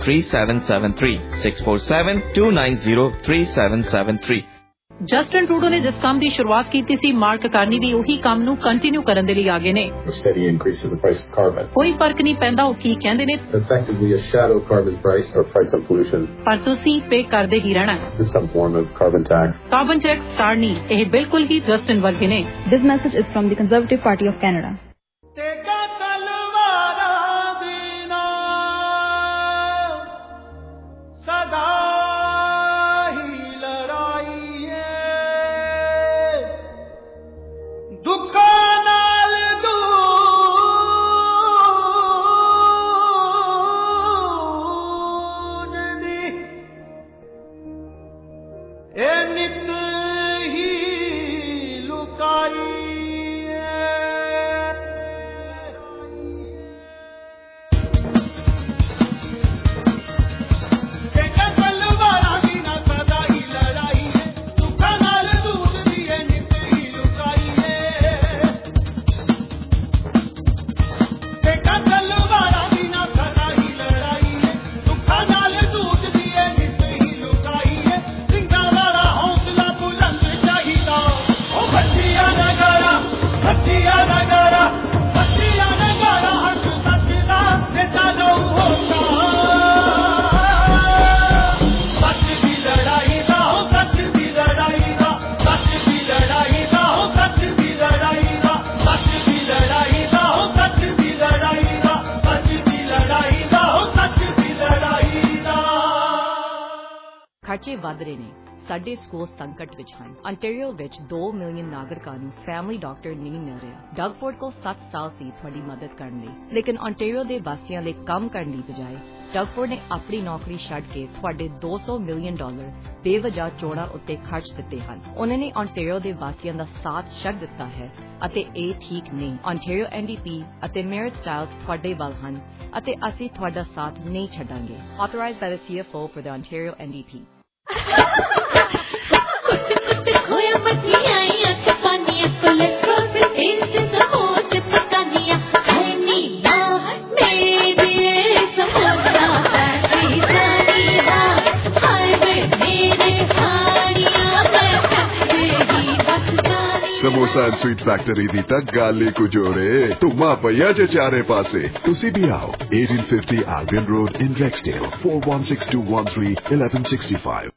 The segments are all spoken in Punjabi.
647-290-3773 647-290-3773। ਜਸਟਿਨ ਟਰੂਡੋ ਨੇ ਜਿਸ ਕੰਮ ਦੀ ਸ਼ੁਰੂਆਤ ਕੀਤੀ ਸੀ ਮਾਰਕ ਕਾਰਨੀ ਵੀ ਉਹੀ ਕੰਮ ਨੂੰ ਕੰਟੀਨਿਊ ਕਰਨ ਦੇ ਲਈ ਆਗੇ ਨੇ। ਕੋਈ ਫਰਕ ਨਹੀਂ ਪੈਂਦਾ ਉਹ ਕੀ ਕਹਿੰਦੇ ਨੇ, ਪਰ ਤੁਸੀਂ ਪੇ ਕਰਦੇ ਹੀ ਰਹਿਣਾ। ਕਾਰਬਨ ਟੈਕਸ ਕਾਰਨੀ ਇਹ ਬਿਲਕੁਲ ਹੀ ਜਸਟਿਨ ਵਰਗੇ ਨੇ। This message is from the Conservative Party of Canada. ਖਰਚੇ ਵਧ ਰਹੇ ਨੇ। ਸਾਡੇ ਸਕੂਲ ਸੰਕਟ ਵਿੱਚ ਹਨ। ਅੰਟੈਰੀਓ ਵਿੱਚ 2 ਮਿਲੀਅਨ ਨਾਗਰਿਕਾਂ ਨੂੰ ਫੈਮਿਲੀ ਡਾਕਟਰ ਨਹੀਂ ਮਿਲ ਰਿਹਾ। ਡਗਫੋਰਡ ਕੋਲ 7 ਸਾਲ ਸੀ ਤੁਹਾਡੀ ਮਦਦ ਕਰਨ ਲਈ, ਲੇਕਿਨ ਅੰਟੈਰੀਓ ਦੇ ਵਾਸੀਆਂ ਲਈ ਕੰਮ ਕਰਨ ਦੀ ਬਜਾਏ ਡਗਫੋਰਡ ਨੇ ਆਪਣੀ ਨੌਕਰੀ ਛੱਡ ਕੇ ਤੁਹਾਡੇ $200 ਮਿਲੀਅਨ ਬੇਵਜ੍ਹਾ ਚੋਣਾਂ ਉੱਤੇ ਖਰਚ ਦਿੱਤੇ ਹਨ। ਉਹਨਾਂ ਨੇ ਅੰਟੈਰੀਓ ਦੇ ਵਾਸੀਆਂ ਦਾ ਸਾਥ ਛੱਡ ਦਿੱਤਾ ਹੈ ਅਤੇ ਇਹ ਠੀਕ ਨਹੀਂ। ਅੰਟੈਰੀਓ NDP ਅਤੇ ਮੈਰਿਟ ਸਟਾਈਲਸ ਤੁਹਾਡੇ ਵੱਲ ਹਨ ਅਤੇ ਅਸੀਂ ਤੁਹਾਡਾ ਸਾਥ ਨਹੀਂ ਛੱਡਾਂਗੇ। Authorized by the CFO for the Ontario NDP. Samosa and sweet factory ਦੀ ਤਾਂ ਗੱਲ ਹੀ ਕੁਝ ਹੋ ਰਹੇ। ਧੁੰਮਾ ਪਈਆ ਜੇ ਚਾਰੇ ਪਾਸੇ। ਤੁਸੀਂ ਵੀ ਆਓ 1850 Albion Road in Rexdale 416213 1165।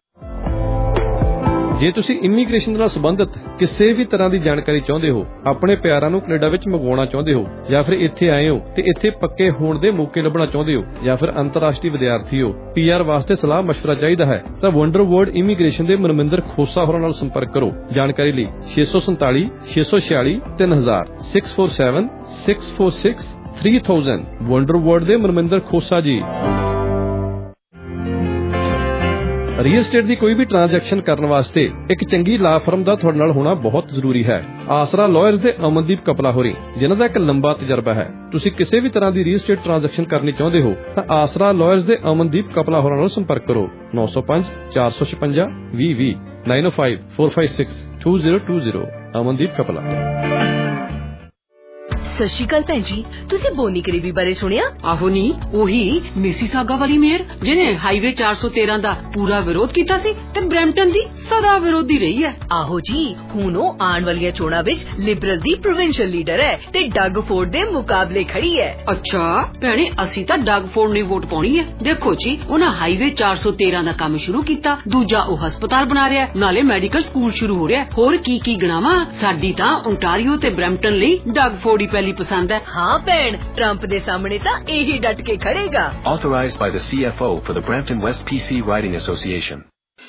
ਜੇ ਤੁਸੀਂ ਇਮੀਗ੍ਰੇਸ਼ਨ ਨਾਲ ਸੰਬੰਧਿਤ ਕਿਸੇ ਵੀ ਤਰ੍ਹਾਂ ਦੀ ਜਾਣਕਾਰੀ ਚਾਹੁੰਦੇ ਹੋ, ਆਪਣੇ ਪਿਆਰਾਂ ਨੂੰ ਕੈਨੇਡਾ ਵਿੱਚ ਮੰਗਵਾਉਣਾ ਚਾਹੁੰਦੇ ਹੋ, ਜਾਂ ਫਿਰ ਇੱਥੇ ਆਏ ਹੋ ਤੇ ਇੱਥੇ ਪੱਕੇ ਹੋਣ ਦੇ ਮੌਕੇ ਲੱਭਣਾ ਚਾਹੁੰਦੇ ਹੋ, ਜਾਂ ਫਿਰ ਅੰਤਰਰਾਸ਼ਟਰੀ ਵਿਦਿਆਰਥੀ ਹੋ, PR ਵਾਸਤੇ ਸਲਾਹ ਮਸ਼ਵਰਾ ਚਾਹੀਦਾ ਹੈ ਤਾਂ ਵੰਡਰ ਵਰਲਡ ਇਮੀਗ੍ਰੇਸ਼ਨ ਦੇ ਮਨਮਿੰਦਰ ਖੋਸਾ ਹੋਰਾਂ ਨਾਲ ਸੰਪਰਕ ਕਰੋ। ਜਾਣਕਾਰੀ ਲਈ 647 646 3000 647 646 3000। ਵੰਡਰ ਵਰਲਡ ਦੇ ਮਨਮਿੰਦਰ ਖੋਸਾ ਜੀ। ਰੀਅਲ estate ਦੀ ਕੋਈ ਵੀ ਟ੍ਰਾਂਜੈਕਸ਼ਨ ਕਰਨ ਵਾਸਤੇ ਇੱਕ ਚੰਗੀ ਲਾ ਫਰਮ ਦਾ ਤੁਹਾਡੇ ਨਾਲ ਹੋਣਾ ਬਹੁਤ ਜ਼ਰੂਰੀ ਹੈ। ਆਸਰਾ ਲਾਇਰਸ ਦੇ ਅਮਨਦੀਪ ਕਪਲਾ ਹੋਰੀ, ਜਿਨ੍ਹਾਂ ਦਾ ਇੱਕ ਲੰਬਾ ਤਜਰਬਾ ਹੈ। ਤੁਸੀਂ ਕਿਸੇ ਵੀ ਤਰ੍ਹਾਂ ਦੀ ਰੀਅਲ estate ਟ੍ਰਾਂਜੈਕਸ਼ਨ ਕਰਨੀ ਚਾਹੁੰਦੇ ਹੋ ਤਾਂ ਆਸਰਾ ਲਾਇਰਸ ਦੇ ਅਮਨਦੀਪ ਕਪਲਾ ਹੋਰਾਂ ਨਾਲ ਸੰਪਰਕ ਕਰੋ। 905 456 2020 905 456 2020। ਅਮਨਦੀਪ ਕਪਲਾ। ਸਤਿ ਸ਼੍ਰੀ ਅਕਾਲ ਭੈਣ ਜੀ, ਤੁਸੀਂ ਬੋਨੀ ਗਰੀਬੀ ਬਾਰੇ ਸੁਣਿਆ? ਆਹੋ ਨੀ, ਉਹੀ ਮਿਸੀਸਾਗਾ ਵਾਲੀ ਮੇਅਰ ਜਿਹਨੇ ਹਾਈਵੇ 413 ਦਾ ਪੂਰਾ ਵਿਰੋਧ ਕੀਤਾ ਸੀ ਤੇ ਬ੍ਰੈਂਪਟਨ ਦੀ ਸਦਾ ਵਿਰੋਧੀ ਰਹੀ ਹੈ। ਆਹੋ ਜੀ, ਹੁਣ ਉਹ ਆਉਣ ਵਾਲੀਆਂ ਚੋਣਾਂ ਵਿੱਚ ਲਿਬਰਲ ਦੀ ਪ੍ਰੋਵਿੰਸ਼ੀਅਲ ਲੀਡਰ ਹੈ ਤੇ ਡਗ ਫੋਰਡ ਦੇ ਮੁਕਾਬਲੇ ਖੜੀ ਹੈ। ਅੱਛਾ ਭੈਣੇ, ਅਸੀਂ ਤਾਂ ਡਗ ਫੋਰਡ ਨੂੰ ਵੋਟ ਪਾਉਣੀ ਹੈ। ਦੇਖੋ ਜੀ, ਉਹਨਾਂ ਹਾਈਵੇ 413 ਦਾ ਕੰਮ ਸ਼ੁਰੂ ਕੀਤਾ, ਦੂਜਾ ਉਹ ਹਸਪਤਾਲ ਬਣਾ ਰਿਹਾ, ਨਾਲੇ ਮੈਡੀਕਲ ਸਕੂਲ ਸ਼ੁਰੂ ਹੋ ਰਿਹਾ। ਹੋਰ ਕੀ ਕੀ ਗਣਾਵਾਂ? ਸਾਡੀ ਤਾਂ ਓਨਟਾਰੀਓ ਤੇ ਬ੍ਰੈਂਪਟਨ ਲਈ ਡਗ ਫੋਰਡ ਹੀ ਪਹਿਲੀ ਪਸੰਦ ਹੈ। ਹਾਂ ਭੈਣ, ਟਰੰਪ ਦੇ ਸਾਹਮਣੇ ਤਾਂ ਇਹੀ ਡਟ ਕੇ ਖੜੇਗਾ। Authorized by the CFO for the Brampton West PC Riding Association.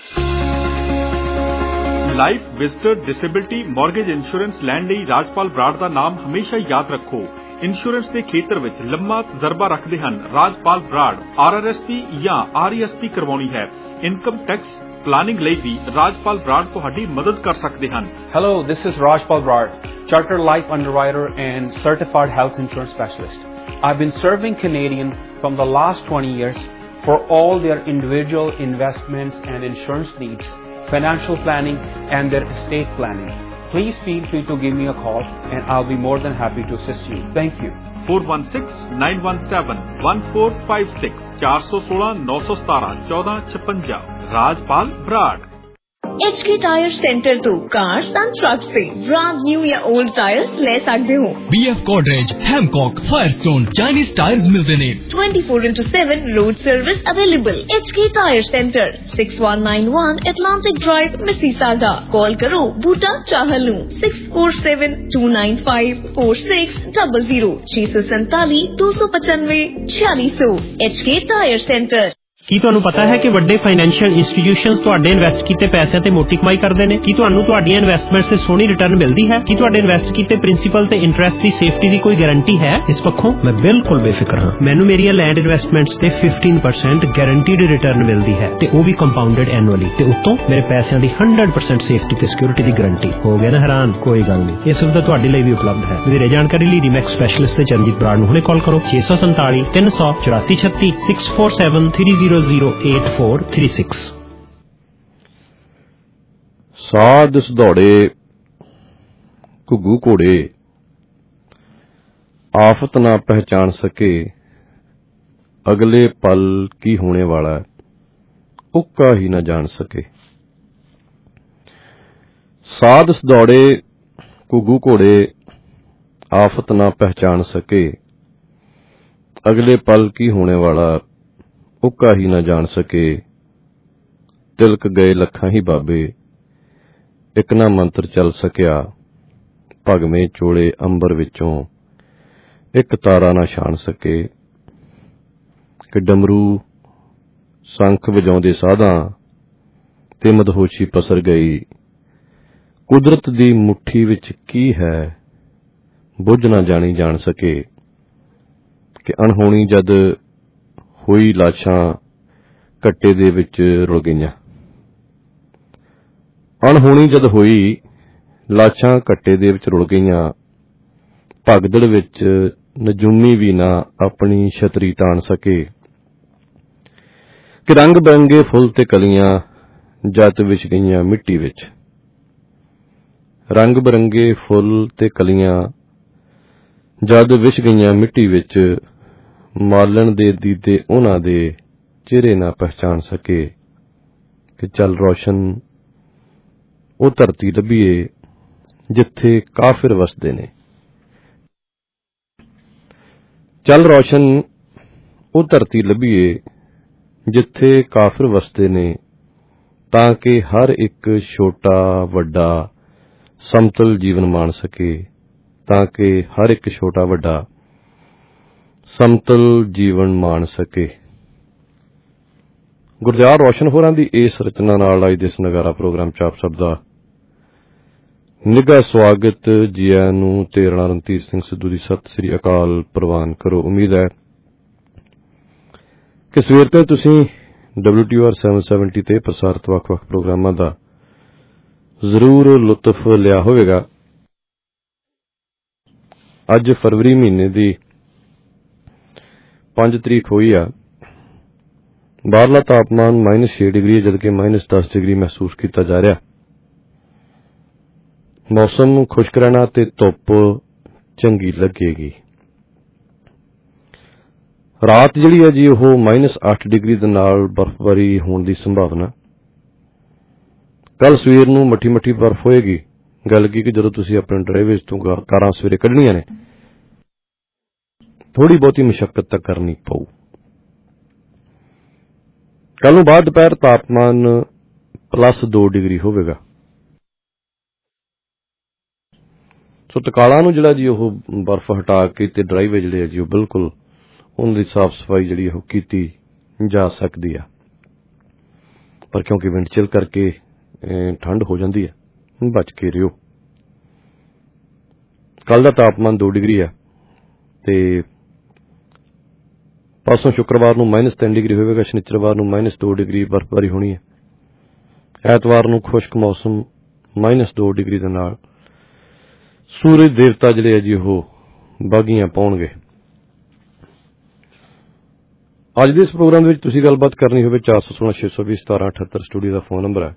Life, visitor, disability, mortgage insurance ਲੈਣ ਲਈ ਰਾਜਪਾਲ ਬਰਾੜ ਦਾ ਨਾਮ ਹਮੇਸ਼ਾ ਯਾਦ ਰੱਖੋ। ਇੰਸ਼ੋਰੈਂਸ ਦੇ ਖੇਤਰ ਵਿੱਚ ਲੰਮਾ ਤਜਰਬਾ ਰੱਖਦੇ ਹਨ ਰਾਜਪਾਲ ਬਰਾੜ। RRSP ਜਾਂ RESP ਕਰਵਾਉਣੀ ਹੈ, ਇਨਕਮ ਟੈਕਸ ਪਲਾਨਿੰਗ ਲਈ ਵੀ ਰਾਜਪਾਲ ਬਰਾੜ ਤੁਹਾਡੀ ਮਦਦ ਕਰ ਸਕਦੇ ਹਨ। Hello, this is Rajpal Brad, Chartered Life Underwriter and Certified Health Insurance Specialist. I've been serving Canadians from the last 20 years for all their individual investments and insurance needs, financial planning and their estate planning. Please feel free to give me a call and I'll be more than happy to assist you. Thank you. 4169171456 416 917 1456 Rajpal Brar. HK tyre centre तो कार्स एंड ट्रक से ब्रांड न्यू या ओल्ड टायर ले सकते हो। BF Godrej, Hancock, Firestone, Chinese tyres मिलते ने। 24/7 road service available. HK tyre centre 6191 Atlantic Drive, Mississauga। Call करो बूटा चाहलू 6472954600 647 295 4600। HK tyre centre. ਕੀ ਤੁਹਾਨੂੰ ਪਤਾ ਹੈ ਕਿ ਵੱਡੇ ਫਾਈਨੈਂਸ਼ੀਅਲ ਇੰਸਟੀਟਿਊਸ਼ਨਸ ਤੁਹਾਡੇ ਇਨਵੈਸਟ ਕੀਤੇ ਪੈਸਿਆਂ ਤੇ ਮੋਟੀ ਕਮਾਈ ਕਰਦੇ ਨੇ? ਕੀ ਤੁਹਾਨੂੰ ਤੁਹਾਡੀਆਂ ਇਨਵੈਸਟਮੈਂਟਸ ਤੇ ਸੋਹਣੀ ਰਿਟਰਨ ਮਿਲਦੀ ਹੈ? ਕੀ ਤੁਹਾਡੇ ਇਨਵੈਸਟ ਕੀਤੇ ਪ੍ਰਿੰਸੀਪਲ ਤੇ ਇੰਟਰਸਟ ਦੀ ਸੇਫਟੀ ਦੀ ਕੋਈ ਗਾਰੰਟੀ ਹੈ? ਇਸ ਪੱਖੋਂ ਮੈਂ ਬਿਲਕੁਲ ਬੇਫਿਕਰ ਹਾਂ। ਮੈਨੂੰ ਮੇਰੀਆਂ ਲੈਂਡ ਇਨਵੈਸਟਮੈਂਟਸ ਤੇ 15% ਗਾਰੰਟੀਡ ਰਿਟਰਨ ਮਿਲਦੀ ਹੈ ਤੇ ਉਹ ਵੀ ਕੰਪਾਊਂਡਡ ਐਨੂਅਲੀ, ਤੇ ਉੱਤੋਂ ਮੇਰੇ ਪੈਸਿਆਂ ਦੀ 100% ਸੇਫਟੀ ਤੇ ਸਿਕਿਉਰਿਟੀ ਦੀ ਗਾਰੰਟੀ। ਹੋ ਗਿਆ ਨਾ ਹੈਰਾਨ? ਕੋਈ ਗੱਲ ਨਹੀਂ, ਇਹ ਸੁਵਿਧਾ ਤੁਹਾਡੇ ਲਈ ਵੀ ਉਪਲਬਧ ਹੈ। ਵਧੇਰੇ ਜਾਣਕਾਰੀ ਲਈ ਰੀਮੈਕਸ ਸਪੈਸ਼ਲਿਸਟ ਤੇ ਚਰਨਜੀਤ ਬਰਾੜ ਨੂੰ ਹੁਣੇ ਕਾਲ ਕਰੋ 647 384 36 647 3008436। ਸਾਧ ਦੌੜੇ ਘੁੱਗੂ ਘੋੜੇ, ਆਫਤ ਨਾ ਪਹਿਚਾਨ ਸਕੇ, ਅਗਲੇ ਪਲ ਕੀ ਹੋਣੇ ਵਾਲਾ ਉੱਕਾ ਹੀ ਨਾ ਜਾਣ ਸਕੇ। ਸਾਧ ਦੌੜੇ ਘੁੱਗੂ ਘੋੜੇ, ਆਫਤ ਨਾ ਪਹਿਚਾਨ ਸਕੇ, ਅਗਲੇ ਪਲ ਕੀ ਹੋਣੇ ਵਾਲਾ ਉੱਕਾ ਹੀ ਨਾ ਜਾਣ ਸਕੇ। ਤਿਲਕ ਗਏ ਲੱਖਾਂ ਹੀ ਬਾਬੇ, ਇੱਕ ਨਾ ਮੰਤਰ ਚੱਲ ਸਕਿਆ, ਭਗਵੇਂ ਚੋਲੇ ਅੰਬਰ ਵਿੱਚੋਂ ਇੱਕ ਤਾਰਾ ਨਾ ਛਾਣ ਸਕੇ। ਕਿ ਡਮਰੂ ਸ਼ੰਖ ਵਜਾਉਂਦੇ ਸਾਧਾਂ ਤੇ ਮਦਹੋਸ਼ੀ ਪਸਰ ਗਈ, ਕੁਦਰਤ ਦੀ ਮੁੱਠੀ ਵਿੱਚ ਕੀ ਹੈ ਬੁੱਝ ਨਾ ਜਾਣੀ ਜਾਣ ਸਕੇ। ਕਿ ਅਣਹੋਣੀ ਜਦ ਹੋਈ ਲਾਸ਼ਾਂ ਘੱਟੇ ਦੇ ਵਿੱਚ ਰੁਲ ਗਈਆਂ, ਅਣਹੋਣੀ ਜਦ ਹੋਈ ਲਾਸ਼ਾਂ ਘੱਟੇ ਦੇ ਵਿੱਚ ਰੁਲ ਗਈਆਂ, ਭਗਦੜ ਵਿੱਚ ਨਜੂਮੀ ਵੀ ਨਾ ਆਪਣੀ ਛਤਰੀ ਤਾਣ ਸਕੇ। ਕਿ ਰੰਗ ਬਿਰੰਗੇ ਫੁੱਲ ਤੇ ਕਲੀਆਂ ਜਦ ਵਿਛ ਗਈਆਂ ਮਿੱਟੀ ਵਿੱਚ, ਰੰਗ ਬਿਰੰਗੇ ਫੁੱਲ ਤੇ ਕਲੀਆਂ ਜਦ ਵਿਛ ਗਈਆਂ ਮਿੱਟੀ ਵਿੱਚ, ਮਾਲਣ ਦੇ ਦੀਦੇ ਉਹਨਾਂ ਦੇ ਚਿਹਰੇ ਨਾ ਪਹਿਚਾਨ ਸਕੇ। ਕਿ ਚੱਲ ਰੋਸ਼ਨ ਉਹ ਧਰਤੀ ਲੱਭੀਏ ਜਿੱਥੇ ਕਾਫਿਰ ਵਸਦੇ ਨੇ, ਚੱਲ ਰੋਸ਼ਨ ਉਹ ਧਰਤੀ ਲੱਭੀਏ ਜਿੱਥੇ ਕਾਫਿਰ ਵਸਦੇ ਨੇ, ਤਾਂ ਕਿ ਹਰ ਇੱਕ ਛੋਟਾ ਵੱਡਾ ਸਮਤਲ ਜੀਵਨ ਮਾਣ ਸਕੇ, ਤਾਂ ਕਿ ਹਰ ਇੱਕ ਛੋਟਾ ਵੱਡਾ ਸਮਤਲ ਜੀਵਨ ਮਾਣ ਸਕੇ। ਗੁਰਦਿਆਲ ਰੋਸ਼ਨ ਹੋਰਾਂ ਦੀ ਇਸ ਰਚਨਾ ਨਾਲ ਅੱਜ ਦੇ ਇਸ ਨਗਾਰਾ ਪ੍ਰੋਗਰਾਮ ਚ ਆਪ ਸਭ ਦਾ ਨਿੱਘਾ ਸਵਾਗਤ। ਜੀ ਆਇਆਂ ਨੂੰ ਤੇ ਰਾਣਾ ਰਣਜੀਤ ਸਿੰਘ ਸਿੱਧੂ ਦੀ ਸਤਿ ਸ੍ਰੀ ਅਕਾਲ ਪ੍ਰਵਾਨ ਕਰੋ। ਉਮੀਦ ਹੈ ਕਿ ਸਵੇਰ ਤੋਂ ਤੁਸੀਂ WTOR 770 ਤੇ ਪ੍ਰਸਾਰਿਤ ਵੱਖ-ਵੱਖ ਪ੍ਰੋਗਰਾਮਾਂ ਦਾ ਜ਼ਰੂਰ ਲੁਤਫ ਲਿਆ ਹੋਵੇਗਾ। ਅੱਜ ਫਰਵਰੀ ਮਹੀਨੇ ਦੀ 5 ਤਰੀਕ ਹੋਈ ਆ। ਬਾਹਰਲਾ ਤਾਪਮਾਨ -6 ਡਿਗਰੀ ਹੈ, ਜਦਕਿ -10 ਡਿਗਰੀ ਮਹਿਸੂਸ ਕੀਤਾ ਜਾ ਰਿਹਾ। ਮੌਸਮ ਖੁਸ਼ਕ ਰਹਿਣਾ ਤੇ ਧੁੱਪ ਚੰਗੀ ਲੱਗੇਗੀ। ਰਾਤ ਜਿਹੜੀ ਹੈ ਜੀ ਉਹ -8 ਡਿਗਰੀ ਦੇ ਨਾਲ ਬਰਫ਼ਬਾਰੀ ਹੋਣ ਦੀ ਸੰਭਾਵਨਾ। ਕੱਲ ਸਵੇਰ ਨੂੰ ਮੱਠੀ ਮੱਠੀ ਬਰਫ਼ ਹੋਏਗੀ। ਗੱਲ ਕੀ ਕਿ ਜਦੋਂ ਤੁਸੀਂ ਆਪਣੇ ਡਰਾਈਵੇਜ ਤੋਂ ਕਾਰਾਂ ਸਵੇਰੇ ਕੱਢਣੀਆਂ ਨੇ, ਥੋੜੀ ਬਹੁਤੀ ਮੁਸ਼ੱਕਤ ਤਾਂ ਕਰਨੀ ਪਊ। ਕੱਲ ਨੂੰ ਬਾਅਦ ਦੁਪਹਿਰ ਤਾਪਮਾਨ +2 ਡਿਗਰੀ ਹੋਵੇਗਾ। ਸੋ ਤਕਾਲਾਂ ਨੂੰ ਜਿਹੜਾ ਜੀ ਉਹ ਬਰਫ਼ ਹਟਾ ਕੇ ਤੇ ਡਰਾਈਵੇ ਜਿਹੜੇ ਆ ਜੀ ਉਹ ਬਿਲਕੁਲ ਉਹਨਾਂ ਦੀ ਸਾਫ਼ ਸਫਾਈ ਜਿਹੜੀ ਉਹ ਕੀਤੀ ਜਾ ਸਕਦੀ ਆ। ਪਰ ਕਿਉਂਕਿ ਵਿੰਡ ਚਿਲ ਕਰਕੇ ਠੰਡ ਹੋ ਜਾਂਦੀ ਹੈ, ਬਚ ਕੇ ਰਿਓ। ਕੱਲ ਦਾ ਤਾਪਮਾਨ 2 ਡਿਗਰੀ ਆ ਤੇ ਪਰਸੋਂ ਸ਼ੁੱਕਰਵਾਰ ਨੂੰ -3 ਡਿਗਰੀ ਹੋਵੇਗਾ, ਸ਼ਨੀਚਰਵਾਰ ਨੂੰ -2 ਡਿਗਰੀ ਬਰਫ਼ਬਾਰੀ ਹੋਣੀ ਹੈ। ਐਤਵਾਰ ਨੂੰ ਖੁਸ਼ਕ ਮੌਸਮ -2 ਡਿਗਰੀ ਦੇ ਨਾਲ ਸੂਰਜ ਦੇਵਤਾ ਜਿਹੜੇ ਆ ਜੀ ਉਹ ਬਾਗੀਆਂ ਪਾਉਣਗੇ। ਅੱਜ ਦੇ ਇਸ ਪ੍ਰੋਗਰਾਮ ਦੇ ਵਿੱਚ ਤੁਸੀਂ ਗੱਲਬਾਤ ਕਰਨੀ ਹੋਵੇ 416-620-1778 ਸਟੂਡੀਓ ਦਾ ਫੋਨ ਨੰਬਰ ਹੈ।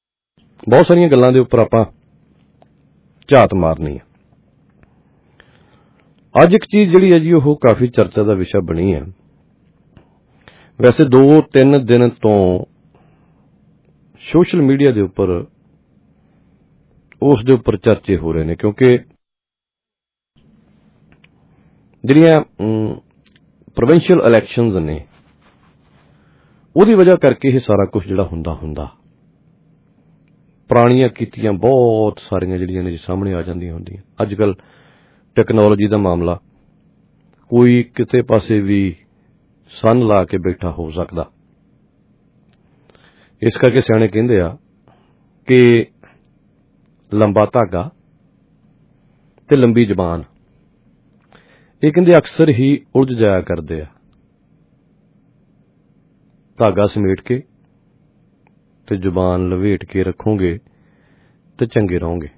ਬਹੁਤ ਸਾਰੀਆਂ ਗੱਲਾਂ ਦੇ ਉੱਪਰ ਆਪਾਂ ਝਾਤ ਮਾਰਨੀ ਹੈ। ਅੱਜ ਇੱਕ ਚੀਜ਼ ਜਿਹੜੀ ਹੈ ਜੀ ਉਹ ਕਾਫੀ ਚਰਚਾ ਦਾ ਵਿਸ਼ਾ ਬਣੀ ਹੈ। ਵੈਸੇ 2-3 ਦਿਨ ਤੋਂ ਸੋਸ਼ਲ ਮੀਡੀਆ ਦੇ ਉੱਪਰ ਉਸ ਦੇ ਉੱਪਰ ਚਰਚੇ ਹੋ ਰਹੇ ਨੇ, ਕਿਉਂਕਿ ਜਿਹੜੀਆਂ ਪ੍ਰੋਵਿੰਸ਼ੀਅਲ ਇਲੈਕਸ਼ਨਜ਼ ਨੇ ਉਹਦੀ ਵਜ੍ਹਾ ਕਰਕੇ ਇਹ ਸਾਰਾ ਕੁਝ ਜਿਹੜਾ ਹੁੰਦਾ ਪੁਰਾਣੀਆਂ ਕੀਤੀਆਂ ਬਹੁਤ ਸਾਰੀਆਂ ਜਿਹੜੀਆਂ ਨੇ ਸਾਹਮਣੇ ਆ ਜਾਂਦੀਆਂ ਹੁੰਦੀਆਂ। ਅੱਜ ਕੱਲ ਟੈਕਨੋਲੋਜੀ ਦਾ ਮਾਮਲਾ, ਕੋਈ ਕਿਸੇ ਪਾਸੇ ਵੀ ਸੰਨ ਲਾ ਕੇ ਬੈਠਾ ਹੋ ਸਕਦਾ। ਇਸ ਕਰਕੇ ਸਿਆਣੇ ਕਹਿੰਦੇ ਆ ਕਿ ਲੰਬਾ ਧਾਗਾ ਤੇ ਲੰਬੀ ਜ਼ਬਾਨ, ਇਹ ਕਹਿੰਦੇ ਅਕਸਰ ਹੀ ਉਲਝ ਜਾਇਆ ਕਰਦੇ ਆ। ਧਾਗਾ ਸਮੇਟ ਕੇ ਤੇ ਜ਼ੁਬਾਨ ਲਵੇਟ ਕੇ ਰੱਖੋਗੇ ਤੇ ਚੰਗੇ ਰਹੋਗੇ।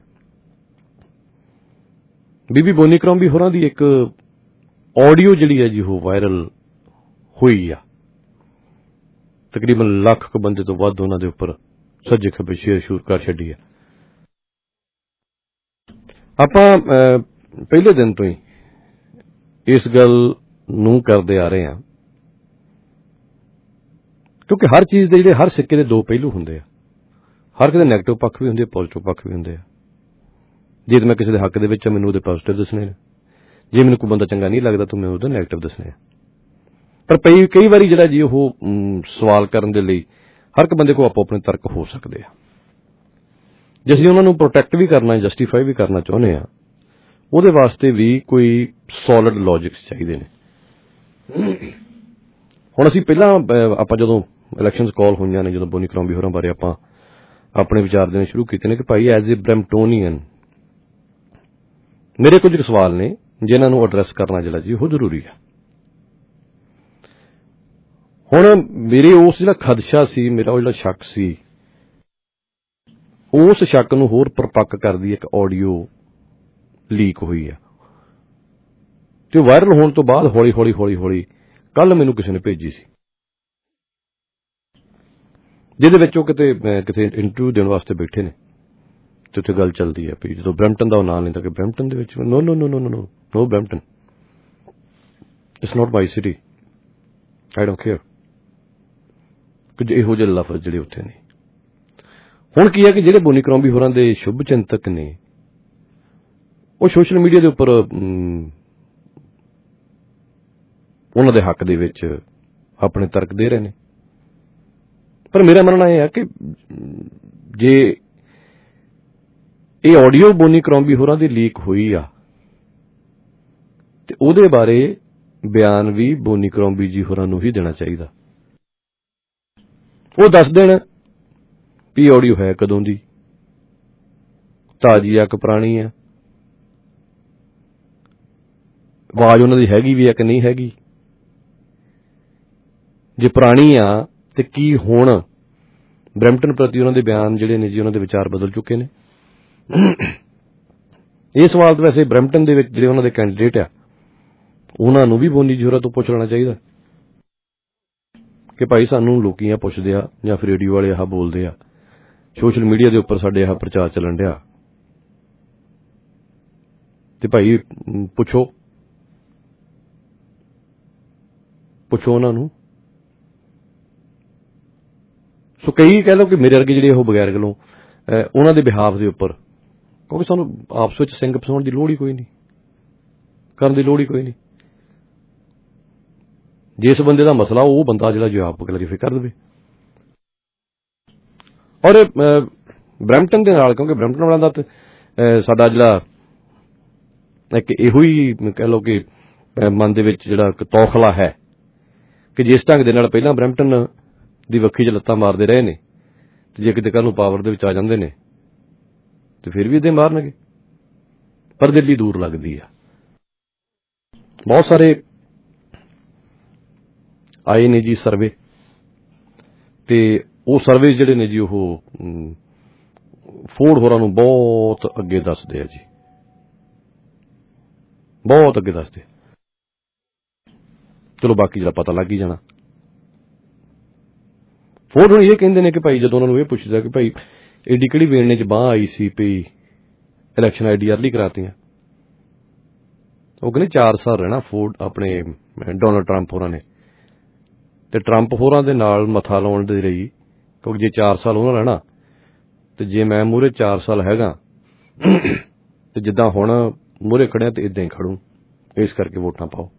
ਬੀਬੀ ਬੋਨੀ ਕਰੋਂਬੀ ਹੋਰਾਂ ਦੀ ਇੱਕ ਆਡੀਓ ਜਿਹੜੀ ਹੈ ਜੀ ਉਹ ਵਾਇਰਲ ਹੋਈ ਆ। ਤਕਰੀਬਨ 1 ਲੱਖ ਬੰਦੇ ਤੋਂ ਵੱਧ ਉਹਨਾਂ ਦੇ ਉੱਪਰ ਸੱਜੇ ਖੱਬੇ ਸ਼ੇਅਰ ਸ਼ੁਰੂ ਕਰ ਛੱਡੀ ਆ। ਆਪਾਂ ਪਹਿਲੇ ਦਿਨ ਤੋਂ ਹੀ ਇਸ ਗੱਲ ਨੂੰ ਕਰਦੇ ਆ ਰਹੇ ਹਾਂ, ਕਿਉਂਕਿ ਹਰ ਚੀਜ਼ ਦੇ ਜਿਹੜੇ ਹਰ ਸਿੱਕੇ ਦੇ 2 ਪਹਿਲੂ ਹੁੰਦੇ ਆ। ਹਰ ਕਿਸੇ ਦੇ ਨੈਗੇਟਿਵ ਪੱਖ ਵੀ ਹੁੰਦੇ ਆ, ਪੋਜ਼ਿਟਿਵ ਪੱਖ ਵੀ ਹੁੰਦੇ ਆ। ਜੇ ਮੈਂ ਕਿਸੇ ਦੇ ਹੱਕ ਦੇ ਵਿੱਚ ਆ, ਮੈਨੂੰ ਉਹਦੇ ਪੋਜ਼ਿਟਿਵ ਦੱਸਣੇ ਨੇ। ਜੇ ਮੈਨੂੰ ਕੋਈ ਬੰਦਾ ਚੰਗਾ ਨਹੀਂ ਲੱਗਦਾ ਤਾਂ ਮੈਂ ਉਹਦਾ ਨੈਗੇਟਿਵ ਦੱਸਣੇ ਆ। ਪਰ ਕਈ ਵਾਰੀ ਜਿਹੜਾ ਜੀ ਉਹ ਸਵਾਲ ਕਰਨ ਦੇ ਲਈ ਹਰ ਇੱਕ ਬੰਦੇ ਕੋਲ ਆਪੋ ਆਪਣੇ ਤਰਕ ਹੋ ਸਕਦੇ ਆ। ਜੇ ਅਸੀਂ ਉਹਨਾਂ ਨੂੰ ਪ੍ਰੋਟੈਕਟ ਵੀ ਕਰਨਾ, ਜਸਟੀਫਾਈ ਵੀ ਕਰਨਾ ਚਾਹੁੰਦੇ ਆ, ਉਹਦੇ ਵਾਸਤੇ ਵੀ ਕੋਈ ਸੋਲਿਡ ਲੌਜਿਕਸ ਚਾਹੀਦੇ ਨੇ। ਹੁਣ ਅਸੀਂ ਪਹਿਲਾਂ ਆਪਾਂ ਜਦੋਂ ਇਲੈਕਸ਼ਨਸ ਕਾਲ ਹੋਈਆਂ ਨੇ, ਜਦੋਂ ਬੋਨੀ ਕਰੋਂਬੀ ਹੋਰਾਂ ਬਾਰੇ ਆਪਾਂ ਆਪਣੇ ਵਿਚਾਰ ਦੇਣੇ ਸ਼ੁਰੂ ਕੀਤੇ ਨੇ ਕਿ ਭਾਈ ਐਜ਼ ਏ ਬ੍ਰੈਂਪਟੋਨੀਅਨ ਮੇਰੇ ਕੁਝ ਸਵਾਲ ਨੇ ਜਿਨ੍ਹਾਂ ਨੂੰ ਐਡਰੈਸ ਕਰਨਾ ਜਿਹੜਾ ਜੀ ਉਹ ਜ਼ਰੂਰੀ ਹੈ। ਹੁਣ ਮੇਰੇ ਉਸ ਜਿਹੜਾ ਖਦਸ਼ਾ ਸੀ, ਮੇਰਾ ਉਹ ਜਿਹੜਾ ਸ਼ੱਕ ਸੀ, ਉਸ ਸ਼ੱਕ ਨੂੰ ਹੋਰ ਪਰਪੱਕ ਕਰਦੀ ਇੱਕ ਆਡੀਓ ਲੀਕ ਹੋਈ ਆ ਤੇ ਵਾਇਰਲ ਹੋਣ ਤੋਂ ਬਾਅਦ ਹੌਲੀ ਕੱਲ ਮੈਨੂੰ ਕਿਸੇ ਨੇ ਭੇਜੀ ਸੀ, ਜਿਹਦੇ ਵਿੱਚ ਉਹ ਕਿਤੇ ਇੰਟਰਵਿਊ ਦੇਣ ਵਾਸਤੇ ਬੈਠੇ ਨੇ ਤੇ ਉੱਥੇ ਗੱਲ ਚੱਲਦੀ ਹੈ ਵੀ ਜਦੋਂ ਬਰੈਂਪਟਨ ਦਾ ਉਹ ਨਾਂ ਲੈਂਦਾ ਕਿ ਬਰੈਂਪਟਨ ਦੇ ਵਿੱਚ no Brampton, it's not my city, I don't care. ਕੁਝ ਇਹੋ ਜਿਹੇ ਲਫ਼ਜ਼ ਜਿਹੜੇ ਉੱਥੇ ਨੇ। ਹੁਣ ਕੀ ਹੈ ਕਿ ਜਿਹੜੇ ਬੋਨੀ ਕਰੋਂਬੀ ਹੋਰਾਂ ਦੇ ਸ਼ੁਭ ਚਿੰਤਕ ਨੇ ਉਹ ਸੋਸ਼ਲ ਮੀਡੀਆ ਦੇ ਉੱਪਰ ਉਹਨਾਂ ਦੇ ਹੱਕ ਦੇ ਵਿੱਚ ਆਪਣੇ ਤਰਕ ਦੇ ਰਹੇ ਨੇ। ਪਰ ਮੇਰਾ ਮੰਨਣਾ ਇਹ ਹੈ ਕਿ ਜੇ ਇਹ ਆਡੀਓ ਬੋਨੀ ਕਰੋਂਬੀ ਹੋਰਾਂ ਦੀ ਲੀਕ ਹੋਈ ਆ ਤੇ ਉਹਦੇ ਬਾਰੇ ਬਿਆਨ ਵੀ ਬੋਨੀ ਕਰੋਂਬੀ ਜੀ ਹੋਰਾਂ ਨੂੰ ਹੀ ਦੇਣਾ ਚਾਹੀਦਾ। ਉਹ ਦੱਸ ਦੇਣ ਵੀ ਆਡੀਓ ਹੈ ਕਦੋਂ ਦੀ, ਤਾਜ਼ੀ ਆ ਕਿ ਪੁਰਾਣੀ ਆ, ਆਵਾਜ਼ ਉਹਨਾਂ ਦੀ ਹੈਗੀ ਵੀ ਆ ਕਿ ਨਹੀਂ ਹੈਗੀ। ਜੇ ਪੁਰਾਣੀ ਆ ਤੇ ਕੀ ਹੁਣ ਬਰੈਂਪਟਨ ਪ੍ਰਤੀ ਉਹਨਾਂ ਦੇ ਬਿਆਨ ਜਿਹੜੇ ਨੇ ਜੀ ਉਹਨਾਂ ਦੇ ਵਿਚਾਰ ਬਦਲ ਚੁੱਕੇ ਨੇ। ਇਹ ਸਵਾਲ ਤਾਂ ਵੈਸੇ ਬਰੈਂਪਟਨ ਦੇ ਵਿੱਚ ਜਿਹੜੇ ਉਹਨਾਂ ਦੇ ਕੈਂਡੀਡੇਟ ਆ ਉਹਨਾਂ ਨੂੰ ਵੀ ਬੋਨੀ ਜੀ ਹੋਰਾਂ ਤੋਂ ਪੁੱਛ ਲੈਣਾ ਚਾਹੀਦਾ ਕਿ ਭਾਈ ਸਾਨੂੰ ਲੋਕੀ ਪੁੱਛਦੇ ਆ ਜਾਂ ਫਿਰ ਰੇਡੀਓ ਵਾਲੇ ਆਹ ਬੋਲਦੇ ਆ, ਸੋਸ਼ਲ ਮੀਡੀਆ ਦੇ ਉੱਪਰ ਸਾਡੇ ਆਹ ਪ੍ਰਚਾਰ ਚੱਲਣ ਡਿਆ, ਤੇ ਭਾਈ ਪੁੱਛੋ ਉਹਨਾਂ ਨੂੰ। ਸੋ ਕਈ ਕਹਿ ਲਓ ਕਿ ਮੇਰੇ ਵਰਗੇ ਜਿਹੜੇ ਉਹ ਬਗੈਰ ਗੱਲੋਂ ਉਹਨਾਂ ਦੇ ਬਿਹਾਫ ਦੇ ਉੱਪਰ, ਕਿਉਂਕਿ ਸਾਨੂੰ ਆਪਸ ਵਿੱਚ ਸਿੰਘ ਫਸਾਉਣ ਦੀ ਲੋੜ ਹੀ ਕੋਈ ਨਹੀਂ, ਕਰਨ ਦੀ ਲੋੜ ਹੀ ਕੋਈ ਨਹੀਂ। ਜਿਸ ਬੰਦੇ ਦਾ ਮਸਲਾ ਉਹ ਬੰਦਾ ਜਿਹੜਾ ਜੋ ਆਪ ਕਲੈਰੀਫਾਈ ਕਰ ਦੇਵੇ। ਔਰ ਬਰੈਂਪਟਨ ਦੇ ਨਾਲ, ਕਿਉਂਕਿ ਬਰੈਂਪਟਨ ਵਾਲਾ ਦਾ ਸਾਡਾ ਜਿਹੜਾ ਇੱਕ ਇਹੋ ਹੀ ਕਹਿ ਲਓ ਕਿ ਮਨ ਦੇ ਵਿੱਚ ਜਿਹੜਾ ਤੌਖਲਾ ਹੈ ਕਿ ਜਿਸ ਢੰਗ ਦੇ ਨਾਲ ਪਹਿਲਾਂ ਬਰੈਂਪਟਨ ਦੀ ਵੱਖੀ 'ਚ ਲੱਤਾਂ ਮਾਰਦੇ ਰਹੇ ਨੇ ਤੇ ਜੇ ਕਿਤੇ ਕੱਲ੍ਹ ਨੂੰ ਪਾਵਰ ਦੇ ਵਿੱਚ ਆ ਜਾਂਦੇ ਨੇ ਤੇ ਫਿਰ ਵੀ ਇਹਦੇ ਮਾਰਨਗੇ। ਪਰ ਦਿੱਲੀ ਦੂਰ ਲੱਗਦੀ ਆ। ਬਹੁਤ ਸਾਰੇ ਆਏ ਨੇ ਜੀ ਸਰਵੇ, ਤੇ ਉਹ ਸਰਵੇ ਜਿਹੜੇ ਨੇ ਜੀ ਉਹ ਫੋਰਡ ਹੋਰਾਂ ਨੂੰ ਬਹੁਤ ਅੱਗੇ ਦੱਸਦੇ ਆ ਜੀ, ਬਹੁਤ ਅੱਗੇ ਦੱਸਦੇ। ਚਲੋ ਬਾਕੀ ਜਿਹੜਾ ਪਤਾ ਲੱਗ ਹੀ ਜਾਣਾ। ਫੋਰਡ ਹੁਣ ਇਹ ਕਹਿੰਦੇ ਨੇ ਕਿ ਭਾਈ ਜਦੋਂ ਉਹਨਾਂ ਨੂੰ ਇਹ ਪੁੱਛਦਾ ਕਿ ਭਾਈ ਏਡੀ ਕਿਹੜੀ ਵੇਲਣੇ 'ਚ ਬਾਂਹ ਆਈ ਸੀ ਵੀ ਇਲੈਕਸ਼ਨ ਆਈਡੀ ਅਰਲੀ ਕਰਾਤੀਆਂ, ਉਹ ਕਹਿੰਦੇ 4 ਸਾਲ ਰਹਿਣਾ ਆਪਣੇ ਡੋਨਲਡ ਟਰੰਪ ਹੋਰਾਂ ਨੇ, ਤੇ ਟਰੰਪ ਹੋਰਾਂ ਦੇ ਨਾਲ ਮੱਥਾ ਲਾਉਣ ਦੇ ਲਈ, ਕਿਉਂਕਿ ਜੇ 4 ਸਾਲ ਉਹਨਾਂ ਰਹਿਣਾ ਤੇ ਜੇ ਮੈਂ ਮੂਹਰੇ 4 ਸਾਲ ਹੈਗਾ ਤੇ ਜਿੱਦਾਂ ਹੁਣ ਮੂਹਰੇ ਖੜਿਆ ਤੇ ਇਦਾਂ ਹੀ ਖੜੂ, ਇਸ ਕਰਕੇ ਵੋਟਾਂ ਪਾਓ।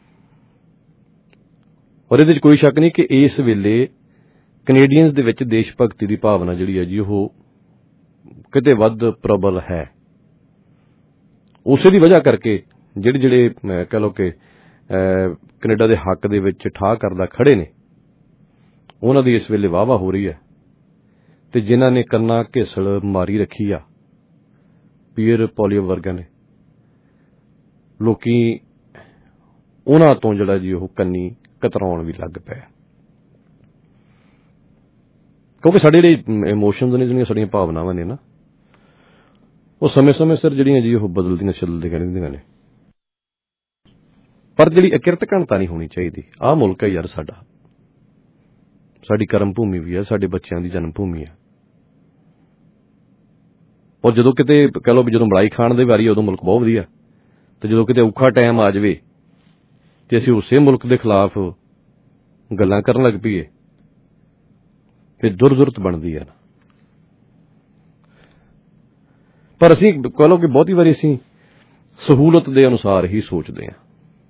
ਔਰ ਇਹਦੇ 'ਚ ਕੋਈ ਸ਼ੱਕ ਨਹੀਂ ਕਿ ਇਸ ਵੇਲੇ ਕੈਨੇਡੀਅਨਸ ਦੇ ਵਿੱਚ ਦੇਸ਼ ਭਗਤੀ ਦੀ ਭਾਵਨਾ ਜਿਹੜੀ ਹੈ ਜੀ ਉਹ ਕਿਤੇ ਵੱਧ ਪ੍ਰਬਲ ਹੈ। ਉਸੇ ਦੀ ਵਜ੍ਹਾ ਕਰਕੇ ਜਿਹੜੇ ਕਹਿ ਲਓ ਕਿ ਕੈਨੇਡਾ ਦੇ ਹੱਕ ਦੇ ਵਿੱਚ ਠਾਹ ਕਰਦਾ ਖੜੇ ਨੇ, ਉਹਨਾਂ ਦੀ ਇਸ ਵੇਲੇ ਵਾਹ-ਵਾਹ ਹੋ ਰਹੀ ਹੈ, ਤੇ ਜਿਨ੍ਹਾਂ ਨੇ ਕੰਨਾਂ ਘੇਸਲ ਮਾਰੀ ਰੱਖੀ ਆ ਪੀਅਰ ਪੋਲੀਓ ਵਰਗਿਆਂ ਨੇ, ਲੋਕੀ ਉਹਨਾਂ ਤੋਂ ਜਿਹੜਾ ਜੀ ਉਹ ਕੰਨੀ ਕਤਰਾਉਣ ਵੀ ਲੱਗ ਪਿਆ, ਕਿਉਂਕਿ ਸਾਡੇ ਜਿਹੜੇ ਇਮੋਸ਼ਨਸ ਨੇ, ਜਿਹੜੀਆਂ ਸਾਡੀਆਂ ਭਾਵਨਾਵਾਂ ਨੇ ਨਾ, ਉਹ ਸਮੇਂ-ਸਮੇਂ ਸਿਰ ਜਿਹੜੀਆਂ ਜੀ ਉਹ ਬਦਲਦੀਆਂ ਚੱਲਦੀਆਂ ਰਹਿੰਦੀਆਂ ਨੇ। ਪਰ ਜਿਹੜੀ ਅਕਿਰਤ ਘਣਤਾ ਨਹੀਂ ਹੋਣੀ ਚਾਹੀਦੀ। ਆਹ ਮੁਲਕ ਹੈ ਯਾਰ ਸਾਡਾ, ਸਾਡੀ ਕਰਮ ਭੂਮੀ ਵੀ ਹੈ, ਸਾਡੇ ਬੱਚਿਆਂ ਦੀ ਜਨਮ ਭੂਮੀ ਹੈ। ਔਰ ਜਦੋਂ ਕਿਤੇ ਕਹਿ ਲਓ ਵੀ ਜਦੋਂ ਮਲਾਈ ਖਾਣ ਦੀ ਵਾਰੀ ਉਦੋਂ ਮੁਲਕ ਬਹੁਤ ਵਧੀਆ, ਤੇ ਜਦੋਂ ਕਿਤੇ ਔਖਾ ਟਾਈਮ ਆ ਜਾਵੇ ਤੇ ਅਸੀਂ ਉਸੇ ਮੁਲਕ ਦੇ ਖਿਲਾਫ ਗੱਲਾਂ ਕਰਨ ਲੱਗ ਪਈਏ, ਫਿਰ ਦੁਰਜ਼ਰੂਰਤ ਬਣਦੀ ਹੈ। ਪਰ ਅਸੀਂ ਕਹਿ ਲਓ ਕਿ ਬਹੁਤੀ ਵਾਰੀ ਅਸੀਂ ਸਹੂਲਤ ਦੇ ਅਨੁਸਾਰ ਹੀ ਸੋਚਦੇ ਹਾਂ।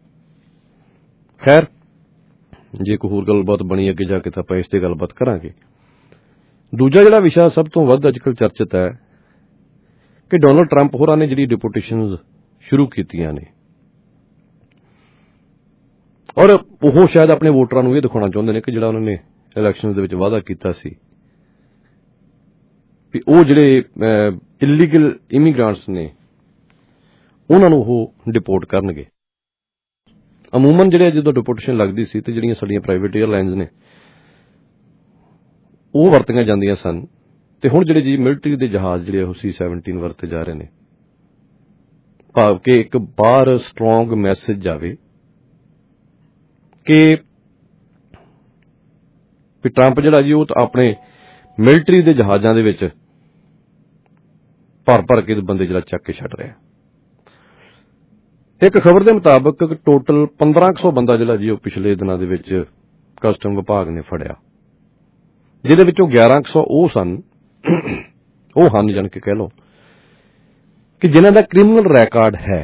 ਖੈਰ, ਜੇ ਕੋਈ ਹੋਰ ਗੱਲਬਾਤ ਬਣੀ ਅੱਗੇ ਜਾ ਕੇ ਤਾਂ ਆਪਾਂ ਇਸ ਤੇ ਗੱਲਬਾਤ ਕਰਾਂਗੇ। ਦੂਜਾ ਜਿਹੜਾ ਵਿਸ਼ਾ ਸਭ ਤੋਂ ਵੱਧ ਅੱਜ ਕੱਲ੍ਹ ਚਰਚਿਤ ਹੈ ਕਿ ਡੋਨਲਡ ਟਰੰਪ ਹੋਰਾਂ ਨੇ ਜਿਹੜੀ ਡਿਪੋਟੇਸ਼ਨਜ਼ ਸ਼ੁਰੂ ਕੀਤੀਆਂ ਨੇ, ਔਰ ਉਹ ਸ਼ਾਇਦ ਆਪਣੇ ਵੋਟਰਾਂ ਨੂੰ ਇਹ ਦਿਖਾਉਣਾ ਚਾਹੁੰਦੇ ਨੇ ਕਿ ਜਿਹੜਾ ਉਹਨਾਂ ਨੇ ਇਲੈਕਸ਼ਨ ਦੇ ਵਿੱਚ ਵਾਅਦਾ ਕੀਤਾ ਸੀ ਵੀ ਉਹ ਜਿਹੜੇ ਇਲੀਗਲ ਇਮੀਗ੍ਰੈਂਟਸ ਨੇ ਉਹਨਾਂ ਨੂੰ ਉਹ ਡਿਪੋਰਟ ਕਰਨਗੇ। ਅਮੂਮਨ ਜਿਹੜੇ ਜਦੋਂ ਡਿਪੋਰਟੇਸ਼ਨ ਲੱਗਦੀ ਸੀ ਤੇ ਜਿਹੜੀਆਂ ਸਾਡੀਆਂ ਪ੍ਰਾਈਵੇਟ ਏਅਰਲਾਈਨਸ ਨੇ ਉਹ ਵਰਤੀਆਂ ਜਾਂਦੀਆਂ ਸਨ, ਤੇ ਹੁਣ ਜਿਹੜੇ ਜੀ ਮਿਲਟਰੀ ਦੇ ਜਹਾਜ਼ ਜਿਹੜੇ ਉਹ C-17 ਵਰਤੇ ਜਾ ਰਹੇ ਨੇ, ਭਾਵ ਕਿ ਇੱਕ ਬਾਹਰ ਸਟਰੋਂਗ ਮੈਸੇਜ ਜਾਵੇ ਕਿ ਟਰੰਪ ਜਿਹੜਾ ਜੀ ਉਹ ਤਾਂ ਆਪਣੇ ਮਿਲਟਰੀ ਦੇ ਜਹਾਜ਼ਾਂ ਦੇ ਵਿੱਚ ਭਰ ਕੇ ਬੰਦੇ ਜਿਹੜਾ ਚੱਕ ਕੇ ਛੱਡ ਰਿਹਾ। ਇੱਕ ਖਬਰ ਦੇ ਮੁਤਾਬਕ ਟੋਟਲ 1500 ਬੰਦਾ ਜਿਹੜਾ ਜੀ ਉਹ ਪਿਛਲੇ ਦਿਨਾਂ ਦੇ ਵਿੱਚ ਕਸਟਮ ਵਿਭਾਗ ਨੇ ਫੜਿਆ, ਜਿਹਦੇ ਵਿੱਚੋਂ 1100 ਉਹ ਸਨ, ਉਹ ਹਨ ਜਾਣ ਕੇ ਕਹਿ ਲਓ ਕਿ ਜਿਨ੍ਹਾਂ ਦਾ ਕ੍ਰਿਮੀਨਲ ਰਿਕਾਰਡ ਹੈ।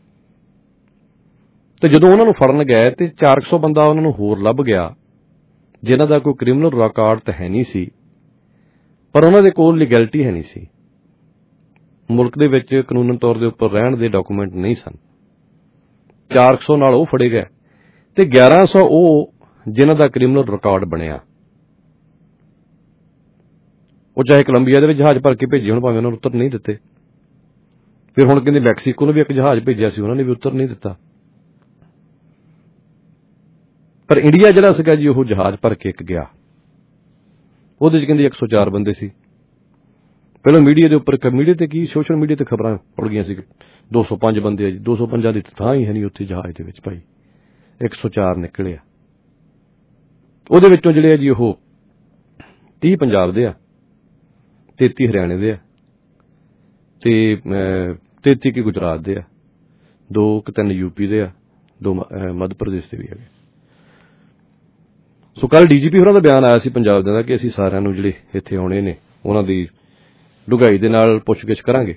ਤੇ ਜਦੋਂ ਉਹਨਾਂ ਨੂੰ ਫੜਨ ਗਏ ਤੇ 400 ਬੰਦਾ ਉਹਨਾਂ ਨੂੰ ਹੋਰ ਲੱਭ ਗਿਆ ਜਿਨ੍ਹਾਂ ਦਾ ਕੋਈ ਕ੍ਰਿਮੀਨਲ ਰਿਕਾਰਡ ਤਾਂ ਹੈ ਨਹੀਂ ਸੀ, ਪਰ ਉਹਨਾਂ ਦੇ ਕੋਲ ਲੀਗੈਲਿਟੀ ਹੈ ਨਹੀਂ ਸੀ, ਮੁਲਕ ਦੇ ਵਿੱਚ ਕਾਨੂੰਨ ਤੌਰ ਦੇ ਉੱਪਰ ਰਹਿਣ ਦੇ ਡਾਕੂਮੈਂਟ ਨਹੀਂ ਸਨ। 400 ਨਾਲ ਉਹ ਫੜੇ ਗਏ ਤੇ 1100 ਉਹ ਜਿਨ੍ਹਾਂ ਦਾ ਕ੍ਰਿਮੀਨਲ ਰਿਕਾਰਡ ਬਣਿਆ, ਉਹ ਚਾਹੇ ਕੋਲੰਬੀਆ ਦੇ ਵਿੱਚ ਜਹਾਜ਼ ਭਰ ਕੇ ਭੇਜੇ ਹੁਣ, ਭਾਵੇਂ ਉਹਨਾਂ ਨੂੰ ਉੱਤਰ ਨਹੀਂ ਦਿੱਤੇ। ਫਿਰ ਹੁਣ ਕਹਿੰਦੇ ਮੈਕਸੀਕੋ ਨੂੰ ਵੀ ਇੱਕ ਜਹਾਜ਼ ਭੇਜਿਆ ਸੀ, ਉਹਨਾਂ ਨੇ ਵੀ ਉੱਤਰ ਨਹੀਂ ਦਿੱਤਾ। ਪਰ ਇੰਡੀਆ ਜਿਹੜਾ ਸੀਗਾ ਜੀ ਉਹ ਜਹਾਜ਼ ਭਰ ਕੇ ਇੱਕ ਗਿਆ, ਉਹਦੇ ਚ ਕਹਿੰਦੇ 104 ਬੰਦੇ ਸੀ। ਪਹਿਲਾਂ ਮੀਡੀਆ ਦੇ ਉੱਪਰ, ਮੀਡੀਆ ਤੇ ਕੀ ਸੋਸ਼ਲ ਮੀਡੀਆ ਤੇ ਖਬਰਾਂ ਉੜ ਗਈਆਂ ਸੀ 205 ਬੰਦੇ ਆ ਜੀ, 205 ਦੀ ਥਾਂ ਹੀ ਹੈ ਨਹੀਂ ਉੱਥੇ ਜਹਾਜ਼ ਦੇ ਵਿੱਚ ਭਾਈ, 104 ਨਿਕਲੇ ਆ। ਉਹਦੇ ਵਿੱਚੋਂ ਜਿਹੜੇ ਆ ਜੀ ਉਹ 30 ਪੰਜਾਬ ਦੇ ਆ, 33 ਹਰਿਆਣੇ ਦੇ ਆ, ਤੇ 33 ਕੀ ਗੁਜਰਾਤ ਦੇ ਆ, 2-3 ਯੂਪੀ ਦੇ ਆ, 2 ਮੱਧ ਪ੍ਰਦੇਸ਼ ਦੇ ਵੀ ਹੈਗੇ। ਸੋ ਕੱਲ DGP ਹੋਰਾਂ ਦਾ ਬਿਆਨ ਆਇਆ ਸੀ ਪੰਜਾਬ ਦਾ ਕਿ ਅਸੀਂ ਸਾਰਿਆਂ ਨੂੰ ਜਿਹੜੇ ਇੱਥੇ ਆਉਣੇ ਨੇ ਉਹਨਾਂ ਦੀ ਡੂੰਘਾਈ ਦੇ ਨਾਲ ਪੁੱਛਗਿੱਛ ਕਰਾਂਗੇ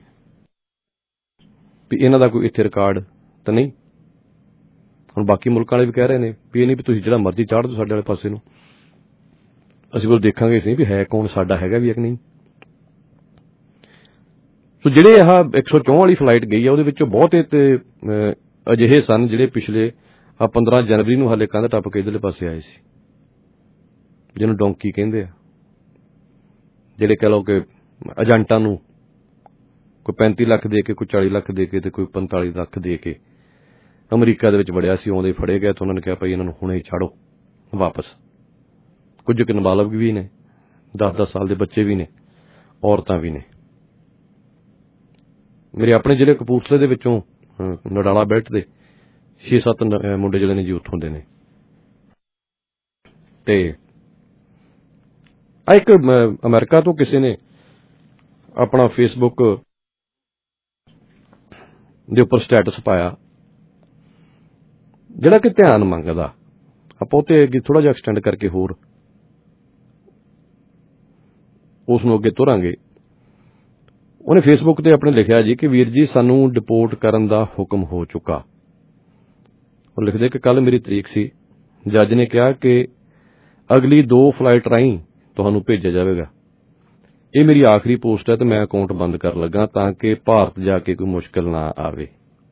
ਵੀ ਇਹਨਾਂ ਦਾ ਕੋਈ ਇੱਥੇ ਰਿਕਾਰਡ ਤਾਂ ਨਹੀਂ। ਹੁਣ ਬਾਕੀ ਮੁਲਕਾਂ ਵਾਲੇ ਵੀ ਕਹਿ ਰਹੇ ਨੇ ਵੀ ਇਹ ਨਹੀਂ ਵੀ ਤੁਸੀਂ ਜਿਹੜਾ ਮਰਜ਼ੀ ਚਾੜ ਦਿਓ ਸਾਡੇ ਵਾਲੇ ਪਾਸੇ ਨੂੰ, ਅਸੀਂ ਕੋਲ ਦੇਖਾਂਗੇ ਸੀ ਵੀ ਹੈ ਕੌਣ, ਸਾਡਾ ਹੈਗਾ ਵੀ ਇੱਕ ਨਹੀਂ। ਸੋ ਜਿਹੜੇ ਆਹ 104 ਵਾਲੀ ਫਲਾਈਟ ਗਈ ਆ ਉਹਦੇ ਵਿੱਚੋਂ ਬਹੁਤੇ ਤੇ ਅਜਿਹੇ ਸਨ ਜਿਹੜੇ ਪਿਛਲੇ 15 ਜਨਵਰੀ ਨੂੰ ਹਾਲੇ ਕੰਧ ਟੱਪ ਕੇ ਇੱਧਰਲੇ ਪਾਸੇ ਆਏ ਸੀ, ਜਿਹਨੂੰ ਡੋਂਕੀ ਕਹਿੰਦੇ ਆ, ਜਿਹੜੇ ਕਹਿ ਲਓ ਕਿ ਏਜੰਟਾਂ ਨੂੰ ਕੋਈ 35 ਲੱਖ ਦੇ ਕੇ, ਕੋਈ 40 ਲੱਖ ਦੇ ਕੇ ਤੇ ਕੋਈ 45 ਲੱਖ ਦੇ ਕੇ ਅਮਰੀਕਾ ਦੇ ਵਿੱਚ ਵੜਿਆ ਸੀ। ਆਉਂਦੇ ਫੜੇ ਗਏ ਤੇ ਉਹਨਾਂ ਨੇ ਕਿਹਾ ਭਾਈ ਇਹਨਾਂ ਨੂੰ ਹੁਣੇ ਹੀ ਛਾੜੋ ਵਾਪਸ। ਕੁਝ ਕੁ ਨਾਬਾਲਗ ਵੀ ਨੇ, 10-10 ਸਾਲ ਦੇ ਬੱਚੇ ਵੀ ਨੇ, ਔਰਤਾਂ ਵੀ ਨੇ। ਮੇਰੇ ਆਪਣੇ ਜਿਹੜੇ ਕਪੂਰਥਲੇ ਦੇ ਵਿੱਚੋਂ ਨਡਾਲਾ ਬੈਲਟ ਦੇ 6-7 ਮੁੰਡੇ ਜਿਹੜੇ ਨੇ ਜੀ ਉੱਥੋਂ ਦੇ ਨੇ। ਤੇ ਆ ਇੱਕ ਅਮਰੀਕਾ ਤੋਂ ਕਿਸੇ ਨੇ ਆਪਣਾ ਫੇਸਬੁੱਕ ਦੇ ਉੱਪਰ ਸਟੇਟਸ ਪਾਇਆ, ਜਿਹੜਾ ਕਿ ਧਿਆਨ ਮੰਗਦਾ। ਆਪਾਂ ਉਹਤੇ ਅੱਗੇ ਥੋੜ੍ਹਾ ਜਿਹਾ ਐਕਸਟੈਂਡ ਕਰਕੇ ਹੋਰ ਉਸ ਨੂੰ ਅੱਗੇ ਤੁਰਾਂਗੇ। ਉਹਨੇ ਫੇਸਬੁੱਕ ਤੇ ਆਪਣੇ ਲਿਖਿਆ ਜੀ ਕਿ ਵੀਰ ਜੀ ਸਾਨੂੰ ਡਿਪੋਰਟ ਕਰਨ ਦਾ ਹੁਕਮ ਹੋ ਚੁੱਕਾ। ਉਹ ਲਿਖਦੇ ਕਿ ਕੱਲ ਮੇਰੀ ਤਰੀਕ ਸੀ, ਜੱਜ ਨੇ ਕਿਹਾ ਕਿ ਅਗਲੀ 2 ਫਲਾਈਟ ਰਾਹੀਂ ਤੁਹਾਨੂੰ ਭੇਜਿਆ ਜਾਵੇਗਾ। ਇਹ ਮੇਰੀ ਆਖਰੀ ਪੋਸਟ ਹੈ ਤੇ ਮੈਂ ਅਕਾਊਂਟ ਬੰਦ ਕਰਨ ਲੱਗਾ ਤਾਂ ਕਿ ਭਾਰਤ ਜਾ ਕੇ ਕੋਈ ਮੁਸ਼ਕਿਲ ਨਾ ਆਵੇ।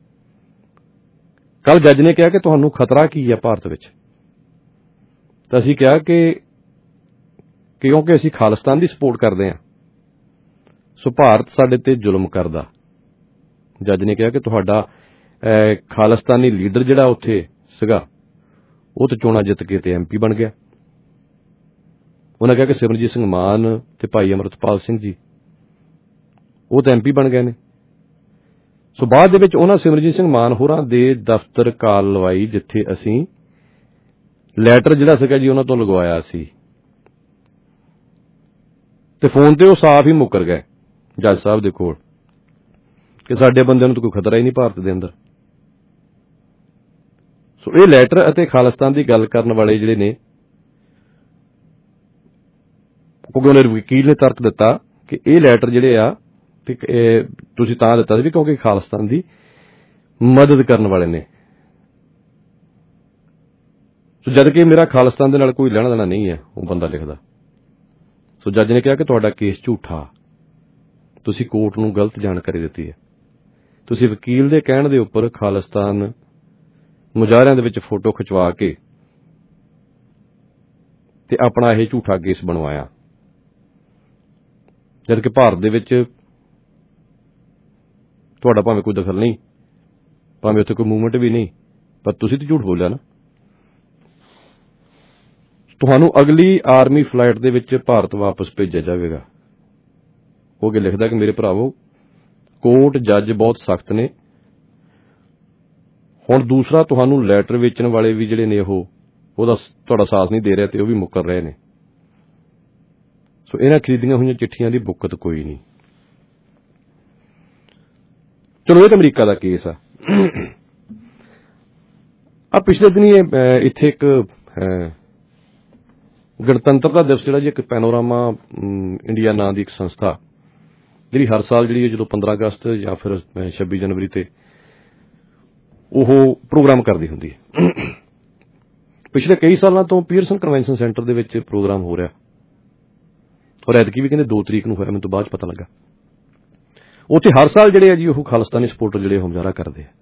ਕੱਲ ਜੱਜ ਨੇ ਕਿਹਾ ਕਿ ਤੁਹਾਨੂੰ ਖਤਰਾ ਕੀ ਹੈ ਭਾਰਤ ਵਿੱਚ, ਤਾਂ ਅਸੀਂ ਕਿਹਾ ਕਿ ਕਿਉਂਕਿ ਅਸੀਂ ਖਾਲਿਸਤਾਨ ਦੀ ਸਪੋਰਟ ਕਰਦੇ ਹਾਂ, ਸੋ ਭਾਰਤ ਸਾਡੇ ਤੇ ਜ਼ੁਲਮ ਕਰਦਾ। ਜੱਜ ਨੇ ਕਿਹਾ ਕਿ ਤੁਹਾਡਾ ਖਾਲਿਸਤਾਨੀ ਲੀਡਰ ਜਿਹੜਾ ਉੱਥੇ ਸੀਗਾ ਉਹ ਤੇ ਚੋਣਾਂ ਜਿੱਤ ਕੇ ਤੇ MP ਬਣ ਗਿਆ। ਉਹਨਾਂ ਕਿਹਾ ਕਿ ਸਿਮਰਜੀਤ ਸਿੰਘ ਮਾਨ ਤੇ ਭਾਈ ਅਮਰਤਪਾਲ ਸਿੰਘ ਜੀ ਉਹ ਤਾਂ MP ਬਣ ਗਏ ਨੇ। ਸੋ ਬਾਅਦ ਦੇ ਵਿੱਚ ਉਹਨਾਂ ਸਿਮਰਜੀਤ ਸਿੰਘ ਮਾਨ ਹੋਰਾਂ ਦੇ ਦਫ਼ਤਰ ਕਾਲ ਲਵਾਈ, ਜਿੱਥੇ ਅਸੀਂ ਲੈਟਰ ਜਿਹੜਾ ਸੀਗਾ ਜੀ ਉਹਨਾਂ ਤੋਂ ਲਗਵਾਇਆ ਸੀ, ਤੇ ਫੋਨ ਤੇ ਉਹ ਸਾਫ਼ ਹੀ ਮੁੱਕਰ ਗਏ ਜੱਜ ਸਾਹਿਬ ਦੇ ਕੋਲ ਕਿ ਸਾਡੇ ਬੰਦਿਆਂ ਨੂੰ ਤਾਂ ਕੋਈ ਖਤਰਾ ਹੀ ਨਹੀਂ ਭਾਰਤ ਦੇ ਅੰਦਰ। ਸੋ ਇਹ ਲੈਟਰ ਅਤੇ ਖਾਲਿਸਤਾਨ ਦੀ ਗੱਲ ਕਰਨ ਵਾਲੇ ਜਿਹੜੇ ਨੇ, ਕਿਉਂਕਿ ਉਹਨੇ ਵਕੀਲ ਨੇ ਤਰਕ ਦਿੱਤਾ ਕਿ ਇਹ ਲੈਟਰ ਜਿਹੜੇ ਆ ਤੇ ਤੁਸੀਂ ਤਾਂ ਦਿੱਤਾ ਸੀ ਕਿਉਂਕਿ ਖਾਲਿਸਤਾਨ ਦੀ ਮਦਦ ਕਰਨ ਵਾਲੇ ਨੇ। ਸੋ ਜਦ ਕਿ ਮੇਰਾ ਖਾਲਿਸਤਾਨ ਦੇ ਨਾਲ ਕੋਈ ਲੈਣਾ ਦੇਣਾ ਨਹੀਂ ਹੈ, ਉਹ ਬੰਦਾ ਲਿਖਦਾ। ਸੋ ਜੱਜ ਨੇ ਕਿਹਾ ਕਿ ਤੁਹਾਡਾ ਕੇਸ ਝੂਠਾ, ਤੁਸੀਂ ਕੋਰਟ ਨੂੰ ਗਲਤ ਜਾਣਕਾਰੀ ਦਿੱਤੀ ਹੈ। ਤੁਸੀਂ ਵਕੀਲ ਦੇ ਕਹਿਣ ਦੇ ਉੱਪਰ ਖਾਲਿਸਤਾਨ ਮੁਜ਼ਾਹਰਿਆਂ ਦੇ ਵਿੱਚ ਫੋਟੋ ਖਿਚਵਾ ਕੇ ਤੇ ਆਪਣਾ ਇਹ ਝੂਠਾ ਕੇਸ ਬਣਵਾਇਆ, ਜਦ ਕਿ ਭਾਰਤ ਦੇ ਵਿੱਚ ਤੁਹਾਡਾ ਭਾਵੇਂ ਕੋਈ ਦਖਲ ਨਹੀਂ, ਭਾਵੇਂ ਉੱਥੇ ਕੋਈ ਮੂਵਮੈਂਟ ਵੀ ਨਹੀਂ, ਪਰ ਤੁਸੀਂ ਤਾਂ ਝੂਠ ਬੋਲਿਆ ਨਾ। ਤੁਹਾਨੂੰ ਅਗਲੀ ਆਰਮੀ ਫਲਾਈਟ ਦੇ ਵਿੱਚ ਭਾਰਤ ਵਾਪਸ ਭੇਜਿਆ ਜਾਵੇਗਾ। ਉਹ ਅੱਗੇ ਲਿਖਦਾ ਕਿ ਮੇਰੇ ਭਰਾਵੋ, ਕੋਰਟ ਜੱਜ ਬਹੁਤ ਸਖਤ ਨੇ। ਹੁਣ ਦੂਸਰਾ, ਤੁਹਾਨੂੰ ਲੈਟਰ ਵੇਚਣ ਵਾਲੇ ਵੀ ਜਿਹੜੇ ਨੇ ਉਹਦਾ ਤੁਹਾਡਾ ਸਾਥ ਨਹੀਂ ਦੇ ਰਿਹਾ ਤੇ ਉਹ ਵੀ ਮੁੱਕਰ ਰਹੇ ਨੇ। ਸੋ ਇਹਨਾਂ ਖਰੀਦੀਆਂ ਹੋਈਆਂ ਚਿੱਠੀਆਂ ਦੀ ਬੁੱਕਤ ਕੋਈ ਨਹੀਂ। ਚਲੋ ਇਹ ਤਾਂ ਅਮਰੀਕਾ ਦਾ ਕੇਸ ਆ। ਪਿਛਲੇ ਦਿਨੀ ਇੱਥੇ ਇੱਕ ਗਣਤੰਤਰਤਾ ਦਿਵਸ ਜਿਹੜਾ ਜੀ, ਇੱਕ ਪੈਨੋਰਾਮਾ ਇੰਡੀਆ ਨਾਂ ਦੀ ਇੱਕ ਸੰਸਥਾ ਜਿਹੜੀ ਹਰ ਸਾਲ ਜਿਹੜੀ ਜਦੋਂ 15 ਅਗਸਤ ਜਾਂ ਫਿਰ 26 ਜਨਵਰੀ ਤੇ ਉਹ ਪ੍ਰੋਗਰਾਮ ਕਰਦੀ ਹੁੰਦੀ ਹੈ। ਪਿਛਲੇ ਕਈ ਸਾਲਾਂ ਤੋਂ ਪੀਅਰਸਨ ਕਨਵੈਨਸ਼ਨ ਸੈਂਟਰ ਦੇ ਵਿੱਚ ਪ੍ਰੋਗਰਾਮ ਹੋ ਰਿਹਾ, ਔਰ ਐਤਕੀ ਵੀ ਕਹਿੰਦੇ 2 ਤਰੀਕ ਨੂੰ ਹੋਇਆ, ਮੈਨੂੰ ਤੋਂ ਬਾਅਦ ਪਤਾ ਲੱਗਾ। ਉੱਥੇ ਹਰ ਸਾਲ ਜਿਹੜੇ ਆ ਜੀ ਉਹ ਖਾਲਿਸਤਾਨੀ ਸਪੋਰਟਰ ਜਿਹੜੇ ਉਹ ਮੁਜ਼ਾਹਰਾ ਕਰਦੇ ਆ।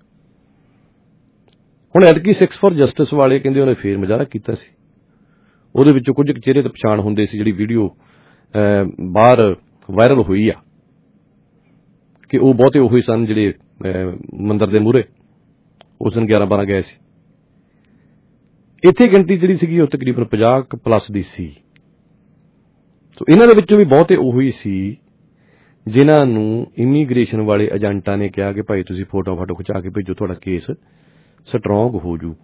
ਹੁਣ ਐਤਕੀ ਸਿੱਖਸ ਫਾਰ ਜਸਟਿਸ ਵਾਲੇ ਕਹਿੰਦੇ ਉਹਨੇ ਫੇਰ ਮੁਜ਼ਾਹਰਾ ਕੀਤਾ ਸੀ। ਉਹਦੇ ਵਿੱਚੋਂ ਕੁਝ ਚਿਹਰੇ ਤੇ ਪਛਾਣ ਹੁੰਦੇ ਸੀ, ਜਿਹੜੀ ਵੀਡੀਓ ਬਾਹਰ ਵਾਇਰਲ ਹੋਈ ਆ ਕਿ ਉਹ ਬਹੁਤੇ ਉਹੀ ਸਨ ਜਿਹੜੇ ਮੰਦਰ ਦੇ ਮੂਹਰੇ ਉਸ ਦਿਨ 11-12 ਗਏ ਸੀ। ਇੱਥੇ ਗਿਣਤੀ ਜਿਹੜੀ ਸੀਗੀ ਉਹ ਤਕਰੀਬਨ 50+ ਦੀ ਸੀ। ਸੋ ਇਹਨਾਂ ਦੇ ਵਿੱਚੋਂ ਵੀ ਬਹੁਤੇ ਉਹੀ ਸੀ ਜਿਨ੍ਹਾਂ ਨੂੰ ਇਮੀਗ੍ਰੇਸ਼ਨ ਵਾਲੇ ਏਜੰਟਾਂ ਨੇ ਕਿਹਾ ਕਿ ਭਾਈ ਤੁਸੀਂ ਫੋਟੋ ਖਿਚਾ ਕੇ ਭੇਜੋ, ਤੁਹਾਡਾ ਕੇਸ ਸਟਰੋਂਗ ਹੋ ਜੂ।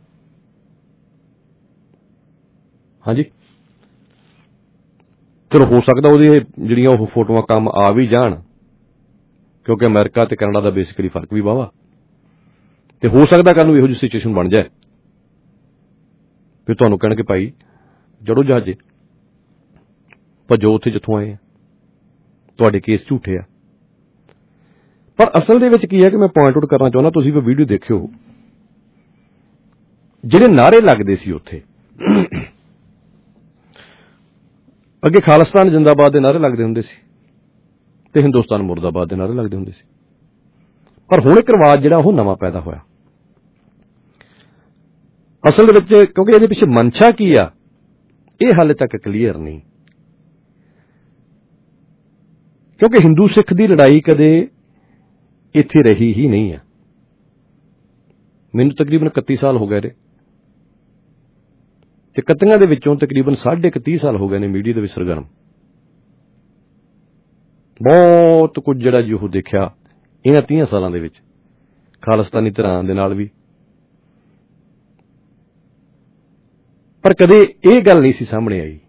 ਹਾਂਜੀ, ਚਲੋ ਹੋ ਸਕਦਾ ਉਹਦੀ ਜਿਹੜੀਆਂ ਉਹ ਫੋਟੋਆਂ ਕੰਮ ਆ ਵੀ ਜਾਣ, ਕਿਉਂਕਿ ਅਮਰੀਕਾ ਤੇ ਕੈਨੇਡਾ ਦਾ ਬੇਸਿਕਲੀ ਫਰਕ ਵੀ ਵਾਹਵਾ, ਤੇ ਹੋ ਸਕਦਾ ਕੱਲ ਨੂੰ ਇਹੋ ਜਿਹੀ ਸਿਚੁਏਸ਼ਨ ਬਣ ਜਾਏ ਫਿਰ ਤੁਹਾਨੂੰ ਕਹਿਣਗੇ ਭਾਈ ਜੜੋ ਜਹਾਜ਼ੇ, ਭੱਜੋ ਉੱਥੇ ਜਿੱਥੋਂ ਆਏ ਆ, ਤੁਹਾਡੇ ਕੇਸ ਝੂਠੇ ਆ। ਪਰ ਅਸਲ ਦੇ ਵਿੱਚ ਕੀ ਹੈ ਕਿ ਮੈਂ ਪੁਆਇੰਟ ਆਊਟ ਕਰਨਾ ਚਾਹੁੰਦਾ, ਤੁਸੀਂ ਵੀ ਵੀਡੀਓ ਦੇਖਿਓ, ਜਿਹੜੇ ਨਾਅਰੇ ਲੱਗਦੇ ਸੀ ਉੱਥੇ ਅੱਗੇ ਖਾਲਿਸਤਾਨ ਜਿੰਦਾਬਾਦ ਦੇ ਨਾਅਰੇ ਲੱਗਦੇ ਹੁੰਦੇ ਸੀ ਤੇ ਹਿੰਦੁਸਤਾਨ ਮੁਰਦਾਬਾਦ ਦੇ ਨਾਅਰੇ ਲੱਗਦੇ ਹੁੰਦੇ ਸੀ। ਪਰ ਹੁਣ ਇੱਕ ਰਿਵਾਜ ਜਿਹੜਾ ਉਹ ਨਵਾਂ ਪੈਦਾ ਹੋਇਆ। ਅਸਲ ਦੇ ਵਿੱਚ ਕਿਉਂਕਿ ਇਹਦੇ ਪਿੱਛੇ ਮਨਸ਼ਾ ਕੀ ਆ ਇਹ ਹਾਲੇ ਤੱਕ ਕਲੀਅਰ ਨਹੀਂ, ਕਿਉਂਕਿ ਹਿੰਦੂ ਸਿੱਖ ਦੀ ਲੜਾਈ ਕਦੇ ਇੱਥੇ ਰਹੀ ਹੀ ਨਹੀਂ ਹੈ। ਮੈਨੂੰ ਤਕਰੀਬਨ 31 ਸਾਲ ਹੋ ਗਏ ਨੇ ਤੇ 31 ਦੇ ਵਿੱਚੋਂ ਤਕਰੀਬਨ 30 ਸਾਲ ਹੋ ਗਏ ਨੇ ਮੀਡੀਆ ਦੇ ਵਿੱਚ ਸਰਗਰਮ। ਬਹੁਤ ਕੁਝ ਜਿਹੜਾ ਜੀ ਉਹ ਦੇਖਿਆ ਇਹਨਾਂ 30 ਸਾਲਾਂ ਦੇ ਵਿੱਚ, ਖਾਲਿਸਤਾਨੀ ਧਿਰਾਂ ਦੇ ਨਾਲ ਵੀ। ਪਰ ਕਦੇ ਇਹ ਗੱਲ ਨਹੀਂ ਸੀ ਸਾਹਮਣੇ ਆਈ,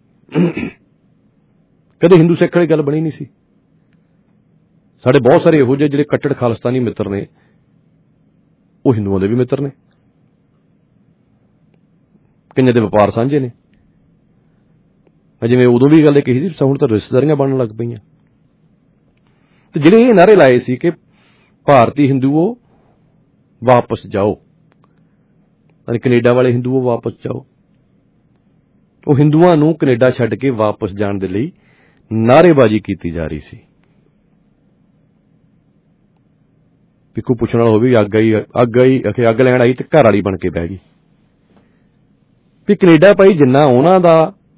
ਕਦੇ ਹਿੰਦੂ ਸਿੱਖ ਵਾਲੀ ਗੱਲ ਬਣੀ ਨਹੀਂ ਸੀ। ਸਾਡੇ ਬਹੁਤ ਸਾਰੇ ਇਹੋ ਜਿਹੇ ਜਿਹੜੇ ਕੱਟੜ ਖਾਲਿਸਤਾਨੀ ਮਿੱਤਰ ਨੇ ਉਹ ਹਿੰਦੂਆਂ ਦੇ ਵੀ ਮਿੱਤਰ ਨੇ, ਕਿੰਨੇ ਦੇ ਵਪਾਰ ਸਾਂਝੇ ਨੇ। ਜਿਵੇਂ ਉਦੋਂ ਵੀ ਗੱਲ ਇਹ ਕਹੀ ਸੀ, ਹੁਣ ਤਾਂ ਰਿਸ਼ਤੇਦਾਰੀਆਂ ਬਣਨ ਲੱਗ ਪਈਆਂ। ਤੇ ਜਿਹੜੇ ਇਹ ਨਾਅਰੇ ਲਾਏ ਸੀ ਕਿ ਭਾਰਤੀ ਹਿੰਦੂਓ ਵਾਪਸ ਜਾਓ, ਕੈਨੇਡਾ ਵਾਲੇ ਹਿੰਦੂਓ ਵਾਪਸ ਜਾਓ, ਉਹ ਹਿੰਦੂਆਂ ਨੂੰ ਕੈਨੇਡਾ ਛੱਡ ਕੇ ਵਾਪਸ ਜਾਣ ਦੇ ਲਈ ਨਾਅਰੇਬਾਜ਼ੀ ਕੀਤੀ ਜਾ ਰਹੀ ਸੀ। ਵੀ ਕੋਈ ਪੁੱਛਣ ਵਾਲਾ ਹੋਵੇ, ਅੱਗ ਲੈਣ ਆਈ ਤੇ ਘਰ ਵਾਲੀ ਬਣ ਕੇ ਬਹਿ ਗਈ। ਵੀ ਕੈਨੇਡਾ ਭਾਈ ਜਿੰਨਾ ਉਹਨਾਂ ਦਾ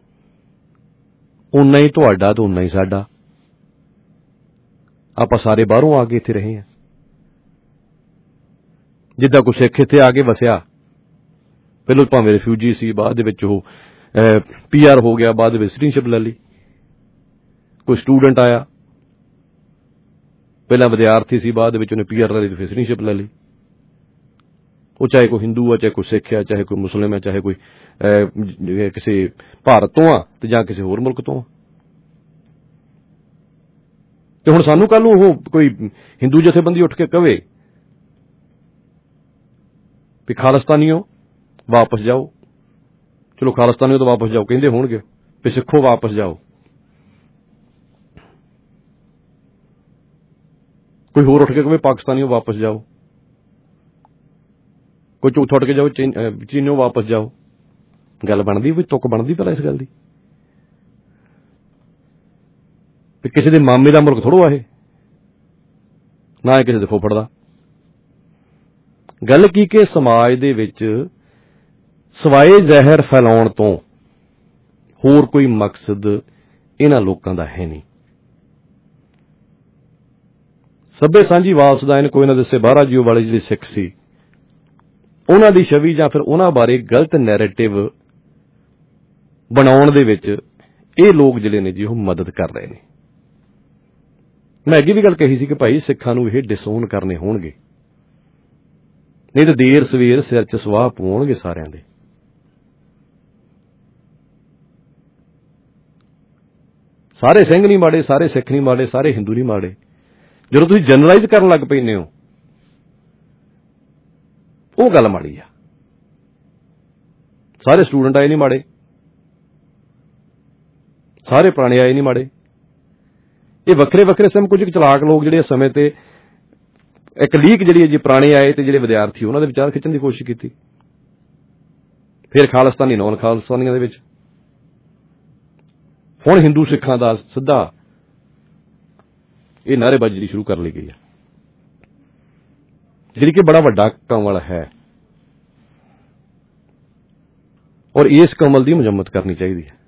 ਓਨਾ ਹੀ ਤੁਹਾਡਾ ਤੇ ਓਨਾ ਹੀ ਸਾਡਾ। ਆਪਾਂ ਸਾਰੇ ਬਾਹਰੋਂ ਆ ਕੇ ਇੱਥੇ ਰਹੇ ਹਾਂ। ਜਿੱਦਾਂ ਕੋਈ ਸਿੱਖ ਇੱਥੇ ਆ ਕੇ ਵਸਿਆ, ਪਹਿਲਾਂ ਭਾਵੇਂ ਰਿਫਿਊਜੀ ਸੀ, ਬਾਅਦ ਦੇ ਵਿੱਚ ਉਹ PR ਹੋ ਗਿਆ, ਬਾਅਦ ਦੇ ਵਿੱਚ ਸਿਟੀਜ਼ਨਸ਼ਿਪ ਲੈ ਲਈ। ਕੋਈ ਸਟੂਡੈਂਟ ਆਇਆ, ਪਹਿਲਾਂ ਵਿਦਿਆਰਥੀ ਸੀ, ਬਾਅਦ ਦੇ ਵਿੱਚ ਉਹਨੇ PR ਲੈ ਲਈ, ਫਿਰ ਸਿਟੀਜ਼ਨਸ਼ਿਪ ਲੈ ਲਈ। ਉਹ ਚਾਹੇ ਕੋਈ ਹਿੰਦੂ ਆ, ਚਾਹੇ ਕੋਈ ਸਿੱਖ ਆ, ਚਾਹੇ ਕੋਈ ਮੁਸਲਿਮ ਆ, ਚਾਹੇ ਕੋਈ ਕਿਸੇ ਭਾਰਤ ਤੋਂ ਆ ਤੇ ਜਾਂ ਕਿਸੇ ਹੋਰ ਮੁਲਕ ਤੋਂ ਆ। ਤੇ ਹੁਣ ਸਾਨੂੰ ਕੱਲ ਨੂੰ ਉਹ ਕੋਈ ਹਿੰਦੂ ਜਥੇਬੰਦੀ ਉੱਠ ਕੇ ਕਵੇ ਵੀ ਖਾਲਿਸਤਾਨੀਓ ਵਾਪਸ ਜਾਓ, ਚਲੋ ਖਾਲਿਸਤਾਨੀਓ ਤਾਂ ਵਾਪਸ ਜਾਓ ਕਹਿੰਦੇ ਹੋਣਗੇ, ਵੀ ਸਿੱਖੋ ਵਾਪਸ ਜਾਓ। ਕੋਈ ਹੋਰ ਉੱਠ ਕੇ ਕਵੇ ਪਾਕਿਸਤਾਨੀਓ ਵਾਪਸ ਜਾਓ, ਕੋਈ ਚੌਥਾ ਉੱਠ ਕੇ ਜਾਓ ਚੀਨਿਓ ਵਾਪਸ ਜਾਓ। ਗੱਲ ਬਣਦੀ ਵੀ ਤੁੱਕ ਬਣਦੀ ਪਹਿਲਾਂ ਇਸ ਗੱਲ ਦੀ ਵੀ ਕਿਸੇ ਦੇ ਮਾਮੇ ਦਾ ਮੁਲਕ ਥੋੜ੍ਹਾ ਇਹ, ਨਾ ਇਹ ਕਿਸੇ ਦੇ ਫੁੱਫੜ ਦਾ। ਗੱਲ ਕੀ ਕਿ ਸਮਾਜ ਦੇ ਵਿੱਚ ਸਵਾਏ ਜ਼ਹਿਰ ਫੈਲਾਉਣ ਤੋਂ ਹੋਰ ਕੋਈ ਮਕਸਦ ਇਹਨਾਂ ਲੋਕਾਂ ਦਾ ਹੈ ਨਹੀਂ। ਸਭੇ ਸਾਂਝੀ ਵਾਪਸ ਦਾ ਕੋਈ ਨਾ ਦੱਸੇ ਬਾਹਰਾ ਜੀਓ ਵਾਲੇ ਜਿਹੜੇ ਸਿੱਖ ਸੀ, ਉਹਨਾਂ ਦੀ ਛਵੀ ਜਾਂ ਫਿਰ ਉਹਨਾਂ ਬਾਰੇ ਗਲਤ ਨੈਰੇਟਿਵ ਬਣਾਉਣ ਦੇ ਵਿੱਚ ਇਹ ਲੋਕ ਜਿਹੜੇ ਨੇ ਜੀ ਉਹ ਮਦਦ ਕਰ ਰਹੇ ਨੇ। ਮੈਂ ਅੱਗੇ ਵੀ ਗੱਲ ਕਹੀ ਸੀ ਕਿ ਭਾਈ ਸਿੱਖਾਂ ਨੂੰ ਇਹ ਡਿਸਓਨ ਕਰਨੇ ਹੋਣਗੇ, ਨਹੀਂ ਤਾਂ ਦੇਰ ਸਵੇਰ ਸਿਰ 'ਚ ਸਵਾਹ ਪਵਾਉਣਗੇ ਸਾਰਿਆਂ ਦੇ। ਸਾਰੇ ਸਿੰਘ ਨਹੀਂ ਮਾੜੇ, ਸਾਰੇ ਸਿੱਖ ਨਹੀਂ ਮਾੜੇ, ਸਾਰੇ ਹਿੰਦੂ ਨਹੀਂ ਮਾੜੇ। ਜਦੋਂ ਤੁਸੀਂ ਜਨਰਲਾਈਜ਼ ਕਰਨ ਲੱਗ ਪੈਂਦੇ ਹੋ, ਉਹ ਗੱਲ ਮਾੜੀ ਆ। ਸਾਰੇ ਸਟੂਡੈਂਟ ਆਏ ਨਹੀਂ ਮਾੜੇ, ਸਾਰੇ ਪੁਰਾਣੇ ਆਏ ਨਹੀਂ ਮਾੜੇ। ਇਹ ਵੱਖਰੇ ਵੱਖਰੇ ਸਮ ਕੁਝ ਚਲਾਕ ਲੋਕ ਜਿਹੜੇ ਸਮੇਂ ਤੇ ਇੱਕ ਲੀਕ ਜਿਹੜੀ ਹੈ ਜੀ, ਪੁਰਾਣੇ ਆਏ ਤੇ ਜਿਹੜੇ ਵਿਦਿਆਰਥੀ ਉਹਨਾਂ ਦੇ ਵਿਚਾਰ ਖਿੱਚਣ ਦੀ ਕੋਸ਼ਿਸ਼ ਕੀਤੀ। ਫਿਰ ਖਾਲਿਸਤਾਨੀ ਨੌਨ ਖਾਲਿਸਤਾਨੀਆਂ ਦੇ ਵਿੱਚ, ਹੁਣ ਹਿੰਦੂ ਸਿੱਖਾਂ ਦਾ ਸਿੱਧਾ ਇਹ ਨਾਅਰੇਬਾਜ਼ੀ ਜਿਹੜੀ ਸ਼ੁਰੂ ਕਰ ਲਈ ਗਈ ਹੈ, ਜਿਹੜੀ ਕਿ ਬੜਾ ਵੱਡਾ ਕਮਲ ਹੈ। ਔਰ ਇਸ ਕਮਲ ਦੀ ਮੁਜੰਮਤ ਕਰਨੀ ਚਾਹੀਦੀ ਹੈ।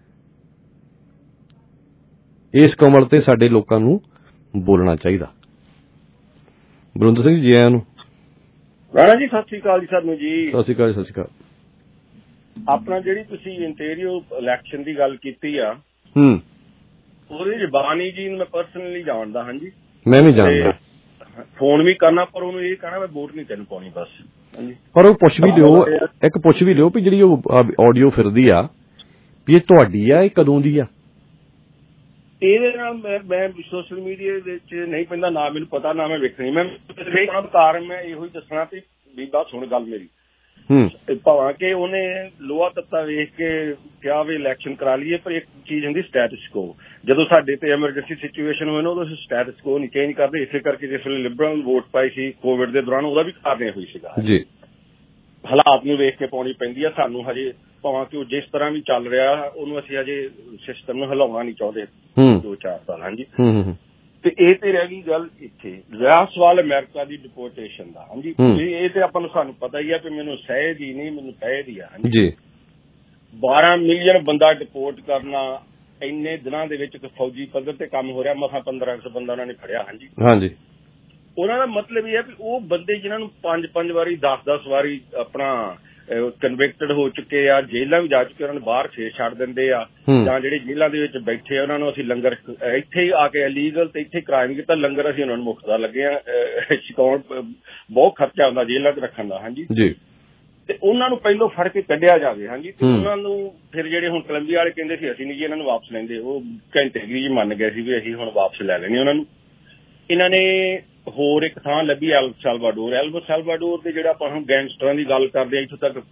ਇਸ ਕਮਲ ਤੇ ਸਾਡੇ ਲੋਕਾਂ ਨੂੰ ਬੋਲਣਾ ਚਾਹੀਦਾ। ਬਲਵੰਤ ਸਿੰਘ ਜੀ ਆਇਆਂ ਨੂੰ। ਰਾਣਾ ਜੀ ਸਤਿ ਸ੍ਰੀ ਅਕਾਲ ਜੀ। ਸਾਨੂੰ ਜੀ ਸਤਿ ਸ੍ਰੀ ਅਕਾਲ। ਸਤਿ ਸ੍ਰੀ ਅਕਾਲ। ਆਪਣਾ ਜਿਹੜੀ ਤੁਸੀਂ ਇੰਟੀਰੀਓ ਇਲੈਕਸ਼ਨ ਦੀ ਗੱਲ ਕੀਤੀ ਆ, ਉਹਦੇ ਚ ਬਾਨੀ ਜੀ ਨੂੰ ਮੈਂ ਪਰਸਨਲੀ ਜਾਣਦਾ। ਹਾਂਜੀ, ਮੈਂ ਵੀ ਜਾਣਦਾ। ਫੋਨ ਵੀ ਕਰਨਾ, ਪਰ ਉਹਨੂੰ ਇਹ ਕਹਿਣਾ ਮੈਂ ਵੋਟ ਨਹੀਂ ਤੈਨੂੰ ਪਾਉਣੀ ਬਸ। ਪਰ ਉਹ ਪੁੱਛ ਵੀ ਲਿਓ, ਇੱਕ ਪੁੱਛ ਵੀ ਲਿਓ ਵੀ ਜਿਹੜੀ ਉਹ ਆਡੀਓ ਫਿਰਦੀ ਆ ਵੀ ਇਹ ਤੁਹਾਡੀ ਆ, ਇਹ ਕਦੋਂ ਦੀ ਆ? ਇਹਦੇ ਨਾਲ ਮੈਂ ਸੋਸ਼ਲ ਮੀਡੀਆ ਵਿੱਚ ਨਹੀਂ ਪੈਂਦਾ, ਨਾ ਮੈਨੂੰ ਪਤਾ, ਨਾ ਮੈਂ ਵੇਖਣੀ। ਮੈਂ ਕਾਰਨ ਮੈਂ ਇਹੋ ਹੀ ਦੱਸਣਾ ਵੀ ਬੀਬਾ ਸੁਣ ਗੱਲ ਮੇਰੀ। ਭਾਵਾਂ ਕਿ ਉਹਨੇ ਲੋਹਾ ਤੱਤਾ ਵੇਖ ਕੇ ਕਿਹਾ ਵੀ ਇਲੈਕਸ਼ਨ ਕਰਾ ਲਈਏ, ਪਰ ਇੱਕ ਚੀਜ਼ ਹੁੰਦੀ ਸਟੇਟਸ ਕੋ। ਜਦੋਂ ਸਾਡੇ ਤੇ ਐਮਰਜੈਂਸੀ ਸਿਚੁਏਸ਼ਨ ਹੋਏ ਨਾ, ਉਦੋਂ ਅਸੀਂ ਸਟੇਟਸ ਕੋ ਨਹੀਂ ਚੇਂਜ ਕਰਦੇ। ਇਸੇ ਕਰਕੇ ਜਿਸ ਵੇਲੇ ਲਿਬਰਲ ਵੋਟ ਪਾਈ ਸੀ ਕੋਵਿਡ ਦੇ ਦੌਰਾਨ, ਉਹਦਾ ਵੀ ਕਾਰਨ ਹੋਈ ਸੀਗਾ ਜੀ, ਹਾਲਾਤ ਨੂੰ ਵੇਖ ਕੇ ਪਾਉਣੀ ਪੈਂਦੀ ਆ ਸਾਨੂੰ। ਹਜੇ ਭਾਵਾਂ ਕਿ ਉਹ ਜਿਸ ਤਰ੍ਹਾਂ ਵੀ ਚੱਲ ਰਿਹਾ ਉਹਨੂੰ ਅਸੀਂ ਹਜੇ ਸਿਸਟਮ ਨੂੰ ਹਿਲਾਉਣਾ ਨਹੀਂ ਚਾਹੁੰਦੇ 2-4 ਸਾਲ। ਹਾਂਜੀ, ਤੇ ਇਹ ਤੇ ਰਹਿ ਗਈ ਗੱਲ ਇੱਥੇ। ਰਿਹਾ ਸਵਾਲ ਅਮਰੀਕਾ ਦੀ ਡਿਪੋਰਟੇਸ਼ਨ ਦਾ। ਹਾਂਜੀ, ਇਹ ਤੇ ਆਪਾਂ ਨੂੰ ਸਾਨੂੰ ਪਤਾ ਹੀ ਆ ਕਿ ਮੈਨੂੰ ਸਹਿਜ ਹੀ ਨਹੀਂ, ਮੈਨੂੰ ਸਹਿਜ ਹੀ ਆ। ਹਾਂਜੀ, 12 ਮਿਲੀਅਨ ਬੰਦਾ ਡਿਪੋਰਟ ਕਰਨਾ ਇੰਨੇ ਦਿਨਾਂ ਦੇ ਵਿੱਚ ਫੌਜੀ ਪੱਧਰ ਤੇ ਕੰਮ ਹੋ ਰਿਹਾ। ਮਸਾਂ 1500 ਬੰਦਾ ਉਹਨਾਂ ਨੇ ਫੜਿਆ। ਹਾਂਜੀ ਹਾਂਜੀ, ਉਹਨਾਂ ਦਾ ਮਤਲਬ ਇਹ ਹੈ ਵੀ ਉਹ ਬੰਦੇ ਜਿਨ੍ਹਾਂ ਨੂੰ 5-5 ਵਾਰੀ 10-10 ਵਾਰੀ ਆਪਣਾ ਕਨਵਿਕਟਡ ਹੋ ਚੁੱਕੇ ਆ, ਜੇਲ੍ਹਾਂ ਵੀ ਜਾ ਚੁੱਕੇ, ਉਹਨਾਂ ਨੂੰ ਬਾਹਰ ਫੇਰ ਛੱਡ ਦਿੰਦੇ ਆ। ਜਾਂ ਜਿਹੜੇ ਜੇਲ੍ਹਾਂ ਦੇ ਵਿੱਚ ਬੈਠੇ ਆ ਉਹਨਾਂ ਨੂੰ ਅਸੀਂ ਲੰਗਰ ਇੱਥੇ ਹੀ ਆ ਕੇ ਇਲੀਗਲ ਤੇ ਇੱਥੇ ਕ੍ਰਾਈਮ ਕੀਤਾ, ਲੰਗਰ ਅਸੀਂ ਉਹਨਾਂ ਨੂੰ ਮੁਫਤ ਦਾ ਲੱਗੇ ਆ ਛਕਾਉਣ। ਬਹੁਤ ਖਰਚਾ ਹੁੰਦਾ ਜੇਲ੍ਹਾਂ 'ਚ ਰੱਖਣ ਦਾ। ਹਾਂਜੀ, ਤੇ ਉਹਨਾਂ ਨੂੰ ਪਹਿਲੋਂ ਫੜ ਕੇ ਕੱਢਿਆ ਜਾਵੇ। ਹਾਂਜੀ, ਤੇ ਉਹਨਾਂ ਨੂੰ ਫਿਰ ਜਿਹੜੇ ਹੁਣ ਕੋਲੰਬੀਆ ਵਾਲੇ ਕਹਿੰਦੇ ਸੀ ਅਸੀਂ ਨਹੀਂ ਜੀ ਇਹਨਾਂ ਨੂੰ ਵਾਪਸ ਲੈਂਦੇ, ਉਹ ਘੰਟੇਗਰੀ ਜੀ ਮੰਨ ਗਏ ਸੀ ਵੀ ਅਸੀਂ ਹੁਣ ਵਾਪਸ ਲੈ ਲੈਣੇ ਉਹਨਾਂ ਨੂੰ। ਇਹਨਾਂ ਨੇ ਹੋਰ ਇੱਕ ਥਾਂ ਲੱਭੀ, ਐਲ ਸੈਲਵਾਡੋਰ। ਐਲ ਸੈਲਵਾਡੋਰ ਦੇ ਜਿਹੜਾ ਆਪਾਂ ਹੁਣ ਗੈਂਗਸਟਰਾਂ ਦੀ ਗੱਲ ਕਰਦੇ ਹਾਂ, ਇੱਥੋਂ ਤੱਕ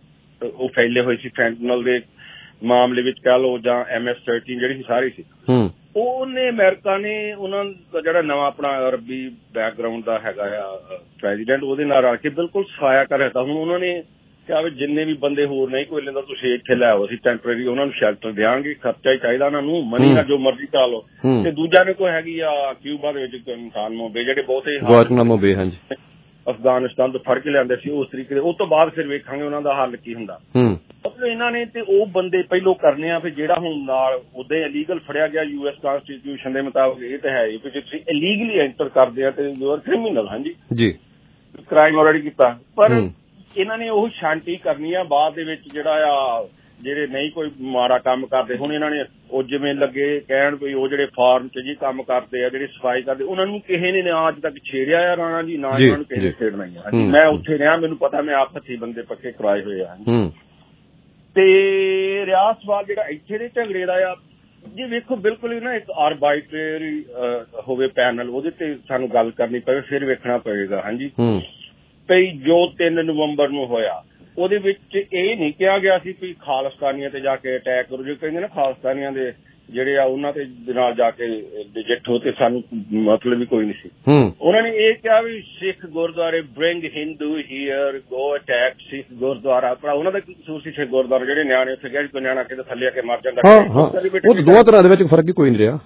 ਉਹ ਫੈਲੇ ਹੋਏ ਸੀ ਫੈਂਟਨਲ ਦੇ ਮਾਮਲੇ ਵਿੱਚ ਕਹਿ ਲਓ, ਜਾਂ MS-13 ਜਿਹੜੀ ਸੀ ਸਾਰੀ ਸੀ। ਉਹਨੇ ਅਮਰੀਕਾ ਨੇ ਉਹਨਾਂ ਦਾ ਜਿਹੜਾ ਨਵਾਂ ਆਪਣਾ ਅਰਬੀ ਬੈਕਗਰਾਊਂਡ ਦਾ ਹੈਗਾ ਆ ਪ੍ਰੈਜ਼ੀਡੈਂਟ, ਉਹਦੇ ਨਾਲ ਰਲ ਕੇ ਬਿਲਕੁਲ ਸਫਾਇਆ ਕਰ ਦਿੱਤਾ। ਹੁਣ ਉਹਨਾਂ ਨੇ ਕਿਹਾ ਵੀ ਜਿੰਨੇ ਵੀ ਬੰਦੇ ਹੋਰ ਨਹੀਂ ਕੋਈ ਲੈਂਦਾ ਤੁਸੀਂ ਇੱਥੇ ਲੈ ਆਓ, ਅਸੀਂ ਟੈਂਪਰੇਰੀ ਉਹਨਾਂ ਨੂੰ ਸ਼ੈਲਟਰ ਦਿਆਂਗੇ, ਖਰਚਾ ਹੀ ਚਾਹੀਦਾ ਉਹਨਾਂ ਨੂੰ, ਮਨੀ ਨਾਲ ਜੋ ਮਰਜ਼ੀ ਕਰਾ ਲਓ। ਤੇ ਦੂਜਾ ਨੇ ਕੋਈ ਹੈਗੀ ਆ ਕਿਊਬਾ ਦੇ ਵਿੱਚ ਗੁਆਂਟਨਾਮੋ ਜਿਹੜੇ ਬਹੁਤੇ ਅਫਗਾਨਿਸਤਾਨ ਤੋਂ ਫੜ ਕੇ ਲਿਆਂਦੇ ਸੀ, ਉਸ ਤਰੀਕੇ ਦੇ। ਉਸ ਤੋਂ ਬਾਅਦ ਫਿਰ ਵੇਖਾਂਗੇ ਉਹਨਾਂ ਦਾ ਹੱਲ ਕੀ ਹੁੰਦਾ। ਮਤਲਬ ਇਹਨਾਂ ਨੇ ਤੇ ਉਹ ਬੰਦੇ ਪਹਿਲੋਂ ਕਰਨੇ ਆ, ਫਿਰ ਜਿਹੜਾ ਹੁਣ ਨਾਲ ਉਦਾਂ ਹੀ ਇਲੀਗਲ ਫੜਿਆ ਗਿਆ US ਕਾਨਸਟੀਟਿਊਸ਼ਨ ਦੇ ਮੁਤਾਬਕ, ਇਹ ਤਾਂ ਹੈ ਹੀ, ਜੇ ਤੁਸੀਂ ਇਲੀਗਲੀ ਐਂਟਰ ਕਰਦੇ ਆ ਤੇ ਯੂ ਆਰ ਕ੍ਰਿਮੀਨਲ। ਹਾਂਜੀ ਜੀ, ਕ੍ਰਾਈਮ ਆਲਰੇਡੀ ਕੀਤਾ। ਪਰ ਇਹਨਾਂ ਨੇ ਉਹ ਸ਼ਾਂਤੀ ਕਰਨੀ ਆ ਬਾਅਦ ਦੇ ਵਿੱਚ, ਜਿਹੜਾ ਆ ਜਿਹੜੇ ਨਹੀਂ ਕੋਈ ਮਾੜਾ ਕੰਮ ਕਰਦੇ। ਹੁਣ ਇਹਨਾਂ ਨੇ ਉਹ ਜਿਵੇਂ ਲੱਗੇ ਕਹਿਣ ਵੀ ਉਹ ਜਿਹੜੇ ਫਾਰਮ 'ਚ ਜੀ ਕੰਮ ਕਰਦੇ ਆ, ਜਿਹੜੇ ਸਫਾਈ ਕਰਦੇ, ਉਹਨਾਂ ਨੂੰ ਕਿਸੇ ਨੇ ਨਾ ਅੱਜ ਤੱਕ ਛੇੜਿਆ ਆ ਰਾਣਾ ਜੀ, ਨਾ ਇਹਨਾਂ ਨੂੰ ਕਿਸੇ ਨੇ ਛੇੜਨਾ ਹੀ ਆ। ਹਾਂਜੀ, ਮੈਂ ਉੱਥੇ ਰਿਹਾ, ਮੈਨੂੰ ਪਤਾ, ਮੈਂ ਆਪ ਹੱਥੀਂ ਬੰਦੇ ਪੱਕੇ ਕਰਵਾਏ ਹੋਏ ਆ। ਤੇ ਰਿਆਤ ਸਵਾਲ ਜਿਹੜਾ ਇੱਥੇ ਦੇ ਝਗੜੇ ਦਾ ਆ, ਜੀ ਵੇਖੋ ਬਿਲਕੁਲ ਹੀ ਨਾ ਇੱਕ ਆਰਬਾਈਟਰੀ ਹੋਵੇ ਪੈਨਲ, ਉਹਦੇ ਤੇ ਸਾਨੂੰ ਗੱਲ ਕਰਨੀ ਪਵੇ, ਫਿਰ ਵੇਖਣਾ ਪਵੇਗਾ। ਹਾਂਜੀ, ਭਈ ਜੋ 3 ਨਵੰਬਰ ਨੂੰ ਹੋਇਆ ਉਹਦੇ ਵਿੱਚ ਇਹ ਨਹੀਂ ਕਿਹਾ ਗਿਆ ਸੀ ਵੀ ਖਾਲਿਸਤਾਨੀਆਂ ਤੇ ਜਾ ਕੇ ਅਟੈਕ ਕਰੋ। ਜੋ ਕਹਿੰਦੇ ਨਾ ਖਾਲਿਸਤਾਨੀਆਂ ਦੇ ਜਿਹੜੇ ਆ ਉਹਨਾਂ ਤੇ ਨਾਲ ਜਾ ਕੇ ਨਜਿੱਠੋ, ਤੇ ਸਾਨੂੰ ਮਤਲਬ ਵੀ ਕੋਈ ਨਹੀਂ ਸੀ। ਉਹਨਾਂ ਨੇ ਇਹ ਕਿਹਾ ਵੀ ਸਿੱਖ ਗੁਰਦੁਆਰੇ bring Hindu here, go attack Sikh gurdwara. ਪਰ ਉਹਨਾਂ ਦਾ ਕੀ ਕਸੂਰ ਸੀ? ਸਿੱਖ ਗੁਰਦੁਆਰਾ ਜਿਹੜੇ ਨਿਆਣੇ ਉੱਥੇ ਗਿਆ, ਕੋਈ ਨਿਆਣਾ ਕਿਤੇ ਥੱਲੇ ਆ ਕੇ ਮਰ ਜਾਂਦਾ। ਉਹ ਦੋਵਾਂ ਤਰ੍ਹਾਂ ਦੇ ਵਿੱਚ ਫਰਕ ਹੀ ਕੋਈ ਨਹੀਂ ਰਿਹਾ।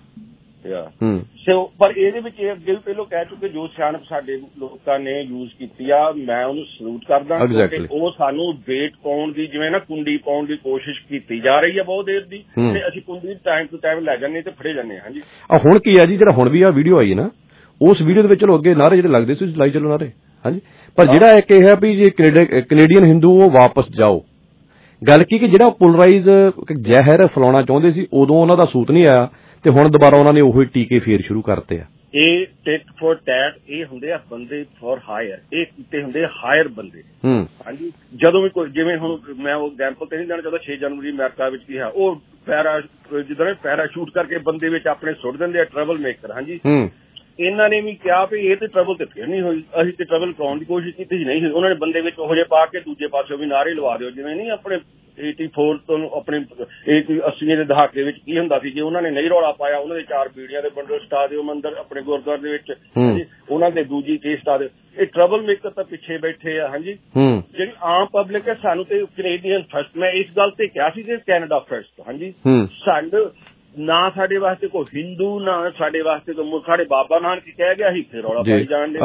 ਪਰ ਇਹਦੇ ਵਿੱਚ ਇਹ ਅੱਗੇ ਵੀ ਪਹਿਲਾਂ ਕਹਿ ਚੁੱਕੇ, ਜੋ ਸਿਆਣਪ ਸਾਡੇ ਲੋਕਾਂ ਨੇ ਯੂਜ਼ ਕੀਤੀ ਆ, ਮੈਂ ਉਹਨੂੰ ਸਲੂਟ ਕਰਦਾ। ਉਹ ਸਾਨੂੰ ਵੇਟ ਪਾਉਣ ਦੀ, ਜਿਵੇਂ ਨਾ ਕੁੰਡੀ ਪਾਉਣ ਦੀ ਕੋਸ਼ਿਸ਼ ਕੀਤੀ ਜਾ ਰਹੀ ਆ ਬਹੁਤ ਦੇਰ ਦੀ, ਤੇ ਅਸੀਂ ਕੁੰਡੀ ਟਾਈਮ ਟੂ ਟਾਈਮ ਲੈ ਜਾਂਦੇ ਤੇ ਫੜੇ ਜਾਂਦੇ ਹਾਂ। ਜੀ ਹੁਣ ਕੀ ਆ ਜੀ, ਜਿਹੜਾ ਹੁਣ ਵੀ ਆ ਵੀਡੀਓ ਆਈ ਨਾ, ਉਸ ਵੀਡੀਓ ਦੇ ਵਿੱਚ ਚਲੋ ਅੱਗੇ ਨਾਰੇ ਜਿਹੜੇ ਲੱਗਦੇ ਸੀ ਲਾਈ ਚਲੋ ਨਾਰੇ। ਹਾਂਜੀ, ਪਰ ਜਿਹੜਾ ਇੱਕ ਇਹ ਹੈ ਵੀ ਜੇ ਕੈਨੇਡੀਅਨ ਹਿੰਦੂ ਉਹ ਵਾਪਸ ਜਾਓ, ਗੱਲ ਕੀ ਕਿ ਜਿਹੜਾ ਪੋਲਰਾਈਜ਼ ਜ਼ਹਿਰ ਫੈਲਾਉਣਾ ਚਾਹੁੰਦੇ ਸੀ ਉਦੋਂ ਉਹਨਾਂ ਦਾ ਸੂਤ ਨਹੀਂ ਆਇਆ, ਤੇ ਹੁਣ ਦੁਬਾਰਾ ਉਹਨਾਂ ਨੇ ਉਹੀ ਟੀਕੇ ਫੇਰ ਸ਼ੁਰੂ ਕਰਤੇ ਆ। ਇਹ ਟਿਟ ਫੋਰ ਟੈਟ, ਇਹ ਹੁੰਦੇ ਆ ਬੰਦੇ ਫੋਰ ਹਾਇਰ, ਇਹ ਕੀਤੇ ਹੁੰਦੇ ਹਾਇਰ ਬੰਦੇ। ਹਾਂਜੀ, ਜਦੋਂ ਵੀ ਕੋਈ, ਜਿਵੇਂ ਹੁਣ ਮੈਂ ਉਹ ਐਗਜ਼ਾਮਪਲ ਤੇ ਨਹੀਂ ਦੇਣਾ ਚਾਹੁੰਦਾ, 6 ਜਨਵਰੀ ਅਮਰੀਕਾ ਵਿੱਚ ਕੀ ਹੈ, ਉਹ ਜਿੱਦਾਂ ਪੈਰਾਸ਼ੂਟ ਕਰਕੇ ਬੰਦੇ ਵਿੱਚ ਆਪਣੇ ਸੁੱਟ ਦਿੰਦੇ ਆ, ਟਰਬਲ ਮੇਕਰ। ਹਾਂਜੀ, ਇਹਨਾਂ ਨੇ ਵੀ ਕਿਹਾ ਵੀ ਇਹ ਤੇ ਟਰਬਲ ਤੇ ਫਿਰ ਨਹੀਂ ਹੋਈ, ਅਸੀਂ ਤੇ ਟਰਬਲ ਕਰਾਉਣ ਦੀ ਕੋਸ਼ਿਸ਼ ਕੀਤੀ, ਨਹੀਂ ਹੋਈ। ਉਹਨਾਂ ਨੇ ਬੰਦੇ ਵਿੱਚ ਉਹੋ ਜਿਹੇ ਪਾ ਕੇ ਦੂਜੇ ਪਾਸੇ ਵੀ ਨਾਰੇ ਲਵਾ ਦਿਓ, ਜਿਵੇਂ ਨਹੀਂ ਆਪਣੇ 84 ਤੋਂ ਆਪਣੇ 80 ਦੇ ਦਹਾਕੇ ਵਿੱਚ ਕੀ ਹੁੰਦਾ ਸੀ, ਜੇ ਉਹਨਾਂ ਨੇ ਨਹੀਂ ਰੌਲਾ ਪਾਇਆ, ਉਹਨਾਂ ਦੇ 4 ਬੀੜੀਆਂ ਦੇ ਬੰਡਲ ਸਟਾ ਦਿਓ ਮੰਦਰ ਆਪਣੇ ਗੁਰਦੁਆਰੇ ਦੇ ਵਿੱਚ, ਉਹਨਾਂ ਦੇ ਦੂਜੀ ਚੀਜ਼ ਸਟਾ ਦਿਓ। ਇਹ ਟਰਬਲ ਮੇਕਰ ਤਾਂ ਪਿੱਛੇ ਬੈਠੇ ਆ। ਹਾਂਜੀ, ਜਿਹੜੀ ਆਮ ਪਬਲਿਕ ਹੈ, ਸਾਨੂੰ ਤੇ ਕੈਨੇਡੀਅਨ ਫਸਟ, ਮੈਂ ਇਸ ਗੱਲ ਤੇ ਕਿਹਾ ਸੀ ਕਿ ਕੈਨੇਡਾ ਫਸਟ। ਹਾਂਜੀ, ਸਾਡੇ ਨਾ ਸਾਡੇ ਵਾਸਤੇ ਕੋਈ ਹਿੰਦੂ, ਨਾ ਸਾਡੇ ਵਾਸਤੇ ਕੋਈ, ਸਾਡੇ ਬਾਬਾ ਨਾਨਕ ਕਹਿ ਗਿਆ ਸੀ, ਫਿਰ ਰੌਲਾ ਪਾਈ ਜਾਣਦੇ।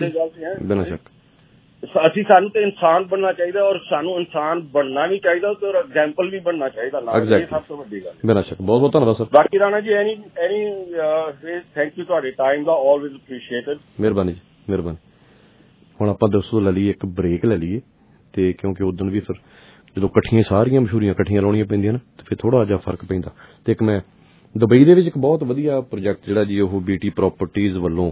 ਅਸੀਂ ਸਾਨੂੰ ਤੇ ਇਨਸਾਨ ਬਣਨਾ ਚਾਹੀਦਾ, ਔਰ ਸਾਨੂੰ ਇਨਸਾਨ ਬਣਨਾ ਵੀ ਚਾਹੀਦਾ, ਤੇ ਐਗਜ਼ਾਮਪਲ ਵੀ ਬਣਨਾ ਚਾਹੀਦਾ ਨਾਲ। ਇਹ ਸਭ ਤੋਂ ਵੱਡੀ ਗੱਲ। ਬਿਨਾਂ ਸ਼ੱਕ, ਬਹੁਤ ਬਹੁਤ ਧੰਨਵਾਦ ਸਰ। ਬਾਕੀ ਰਾਣਾ ਜੀ ਐਨੀ ਥੈਂਕ ਯੂ, ਤੁਹਾਡੇ ਟਾਈਮ ਦਾ ਆਲਵੇਜ਼ ਅਪਰੀਸ਼ੀਏਟਡ। ਮਿਹਰਬਾਨੀ ਜੀ, ਮਿਹਰਬਾਨੀ। ਹੁਣ ਆਪਾਂ ਦੋਸਤੋ ਲੈ ਲਈਏ ਇੱਕ ਬ੍ਰੇਕ ਲੈ ਲਈਏ, ਤੇ ਕਿਉਂਕਿ ਉਦੋਂ ਵੀ ਫਿਰ ਜਦੋਂ ਇਕੱਠੀਆਂ ਸਾਰੀਆਂ ਮਸ਼ਹੂਰੀਆਂ ਇਕੱਠੀਆਂ ਲਾਉਣੀਆਂ ਪੈਂਦੀਆਂ ਨਾ, ਤੇ ਫਿਰ ਥੋੜਾ ਜਿਹਾ ਫਰਕ ਪੈਂਦਾ। ਤੇ ਇੱਕ ਮੈਂ ਦੁਬਈ ਦੇ ਵਿੱਚ ਇੱਕ ਬਹੁਤ ਵਧੀਆ ਪ੍ਰੋਜੈਕਟ ਜਿਹੜਾ ਜੀ ਉਹ BT ਪ੍ਰੋਪਰਟੀਜ਼ ਵੱਲੋਂ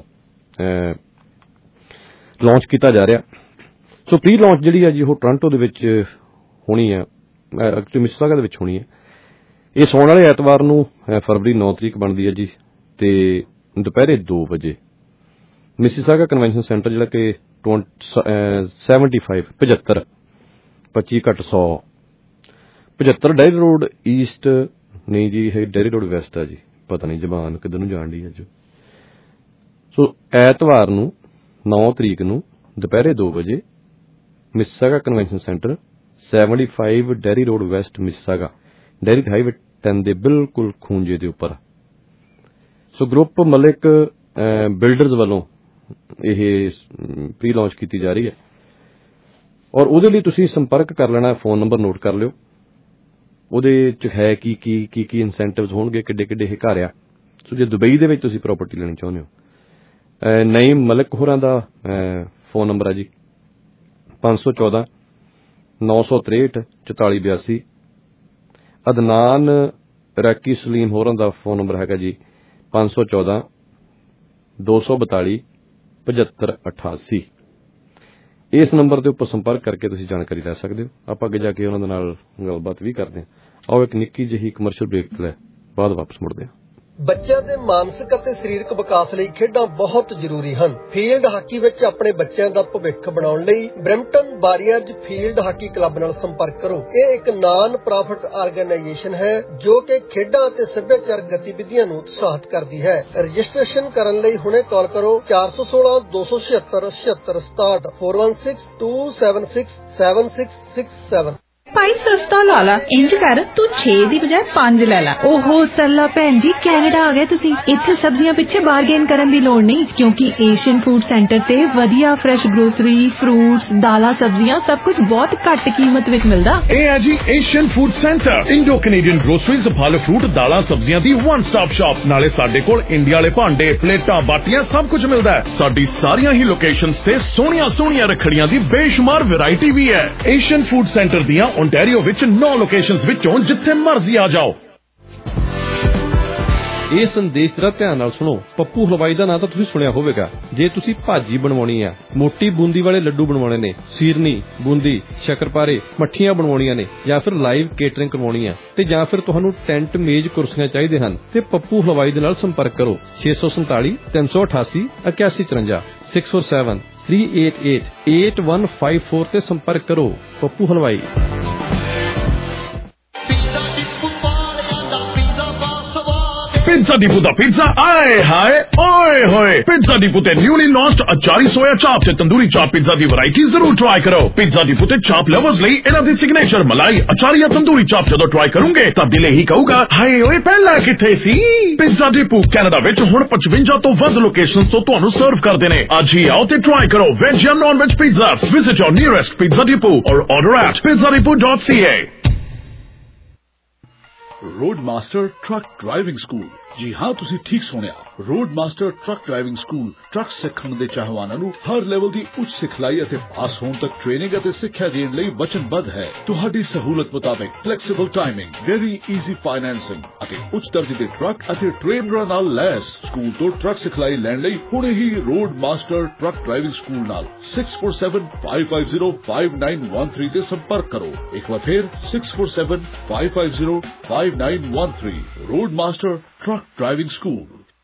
ਲਾਂਚ ਕੀਤਾ ਜਾ ਰਿਹਾ। ਸੋ ਪ੍ਰੀ ਲਾਂਚ ਜਿਹੜੀ ਆ ਜੀ ਉਹ ਟੋਰਾਂਟੋ ਦੇ ਵਿੱਚ ਹੋਣੀ ਆ, ਮਿਸੀਸਾਗਾ ਦੇ ਵਿੱਚ ਹੋਣੀ ਹੈ। ਇਹ ਸੌਣ ਵਾਲੇ ਐਤਵਾਰ ਨੂੰ ਫਰਵਰੀ 9 ਤਰੀਕ ਬਣਦੀ ਹੈ ਜੀ, ਤੇ ਦੁਪਹਿਰੇ 2 ਵਜੇ ਮਿਸੀਸਾਗਾ ਕਨਵੈਨਸ਼ਨ ਸੈਂਟਰ, ਜਿਹੜਾ ਕਿ 75 ਡੈਰੀ ਰੋਡ ਈਸਟ, ਨਹੀਂ ਜੀ ਇਹ ਡੈਰੀ ਰੋਡ ਵੈਸਟ ਆ ਜੀ, ਪਤਾ ਨਹੀਂ ਜ਼ਬਾਨ ਕਿੱਧਰ ਨੂੰ ਜਾਣ ਡਈ ਅੱਜ। ਸੋ ਐਤਵਾਰ ਨੂੰ 9 ਤਰੀਕ ਨੂੰ ਦੁਪਹਿਰੇ 2 ਵਜੇ Mississauga convention centre, 75 Derry Road West Mississauga, Derry highway 10 ਦੇ ਬਿਲਕੁਲ ਖੂੰਜੇ ਦੇ ਉੱਪਰ। ਸੋ ਗਰੁੱਪ ਮਲਿਕ ਬਿਲਡਰਜ਼ ਵੱਲੋਂ ਇਹ ਪ੍ਰੀ ਲਾਂਚ ਕੀਤੀ ਜਾ ਰਹੀ ਹੈ, ਔਰ ਉਹਦੇ ਲਈ ਤੁਸੀਂ ਸੰਪਰਕ ਕਰ ਲੈਣਾ, ਫੋਨ ਨੰਬਰ ਨੋਟ ਕਰ ਲਿਓ। ਉਹਦੇ ਚ ਹੈ ਕੀ ਇਨਸੈਂਟਿਵਸ ਹੋਣਗੇ, ਕਿੱਡੇ ਕਿੱਡੇ ਇਹ ਘਰ ਆ। ਸੋ ਜੇ ਦੁਬਈ ਦੇ ਵਿੱਚ ਤੁਸੀਂ ਪ੍ਰਾਪਰਟੀ ਲੈਣੀ ਚਾਹੁੰਦੇ ਹੋ, ਨਈਮ ਮਲਿਕ ਹੋਰਾਂ ਦਾ ਫੋਨ ਨੰਬਰ ਹੈ ਜੀ 514 963 4482। ਅਦਨਾਨ ਰੈਕੀ ਸਲੀਮ ਹੋਰਾਂ ਦਾ ਫੋਨ ਨੰਬਰ ਹੈਗਾ ਜੀ 514 242 7588। ਇਸ ਨੰਬਰ ਦੇ ਉੱਪਰ ਸੰਪਰਕ ਕਰਕੇ ਤੁਸੀਂ ਜਾਣਕਾਰੀ ਲੈ ਸਕਦੇ ਹੋ। ਆਪਾਂ ਅੱਗੇ ਜਾ ਕੇ ਉਹਨਾਂ ਦੇ ਨਾਲ ਗੱਲਬਾਤ ਵੀ ਕਰਦੇ ਹਾਂ। ਆਓ ਇੱਕ ਨਿੱਕੀ ਜਿਹੀ ਕਮਰਸ਼ੀਅਲ ਬ੍ਰੇਕ ਲੈ ਬਾਅਦ ਵਾਪਸ ਮੁੜਦੇ ਹਾਂ। ਬੱਚਿਆਂ ਦੇ ਮਾਨਸਿਕ ਅਤੇ ਸਰੀਰਕ ਵਿਕਾਸ ਲਈ ਖੇਡਾਂ ਬਹੁਤ ਜ਼ਰੂਰੀ ਹਨ। ਫੀਲਡ ਹਾਕੀ ਵਿੱਚ ਆਪਣੇ ਬੱਚਿਆਂ ਦਾ ਭਵਿੱਖ ਬਣਾਉਣ ਲਈ Brampton Warriors field hockey club ਨਾਲ ਸੰਪਰਕ ਕਰੋ। ਇਹ ਇੱਕ ਨਾਨ ਪ੍ਰੋਫਿਟ ਆਰਗੇਨਾਈਜੇਸ਼ਨ ਹੈ ਜੋ ਕਿ ਖੇਡਾਂ ਅਤੇ ਸੱਭਿਆਚਾਰਕ ਗਤੀਵਿਧੀਆਂ ਨੂੰ ਉਤਸ਼ਾਹਿਤ ਕਰਦੀ ਹੈ। ਰਜਿਸਟ੍ਰੇਸ਼ਨ ਕਰਨ ਲਈ ਹੁਣੇ ਕਾਲ ਕਰੋ 416 276 76 67 416 276 7667। ਭਾਈ ਸਸਤਾ ਲਾ ਲਾ, ਇੰਜ ਕਰ ਤੂੰ 6 ਦੀ ਬਜਾਏ 5 ਲੈ ਲਾ। ਓਹੋ ਸਰਲਾ ਭੈਣ ਜੀ, ਕੈਨੇਡਾ ਆ ਗਏ ਤੁਸੀਂ। ਇੱਥੇ ਸਬਜ਼ੀਆਂ ਪਿੱਛੇ ਬਾਰਗੇਨ ਕਰਨ ਦੀ ਲੋੜ ਨਹੀਂ, ਕਿਉਂਕਿ ਏਸ਼ੀਅਨ ਫੂਡ ਸੈਂਟਰ ਤੇ ਵਧੀਆ ਫਰੈਸ਼ ਗਰੋਸਰੀ, ਫਰੂਟਸ, ਦਾਲਾਂ, ਸਬਜ਼ੀਆਂ ਸਭ ਕੁਝ ਬਹੁਤ ਘੱਟ ਕੀਮਤ ਵਿੱਚ ਮਿਲਦਾ। ਇਹ ਹੈ ਜੀ Asian food centre, Indo Canadian groceries, ਫਲ ਫਰੂਟ, ਦਾਲਾਂ, ਸਬਜ਼ੀਆਂ ਦੀ ਵਨ ਸਟਾਪ ਸ਼ਾਪ। ਨਾਲੇ ਸਾਡੇ ਕੋਲ ਇੰਡੀਆ ਵਾਲੇ ਭਾਂਡੇ, ਪਲੇਟਾਂ, ਬਾਟੀਆਂ ਸਭ ਕੁਝ ਮਿਲਦਾ ਹੈ। ਸਾਡੀ ਸਾਰੀਆਂ ਹੀ ਲੋਕੇਸ਼ਨਸ ਤੇ ਸੋਹਣੀਆਂ ਰੱਖੜੀਆਂ ਦੀ ਬੇਸ਼ੁਮਾਰ ਵੈਰਾਈਟੀ ਵੀ ਹੈ। ਏਸ਼ੀਅਨ ਫੂਡ ਸੈਂਟਰ ਦੀਆਂ ਓਨਟਾਰੀਓ ਵਿੱਚ 9 ਲੋਕੇਸ਼ਨਸ ਵਿੱਚੋਂ ਜਿੱਥੇ ਮਰਜ਼ੀ ਆ ਜਾਓ। ਇਹ ਸੰਦੇਸ਼ ਜਰਾ ਧਿਆਨ ਨਾਲ ਸੁਣੋ। ਪੱਪੂ ਹਲਵਾਈ ਦਾ ਨਾਂ ਤਾਂ ਤੁਸੀਂ ਸੁਣਿਆ ਹੋਵੇਗਾ। ਜੇ ਤੁਸੀਂ ਭਾਜੀ ਬਣਵਾਉਣੀ ਆ, ਮੋਟੀ ਬੂੰਦੀ ਵਾਲੇ ਲੱਡੂ ਬਣਵਾਉਣੇ ਨੇ, ਸੀਰਨੀ, ਬੂੰਦੀ, ਸ਼ੱਕਰਪਾਰੇ, ਮੱਠੀਆਂ ਬਣਵਾਉਣੀਆਂ ਨੇ, ਜਾਂ ਫਿਰ ਲਾਈਵ ਕੇਟਰਿੰਗ ਕਰਵਾਉਣੀ ਆ, ਤੇ ਜਾਂ ਫਿਰ ਤੁਹਾਨੂੰ ਟੈਂਟ, ਮੇਜ਼, ਕੁਰਸੀਆਂ ਚਾਹੀਦੇ ਹਨ, ਤੇ ਪੱਪੂ ਹਲਵਾਈ ਦੇ ਨਾਲ ਸੰਪਰਕ ਕਰੋ 647 388 8154 647 388 8154 ਤੇ ਸੰਪਰਕ ਕਰੋ। ਪੱਪੂ ਹਲਵਾਈ। Pizza Depot ਦਾ ਪੀਜ਼ਾ ਆਏ ਹਾਏ ਓਏ ਹੋਏ। Pizza Depot ਤੇ newly launched achari soya chaap ਤੇ ਤੰਦੂਰੀ ਚਾਪ ਪੀਜ਼ਾ ਦੀ ਵੈਰਾਈਟੀ ਜ਼ਰੂਰ ਟਰਾਈ ਕਰੋ। Pizza Depot ਤੇ ਚਾਪ ਲਵਰਸ ਲਈ ਇਹਨਾਂ ਦੀ ਸਿਗਨੇਚਰ ਮਲਾਈ ਅਚਾਰੀ ਜਾਂ ਤੰਦੂਰੀ ਚਾਪ ਜਦੋਂ ਟਰਾਈ ਕਰੋਗੇ ਤਾਂ ਦਿਲ ਹੀ ਕਹੂਗਾ ਹਾਏ ਓਏ ਪਹਿਲਾਂ ਕਿੱਥੇ ਸੀ। Pizza Depot ਕੈਨੇਡਾ ਵਿੱਚ ਹੁਣ 55 ਤੋਂ ਵੱਧ ਲੋਕੇਸ਼ਨਸ ਤੋਂ ਤੁਹਾਨੂੰ ਸਰਵ ਕਰਦੇ ਨੇ। ਅੱਜ ਹੀ ਆਓ ਤੇ ਟਰਾਈ ਕਰੋ ਵੈਜ ਜਾਂ non veg pizzas. Visit your nearest Pizza Depot or order at pizzadepot.ca। Road master truck driving school. जी हाँ, तुसी ठीक सुनिया। Road master truck driving school truck सिखण दे चाहवानां नूं हर लेवल दी उच्च सिखलाई ਅਤੇ ਪਾਸ ਹੋਣ ਤੱਕ ਟ੍ਰੇਨਿੰਗ ਅਤੇ ਸਿੱਖਿਆ ਦੇਣ ਲਈ ਵਚਨਬੱਧ ਹੈ। ਤੁਹਾਡੀ ਸਹੂਲਤ ਮੁਤਾਬਕ flexible timing, very easy financing ਅਤੇ ਉੱਚ ਦਰਜੇ ਦੇ ਟਰੱਕ ਅਤੇ ਟ੍ਰੇਨਰਾਂ ਨਾਲ ਲੈਸ। ਸਕੂਲ ਤੋਂ ਟਰੱਕ ਸਿਖਲਾਈ ਲੈਣ ਲਈ ਹੁਣੇ ਹੀ road master truck driving school ਨਾਲ 6475505913 ਤੇ ਸੰਪਰਕ ਕਰੋ। ਇੱਕ ਵਾਰ ਫਿਰ 6475505913। Road master truck driving school.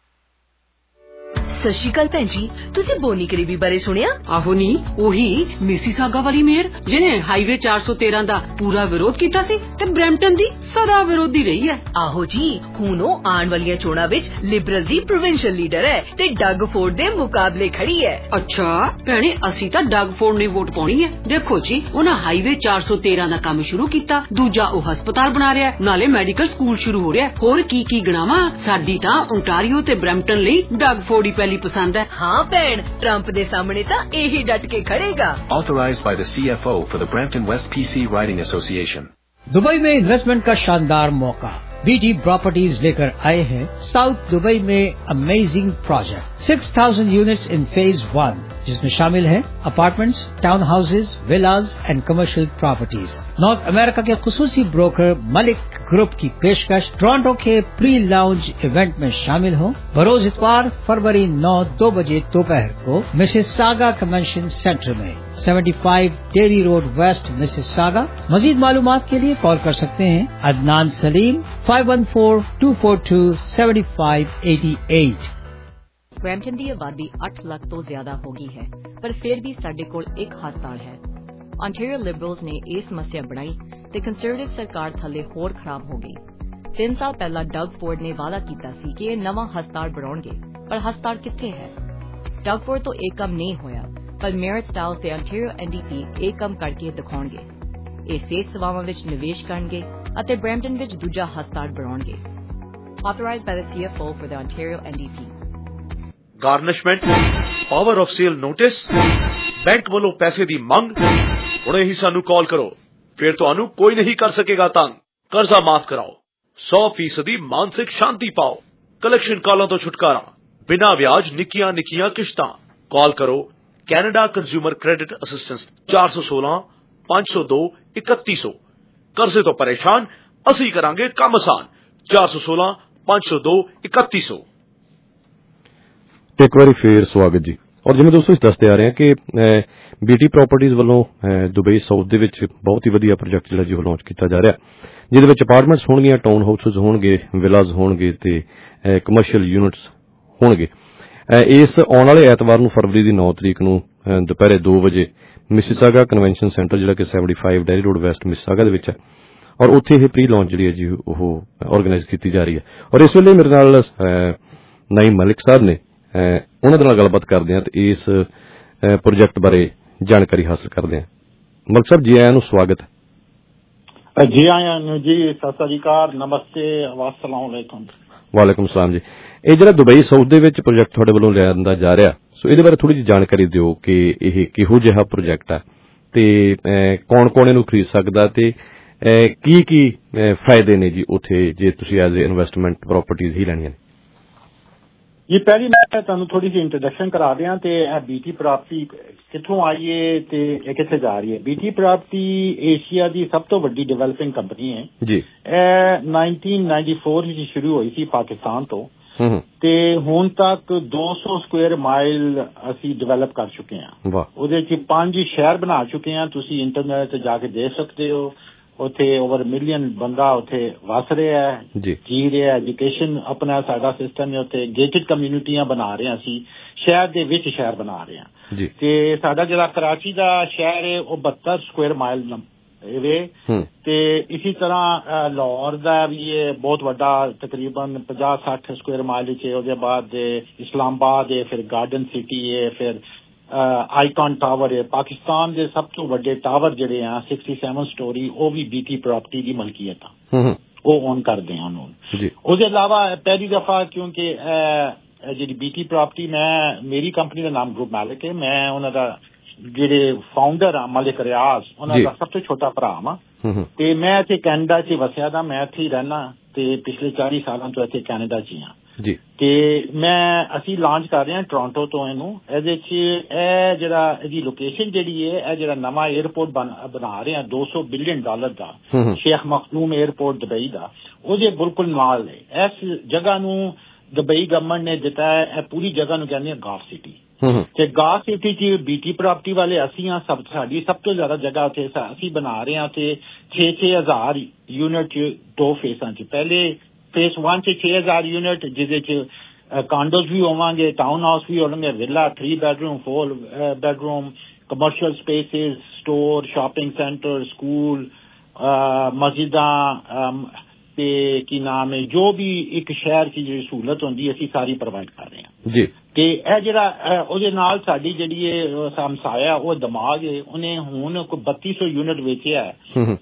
ਸਤਿ ਸ਼੍ਰੀ ਅਕਾਲ ਭੈਣ ਜੀ, ਤੁਸੀਂ ਬੋਨੀ ਕਰੀਬੀ ਬਾਰੇ ਸੁਣਿਆ? ਆਹੋ ਨੀ, ਉਹੀ ਮਿਸੀਸਾਗਾ ਵਾਲੀ ਮੇਅਰ ਜਿਹਨੇ ਹਾਈਵੇ 413 ਦਾ ਪੂਰਾ ਵਿਰੋਧ ਕੀਤਾ ਸੀ ਤੇ ਬ੍ਰੈਂਪਟਨ ਦੀ ਸਦਾ ਵਿਰੋਧੀ ਰਹੀ ਹੈ। ਆਹੋ ਜੀ, ਹੁਣ ਉਹ ਆਉਣ ਵਾਲੀਆਂ ਚੋਣਾਂ ਵਿੱਚ ਲਿਬਰਲ ਦੀ ਪ੍ਰੋਵਿੰਸ਼ੀਅਲ ਲੀਡਰ ਹੈ ਤੇ ਡਗ ਫੋਰਡ ਦੇ ਮੁਕਾਬਲੇ ਖੜੀ ਹੈ। ਅੱਛਾ ਭੈਣੇ, ਅਸੀਂ ਤਾਂ ਡਗ ਫੋਰਡ ਨੇ ਵੋਟ ਪਾਉਣੀ ਹੈ। ਦੇਖੋ ਜੀ, ਉਹਨਾਂ ਹਾਈਵੇ 413 ਦਾ ਕੰਮ ਸ਼ੁਰੂ ਕੀਤਾ, ਦੂਜਾ ਉਹ ਹਸਪਤਾਲ ਬਣਾ ਰਿਹਾ, ਨਾਲੇ ਮੈਡੀਕਲ ਸਕੂਲ ਸ਼ੁਰੂ ਹੋ ਰਿਹਾ। ਹੋਰ ਕੀ ਕੀ ਗਣਾਵਾਂ। ਸਾਡੀ ਤਾਂ ਓਨਟਾਰੀਓ ਤੇ ਬ੍ਰੈਂਪਟਨ ਲਈ ਡਗ ਫੋਰਡ ਹੀ ਪਹਿਲੀ ਪਸੰਦ ਹੈ। ਹਾਂ ਭੈਣ, ਟਰੰਪ ਦੇ ਸਾਹਮਣੇ ਤਾਂ ਇਹੀ ਡਟ ਕੇ ਖੜੇਗਾ। Authorized by the CFO for the Brampton West PC Riding Association। Dubai में इन्वेस्टमेंट का शानदार मौका BD प्रॉपर्टीज लेकर आए हैं साउथ दुबई में amazing project 6000 units in phase 1, जिसमें शामिल है apartments, town houses, villas and commercial properties. North America के खुसूसी ब्रोकर मलिक ग्रुप की पेशकश टोरंटो के प्री लाउंज इवेंट में शामिल हो। बरोज इतवार फरवरी 9 2 बजे दोपहर को मिसिसागा कन्वेंशन सेंटर में 75 डेरी रोड वेस्ट मिसिसागा। मजीद मालूमात के लिए कॉल कर सकते हैं अदनान सलीम 5142427588। ਬ੍ਰੈਂਪਟਨ ਦੀ ਆਬਾਦੀ 8 ਲੱਖ ਤੋਂ ਜ਼ਿਆਦਾ ਹੋ ਗਈ ਹੈ, ਪਰ ਫਿਰ ਵੀ ਸਾਡੇ ਕੋਲ ਇੱਕ ਹਸਪਤਾਲ ਹੈ। ਆਂਟੇਰੀਓ ਲਿਬਰਲਸ ਨੇ ਇਹ ਸਮੱਸਿਆ ਬਣਾਈ ਤੇ ਕੰਜ਼ਰਵੇਟਿਵ ਸਰਕਾਰ ਥੱਲੇ ਹੋਰ ਖਰਾਬ ਹੋ ਗਈ। 3 ਸਾਲ ਪਹਿਲਾਂ ਡਗ ਫੋਰਡ ਨੇ ਵਾਅਦਾ ਕੀਤਾ ਸੀ ਕਿ ਇਹ ਨਵਾਂ ਹਸਪਤਾਲ ਬਣਾਉਣਗੇ, ਪਰ ਹਸਪਤਾਲ ਕਿੱਥੇ ਹੈ? ਡਗ ਫੋਰਡ ਤੋਂ ਇਹ ਕੰਮ ਨਹੀਂ ਹੋਇਆ, ਪਰ ਮੇਅਰ ਸਟਾਊਸ ਤੇ ਆਂਟੇਰੀਓ NDP ਇਹ ਕੰਮ ਕਰਕੇ ਦਿਖਾਉਣਗੇ। ਇਹ ਸਿਹਤ ਸੇਵਾਵਾਂ ਵਿੱਚ ਨਿਵੇਸ਼ ਕਰਨਗੇ ਅਤੇ ਬ੍ਰੈਂਪਟਨ ਵਿੱਚ ਦੂਜਾ ਹਸਪਤਾਲ ਬਣਾਉਣਗੇ। Authorized by the CFO for the Ontario NDP। Garnishment, power of sale notice, bank वालों पैसे दी मंग। हुणे ही सानू कॉल करो, फिर तुहानू कोई नहीं कर सकेगा तंग। कर्जा माफ कराओ, 100% मानसिक शांति पाओ। कलेक्शन कॉलों तो छुटकारा, बिना ब्याज निकियां निकियां किश्तां। कॉल करो कैनेडा कंज्यूमर क्रेडिट असिस्टेंस 416 502 3100। कर्जे तो परेशान, असी करांगे काम आसान। 416 502 3100। ਇੱਕ ਵਾਰੀ ਫੇਰ ਸਵਾਗਤ ਜੀ। ਔਰ ਜਿਵੇਂ ਦੋਸਤੋ ਇਸ ਦੱਸਦੇ ਆ ਰਹੇ ਹਾਂ ਕਿ BT ਪ੍ਰਾਪਰਟੀਜ਼ ਵੱਲੋਂ ਦੁਬਈ ਸਾਊਥ ਦੇ ਵਿੱਚ ਬਹੁਤ ਹੀ ਵਧੀਆ ਪ੍ਰੋਜੈਕਟ ਜਿਹੜਾ ਜੀ ਉਹ ਲਾਂਚ ਕੀਤਾ ਜਾ ਰਿਹਾ, ਜਿਹਦੇ ਵਿੱਚ ਅਪਾਰਟਮੈਂਟਸ ਹੋਣਗੀਆਂ, ਟਾਊਨ ਹਾਊਸਿਸ ਹੋਣਗੇ, ਵਿਲਾਜ਼ ਹੋਣਗੇ ਤੇ ਕਮਰਸ਼ੀਅਲ ਯੂਨਿਟਸ ਹੋਣਗੇ। ਇਸ ਆਉਣ ਵਾਲੇ ਐਤਵਾਰ ਨੂੰ ਫਰਵਰੀ ਦੀ 9 ਤਰੀਕ ਨੂੰ ਦੁਪਹਿਰੇ 2 ਵਜੇ ਮਿਸੀਸਾਗਾ ਕਨਵੈਨਸ਼ਨ ਸੈਂਟਰ ਜਿਹੜਾ ਕਿ 75 ਡੈਰੀ ਰੋਡ ਵੈਸਟ ਮਿਸੀਸਾਗਾ ਦੇ ਵਿੱਚ ਹੈ, ਔਰ ਉੱਥੇ ਇਹ ਪ੍ਰੀ ਲਾਂਚ ਜਿਹੜੀ ਹੈ ਜੀ ਉਹ ਆਰਗੇਨਾਈਜ਼ ਕੀਤੀ ਜਾ ਰਹੀ ਹੈ। ਔਰ ਇਸ ਵੇਲੇ ਮੇਰੇ ਨਾਲ ਨਈਮ ਮਲਿਕ ਸਾਹਿਬ ਨੇ, ਉਹਨਾਂ ਦੇ ਨਾਲ ਗੱਲਬਾਤ ਕਰਦੇ ਹਾਂ ਤੇ ਇਸ ਪ੍ਰੋਜੈਕਟ ਬਾਰੇ ਜਾਣਕਾਰੀ ਹਾਸਲ ਕਰਦੇ ਹਾਂ। ਮਲਿਕ ਸਾਹਿਬ ਜੀ ਆਇਆਂ ਨੂੰ ਸਵਾਗਤ ਹੈ। ਜੀ ਆਇਆਂ ਨੂੰ ਜੀ, ਸਤਿ ਸ੍ਰੀ ਅਕਾਲ, ਨਮਸਤੇ, अस्सलाम वालेकुम। ਵਾਲੇਕੁਮ ਸਲਾਮ ਜੀ। ਇਹ ਜਿਹੜਾ ਦੁਬਈ ਸਾਊਥ ਦੇ ਵਿੱਚ ਪ੍ਰੋਜੈਕਟ ਤੁਹਾਡੇ ਵੱਲੋਂ ਲਿਆਂਦਾ ਜਾ ਰਿਹਾ, ਸੋ ਇਹਦੇ ਬਾਰੇ ਥੋੜੀ ਜਿਹੀ ਜਾਣਕਾਰੀ ਦਿਓ ਕਿ ਇਹ ਕਿਹੋ ਜਿਹਾ ਪ੍ਰੋਜੈਕਟ ਹੈ ਤੇ ਕੌਣ ਇਹਨੂੰ ਖਰੀਦ ਸਕਦਾ ਤੇ ਕੀ ਫਾਇਦੇ ਨੇ ਜੀ ਉੱਥੇ ਜੇ ਤੁਸੀਂ ਐਜ਼ ਏ ਇਨਵੈਸਟਮੈਂਟ ਪ੍ਰਾਪਰਟੀਜ਼ ਹੀ ਲੈਣੀਆਂ ਨੇ। ਜੀ ਪਹਿਲੀ ਮੈਂ ਤੁਹਾਨੂੰ ਥੋੜੀ ਜਿਹੀ ਇੰਟਰੋਡਕਸ਼ਨ ਕਰਾ ਦਿਆਂ ਤੇ ਇਹ BT ਪ੍ਰਾਪਰਟੀ ਕਿੱਥੋਂ ਆਈ ਹੈ ਤੇ ਇਹ ਕਿੱਥੇ ਜਾ ਰਹੀ ਹੈ। BT ਪ੍ਰਾਪਰਟੀ ਏਸ਼ੀਆ ਦੀ ਸਭ ਤੋਂ ਵੱਡੀ ਡਿਵੈਲਪਿੰਗ ਕੰਪਨੀ ਹੈ ਜੀ। ਇਹ 1994 ਵਿੱਚ ਸ਼ੁਰੂ ਹੋਈ ਸੀ ਪਾਕਿਸਤਾਨ ਤੋਂ ਤੇ ਹੁਣ ਤੱਕ 200 ਸਕੁਅਰ ਮਾਈਲ ਅਸੀਂ ਡਿਵੈਲਪ ਕਰ ਚੁੱਕੇ ਹਾਂ। ਉਹਦੇ ਚ 5 ਸ਼ਹਿਰ ਬਣਾ ਚੁੱਕੇ ਹਾਂ, ਤੁਸੀਂ ਇੰਟਰਨੈਟ ਤੇ ਜਾ ਕੇ ਦੇਖ ਸਕਦੇ ਹੋ। ਉੱਥੇ ਓਵਰ ਮਿਲੀਅਨ ਬੰਦਾ ਉੱਥੇ ਵਸ ਰਿਹਾ ਹੈ, ਜੀ ਰਿਹਾ, ਐਜੂਕੇਸ਼ਨ ਆਪਣਾ ਸਾਡਾ ਸਿਸਟਮ ਹੈ। ਉੱਥੇ ਗੇਟਡ ਕਮਿਊਨਿਟੀਆਂ ਬਣਾ ਰਹੇ ਹਾਂ, ਅਸੀਂ ਸ਼ਹਿਰ ਦੇ ਵਿੱਚ ਸ਼ਹਿਰ ਬਣਾ ਰਹੇ ਹਾਂ। ਤੇ ਸਾਡਾ ਜਿਹੜਾ ਕਰਾਚੀ ਦਾ ਸ਼ਹਿਰ ਹੈ ਉਹ 72 ਸਕੁਅਰ ਮਾਈਲ ਵੇ ਤੇ ਇਸੇ ਤਰ੍ਹਾਂ ਲਾਹੌਰ ਦਾ ਵੀ ਇਹ ਬਹੁਤ ਵੱਡਾ ਤਕਰੀਬਨ 50-60 ਸਕੁਅਰ ਮਾਈਲ ਵਿੱਚ ਹੈ। ਉਹਦੇ ਬਾਅਦ ਇਸਲਾਮਾਬਾਦ ਹੈ, ਫਿਰ ਗਾਰਡਨ ਸਿਟੀ ਹੈ, ਫਿਰ ਆਈਕਨ ਟਾਵਰ ਹੈ। ਪਾਕਿਸਤਾਨ ਦੇ ਸਭ ਤੋਂ ਵੱਡੇ ਟਾਵਰ ਜਿਹੜੇ ਆ 67 ਸਟੋਰੀ ਉਹ ਵੀ BT ਪ੍ਰਾਪਰਟੀ ਦੀ ਮਲਕੀਅਤ ਆ, ਉਹ ਓਨ ਕਰਦੇ ਆ ਉਹਨੂੰ। ਉਹਦੇ ਇਲਾਵਾ ਪਹਿਲੀ ਦਫਾ ਕਿਉਂਕਿ ਜਿਹੜੀ BT ਪ੍ਰਾਪਰਟੀ ਮੇਰੀ ਕੰਪਨੀ ਦਾ ਨਾਮ ਗਰੁੱਪ ਮਾਲਿਕ ਹੈ, ਮੈਂ ਉਹਨਾਂ ਦਾ ਜਿਹੜੇ ਫਾਊਂਡਰ ਆ ਮਲਿਕ ਰਿਆਜ਼ ਉਹਨਾਂ ਦਾ ਸਭ ਤੋਂ ਛੋਟਾ ਭਰਾ ਵਾਂ ਤੇ ਮੈਂ ਇੱਥੇ ਕੈਨੇਡਾ 'ਚ ਵਸਿਆ ਦਾ, ਮੈਂ ਇੱਥੇ ਹੀ ਰਹਿਣਾ ਤੇ ਪਿਛਲੇ 40 ਸਾਲਾਂ ਤੋਂ ਇੱਥੇ ਕੈਨੇਡਾ 'ਚ ਹੀ ਹਾਂ ਤੇ ਅਸੀਂ ਲਾਂਚ ਕਰ ਰਹੇ ਹਾਂ ਟੋਰਾਂਟੋ ਤੋਂ ਇਹਨੂੰ। ਇਹਦੇ 'ਚ ਇਹ ਜਿਹੜਾ ਇਹਦੀ ਲੋਕੇਸ਼ਨ ਜਿਹੜੀ ਹੈ, ਇਹ ਜਿਹੜਾ ਨਵਾਂ 에ਅਰਪੋਰਟ ਬਣਾ ਰਹੇ ਹਾਂ $200 ਬਿਲੀਅਨ ਦਾ ਸ਼ੇਖ ਮਖਦੂਮ 에ਅਰਪੋਰਟ ਦੁਬਈ ਦਾ, ਉਹਦੇ ਬਿਲਕੁਲ ਨਾਲ ਹੈ। ਇਸ ਜਗ੍ਹਾ ਨੂੰ ਦੁਬਈ ਗਵਰਨਮੈਂਟ ਨੇ ਦਿੱਤਾ ਹੈ, ਇਹ ਪੂਰੀ ਜਗ੍ਹਾ ਨੂੰ ਕਹਿੰਦੇ ਆ ਗਾਫ ਸਿਟੀ ਤੇ ਗਾਫ ਸਿਟੀ 'ਚ BT ਪ੍ਰਾਪਰਟੀ ਵਾਲੇ ਅਸੀਂ ਹਾਂ। ਸਾਡੀ ਸਭ ਤੋਂ ਜ਼ਿਆਦਾ ਜਗ੍ਹਾ ਉੱਥੇ ਅਸੀਂ ਬਣਾ ਰਹੇ ਹਾਂ ਤੇ 6,000 ਯੂਨਿਟ 'ਚ 2 ਫੇਸਾਂ 'ਚ। ਪਹਿਲੇ ਫੇਸ 1 'ਚ 6,000 ਯੂਨਿਟ ਜਿਹਦੇ 'ਚ ਕਾਂਡੋਜ਼ ਵੀ ਹੋਵਾਂਗੇ, ਟਾਊਨ ਹਾਊਸ ਵੀ ਹੋਣਗੇ, villa 3 bedroom 4 bedroom, commercial spaces, store, shopping centre, school, ਮਸਜਿਦਾਂ ਤੇ ਕੀ ਨਾਮ ਹੈ ਜੋ ਵੀ ਇੱਕ ਸ਼ਹਿਰ 'ਚ ਜਿਹੜੀ ਸਹੂਲਤ ਹੁੰਦੀ ਅਸੀਂ ਸਾਰੀ ਪ੍ਰੋਵਾਈਡ ਕਰ ਰਹੇ ਹਾਂ ਜੀ। ਤੇ ਇਹ ਜਿਹੜਾ ਉਹਦੇ ਨਾਲ ਸਾਡੀ ਜਿਹੜੀ ਇਹ ਹਮਸਾਇਆ ਉਹ ਦਿਮਾਗ ਹੈ, ਉਹਨੇ ਹੁਣ ਕੋਈ 3200 ਯੂਨਿਟ ਵੇਚਿਆ ਹੈ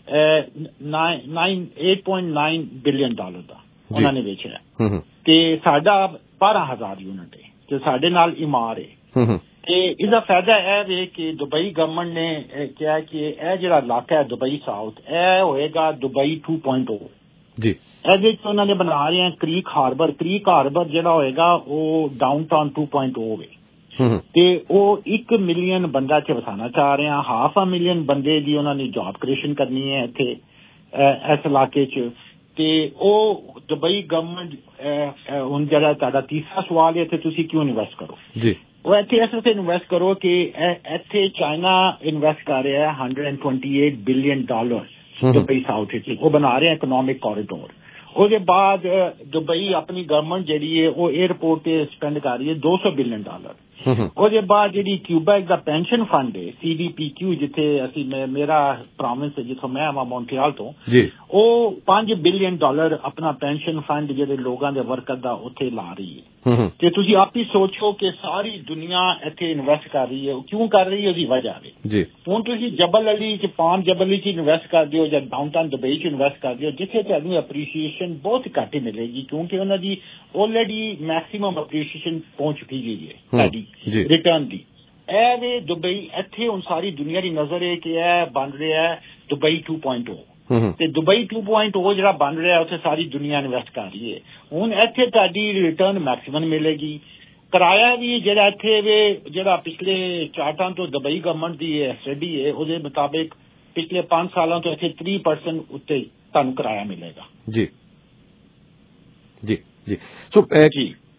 8.9 ਬਿਲੀਅਨ ਡਾਲਰ ਦਾ ਉਹਨਾਂ ਨੇ ਵੇਚਿਆ ਤੇ ਸਾਡਾ 12,000 ਯੂਨਿਟ ਹੈ ਤੇ ਸਾਡੇ ਨਾਲ ਇਮਾਰ ਹੈ। ਤੇ ਇਹਦਾ ਫਾਇਦਾ ਇਹ ਵੇ ਕਿ ਦੁਬਈ ਗਵਰਨਮੈਂਟ ਨੇ ਕਿਹਾ ਕਿ ਇਹ ਜਿਹੜਾ ਇਲਾਕਾ ਹੈ ਦੁਬਈ ਸਾਊਥ, ਇਹ ਹੋਏਗਾ ਦੁਬਈ 2.0 ਜੀ। ਇਹਦੇ ਚ ਉਹਨਾਂ ਨੇ ਬਣਾ ਰਹੇ ਆ ਕ੍ਰੀਕ ਹਾਰਬਰ ਜਿਹੜਾ ਹੋਏਗਾ ਉਹ ਡਾਊਨਟਾਊਨ 2.0 ਹੋਵੇ ਤੇ ਉਹ 1 ਮਿਲੀਅਨ ਬੰਦਾ ਚ ਵਸਾਣਾ ਚਾਹ ਰਹੇ ਆ। 500,000 ਬੰਦੇ ਦੀ ਉਹਨਾਂ ਨੇ ਜੌਬ ਕ੍ਰੀਏਸ਼ਨ ਕਰਨੀ ਹੈ ਇੱਥੇ ਇਸ ਇਲਾਕੇ ਚ। ਤੇ ਉਹ ਦੁਬਈ ਗਵਰਨਮੈਂਟ ਹੁਣ ਜਿਹੜਾ ਤੁਹਾਡਾ ਤੀਸਰਾ ਸਵਾਲ ਹੈ ਇੱਥੇ ਤੁਸੀਂ ਕਿਉਂ ਇਨਵੈਸਟ ਕਰੋ ਜੀ, ਉਹ ਇੱਥੇ ਇਸ ਵਾਸਤੇ ਇਨਵੈਸਟ ਕਰੋ ਕਿ ਇੱਥੇ ਚਾਈਨਾ ਇਨਵੈਸਟ ਕਰ ਰਿਹਾ ਹੈ $128 ਬਿਲੀਅਨ ਦੁਬਈ ਸਾਊਥ ਵਿੱਚ, ਉਹ ਬਣਾ ਰਹੇ ਇਕਨੋਮਿਕ ਕੋਰੀਡੋਰ। ਉਹਦੇ ਬਾਅਦ ਦੁਬਈ ਆਪਣੀ ਗਵਰਨਮੈਂਟ ਜਿਹੜੀ ਹੈ ਉਹ 에ਅਰਪੋਰਟ ਤੇ ਸਪੈਂਡ ਕਰ ਰਹੀ ਹੈ $200 ਬਿਲੀਅਨ। ਉਹਦੇ ਬਾਅਦ ਜਿਹੜੀ ਕਿਊਬੈਕ ਦਾ ਪੈਨਸ਼ਨ ਫੰਡ ਹੈ CDPQ, ਜਿੱਥੇ ਅਸੀਂ ਮੇਰਾ ਪ੍ਰੋਵਿੰਸ ਜਿੱਥੋਂ ਮੈਂ ਆਵਾਂ ਮੌਂਟਰੀਅਲ ਤੋਂ, ਉਹ $5 ਬਿਲੀਅਨ ਆਪਣਾ ਪੈਨਸ਼ਨ ਫੰਡ ਜਿਹੜੇ ਲੋਕਾਂ ਦੇ ਵਰਕਰ ਦਾ ਉੱਥੇ ਲਾ ਰਹੀ ਹੈ। ਤੇ ਤੁਸੀਂ ਆਪ ਹੀ ਸੋਚੋ ਕਿ ਸਾਰੀ ਦੁਨੀਆ ਇੱਥੇ ਇਨਵੈਸਟ ਕਰ ਰਹੀ ਹੈ, ਕਿਉਂ ਕਰ ਰਹੀ ਹੈ ਉਹਦੀ ਵਜ੍ਹਾ ਹੈ। ਹੁਣ ਤੁਸੀਂ ਜਬਲ ਅਲੀ ਚ ਪਾਮ ਜਬਲ ਅਲੀ ਚ ਇਨਵੈਸਟ ਕਰਦੇ ਹੋ ਜਾਂ ਡਾਊਨਟਾਊਨ ਦੁਬਈ ਚ ਇਨਵੈਸਟ ਕਰਦੇ ਹੋ, ਜਿੱਥੇ ਤੁਹਾਨੂੰ ਅਪਰੀਸ਼ੀਏਸ਼ਨ ਬਹੁਤ ਘੱਟ ਮਿਲੇਗੀ ਕਿਉਂਕਿ ਉਹਨਾਂ ਦੀ ਆਲਰੇਡੀ ਮੈਕਸਿਮਮ ਅਪਰੀਸ਼ੀਏਸ਼ਨ ਪਹੁੰਚ ਚੁੱਕੀ ਗਈ ਹੈ ਸਾਡੀ ਰਿਟਰਨ ਦੀ। ਇਹ ਵੇ ਦੁਬਈ, ਇੱਥੇ ਹੁਣ ਸਾਰੀ ਦੁਨੀਆ ਦੀ ਨਜ਼ਰ ਹੈ ਕਿ ਇਹ ਬਣ ਰਿਹਾ ਹੈ ਦੁਬਈ 2.0 ਤੇ ਦੁਬਈ 2.0 ਜਿਹੜਾ ਬਣ ਰਿਹਾ ਉੱਥੇ ਸਾਰੀ ਦੁਨੀਆ ਇਨਵੈਸਟ ਕਰ ਰਹੀ ਹੈ। ਹੁਣ ਇੱਥੇ ਤੁਹਾਡੀ ਰਿਟਰਨ ਮੈਕਸਿਮਮ ਮਿਲੇਗੀ। ਕਿਰਾਇਆ ਵੀ ਜਿਹੜਾ ਇੱਥੇ ਵੇ ਜਿਹੜਾ ਪਿਛਲੇ 4 ਸਾਲਾਂ ਤੋਂ ਦੁਬਈ ਗਵਰਨਮੈਂਟ ਦੀ ਸਟੱਡੀ ਹੈ ਉਹਦੇ ਮੁਤਾਬਿਕ ਪਿਛਲੇ 5 ਸਾਲਾਂ ਤੋਂ ਇੱਥੇ 3% ਉੱਤੇ ਤੁਹਾਨੂੰ ਕਿਰਾਇਆ ਮਿਲੇਗਾ ਜੀ ਜੀ ਜੀ। ਸੋ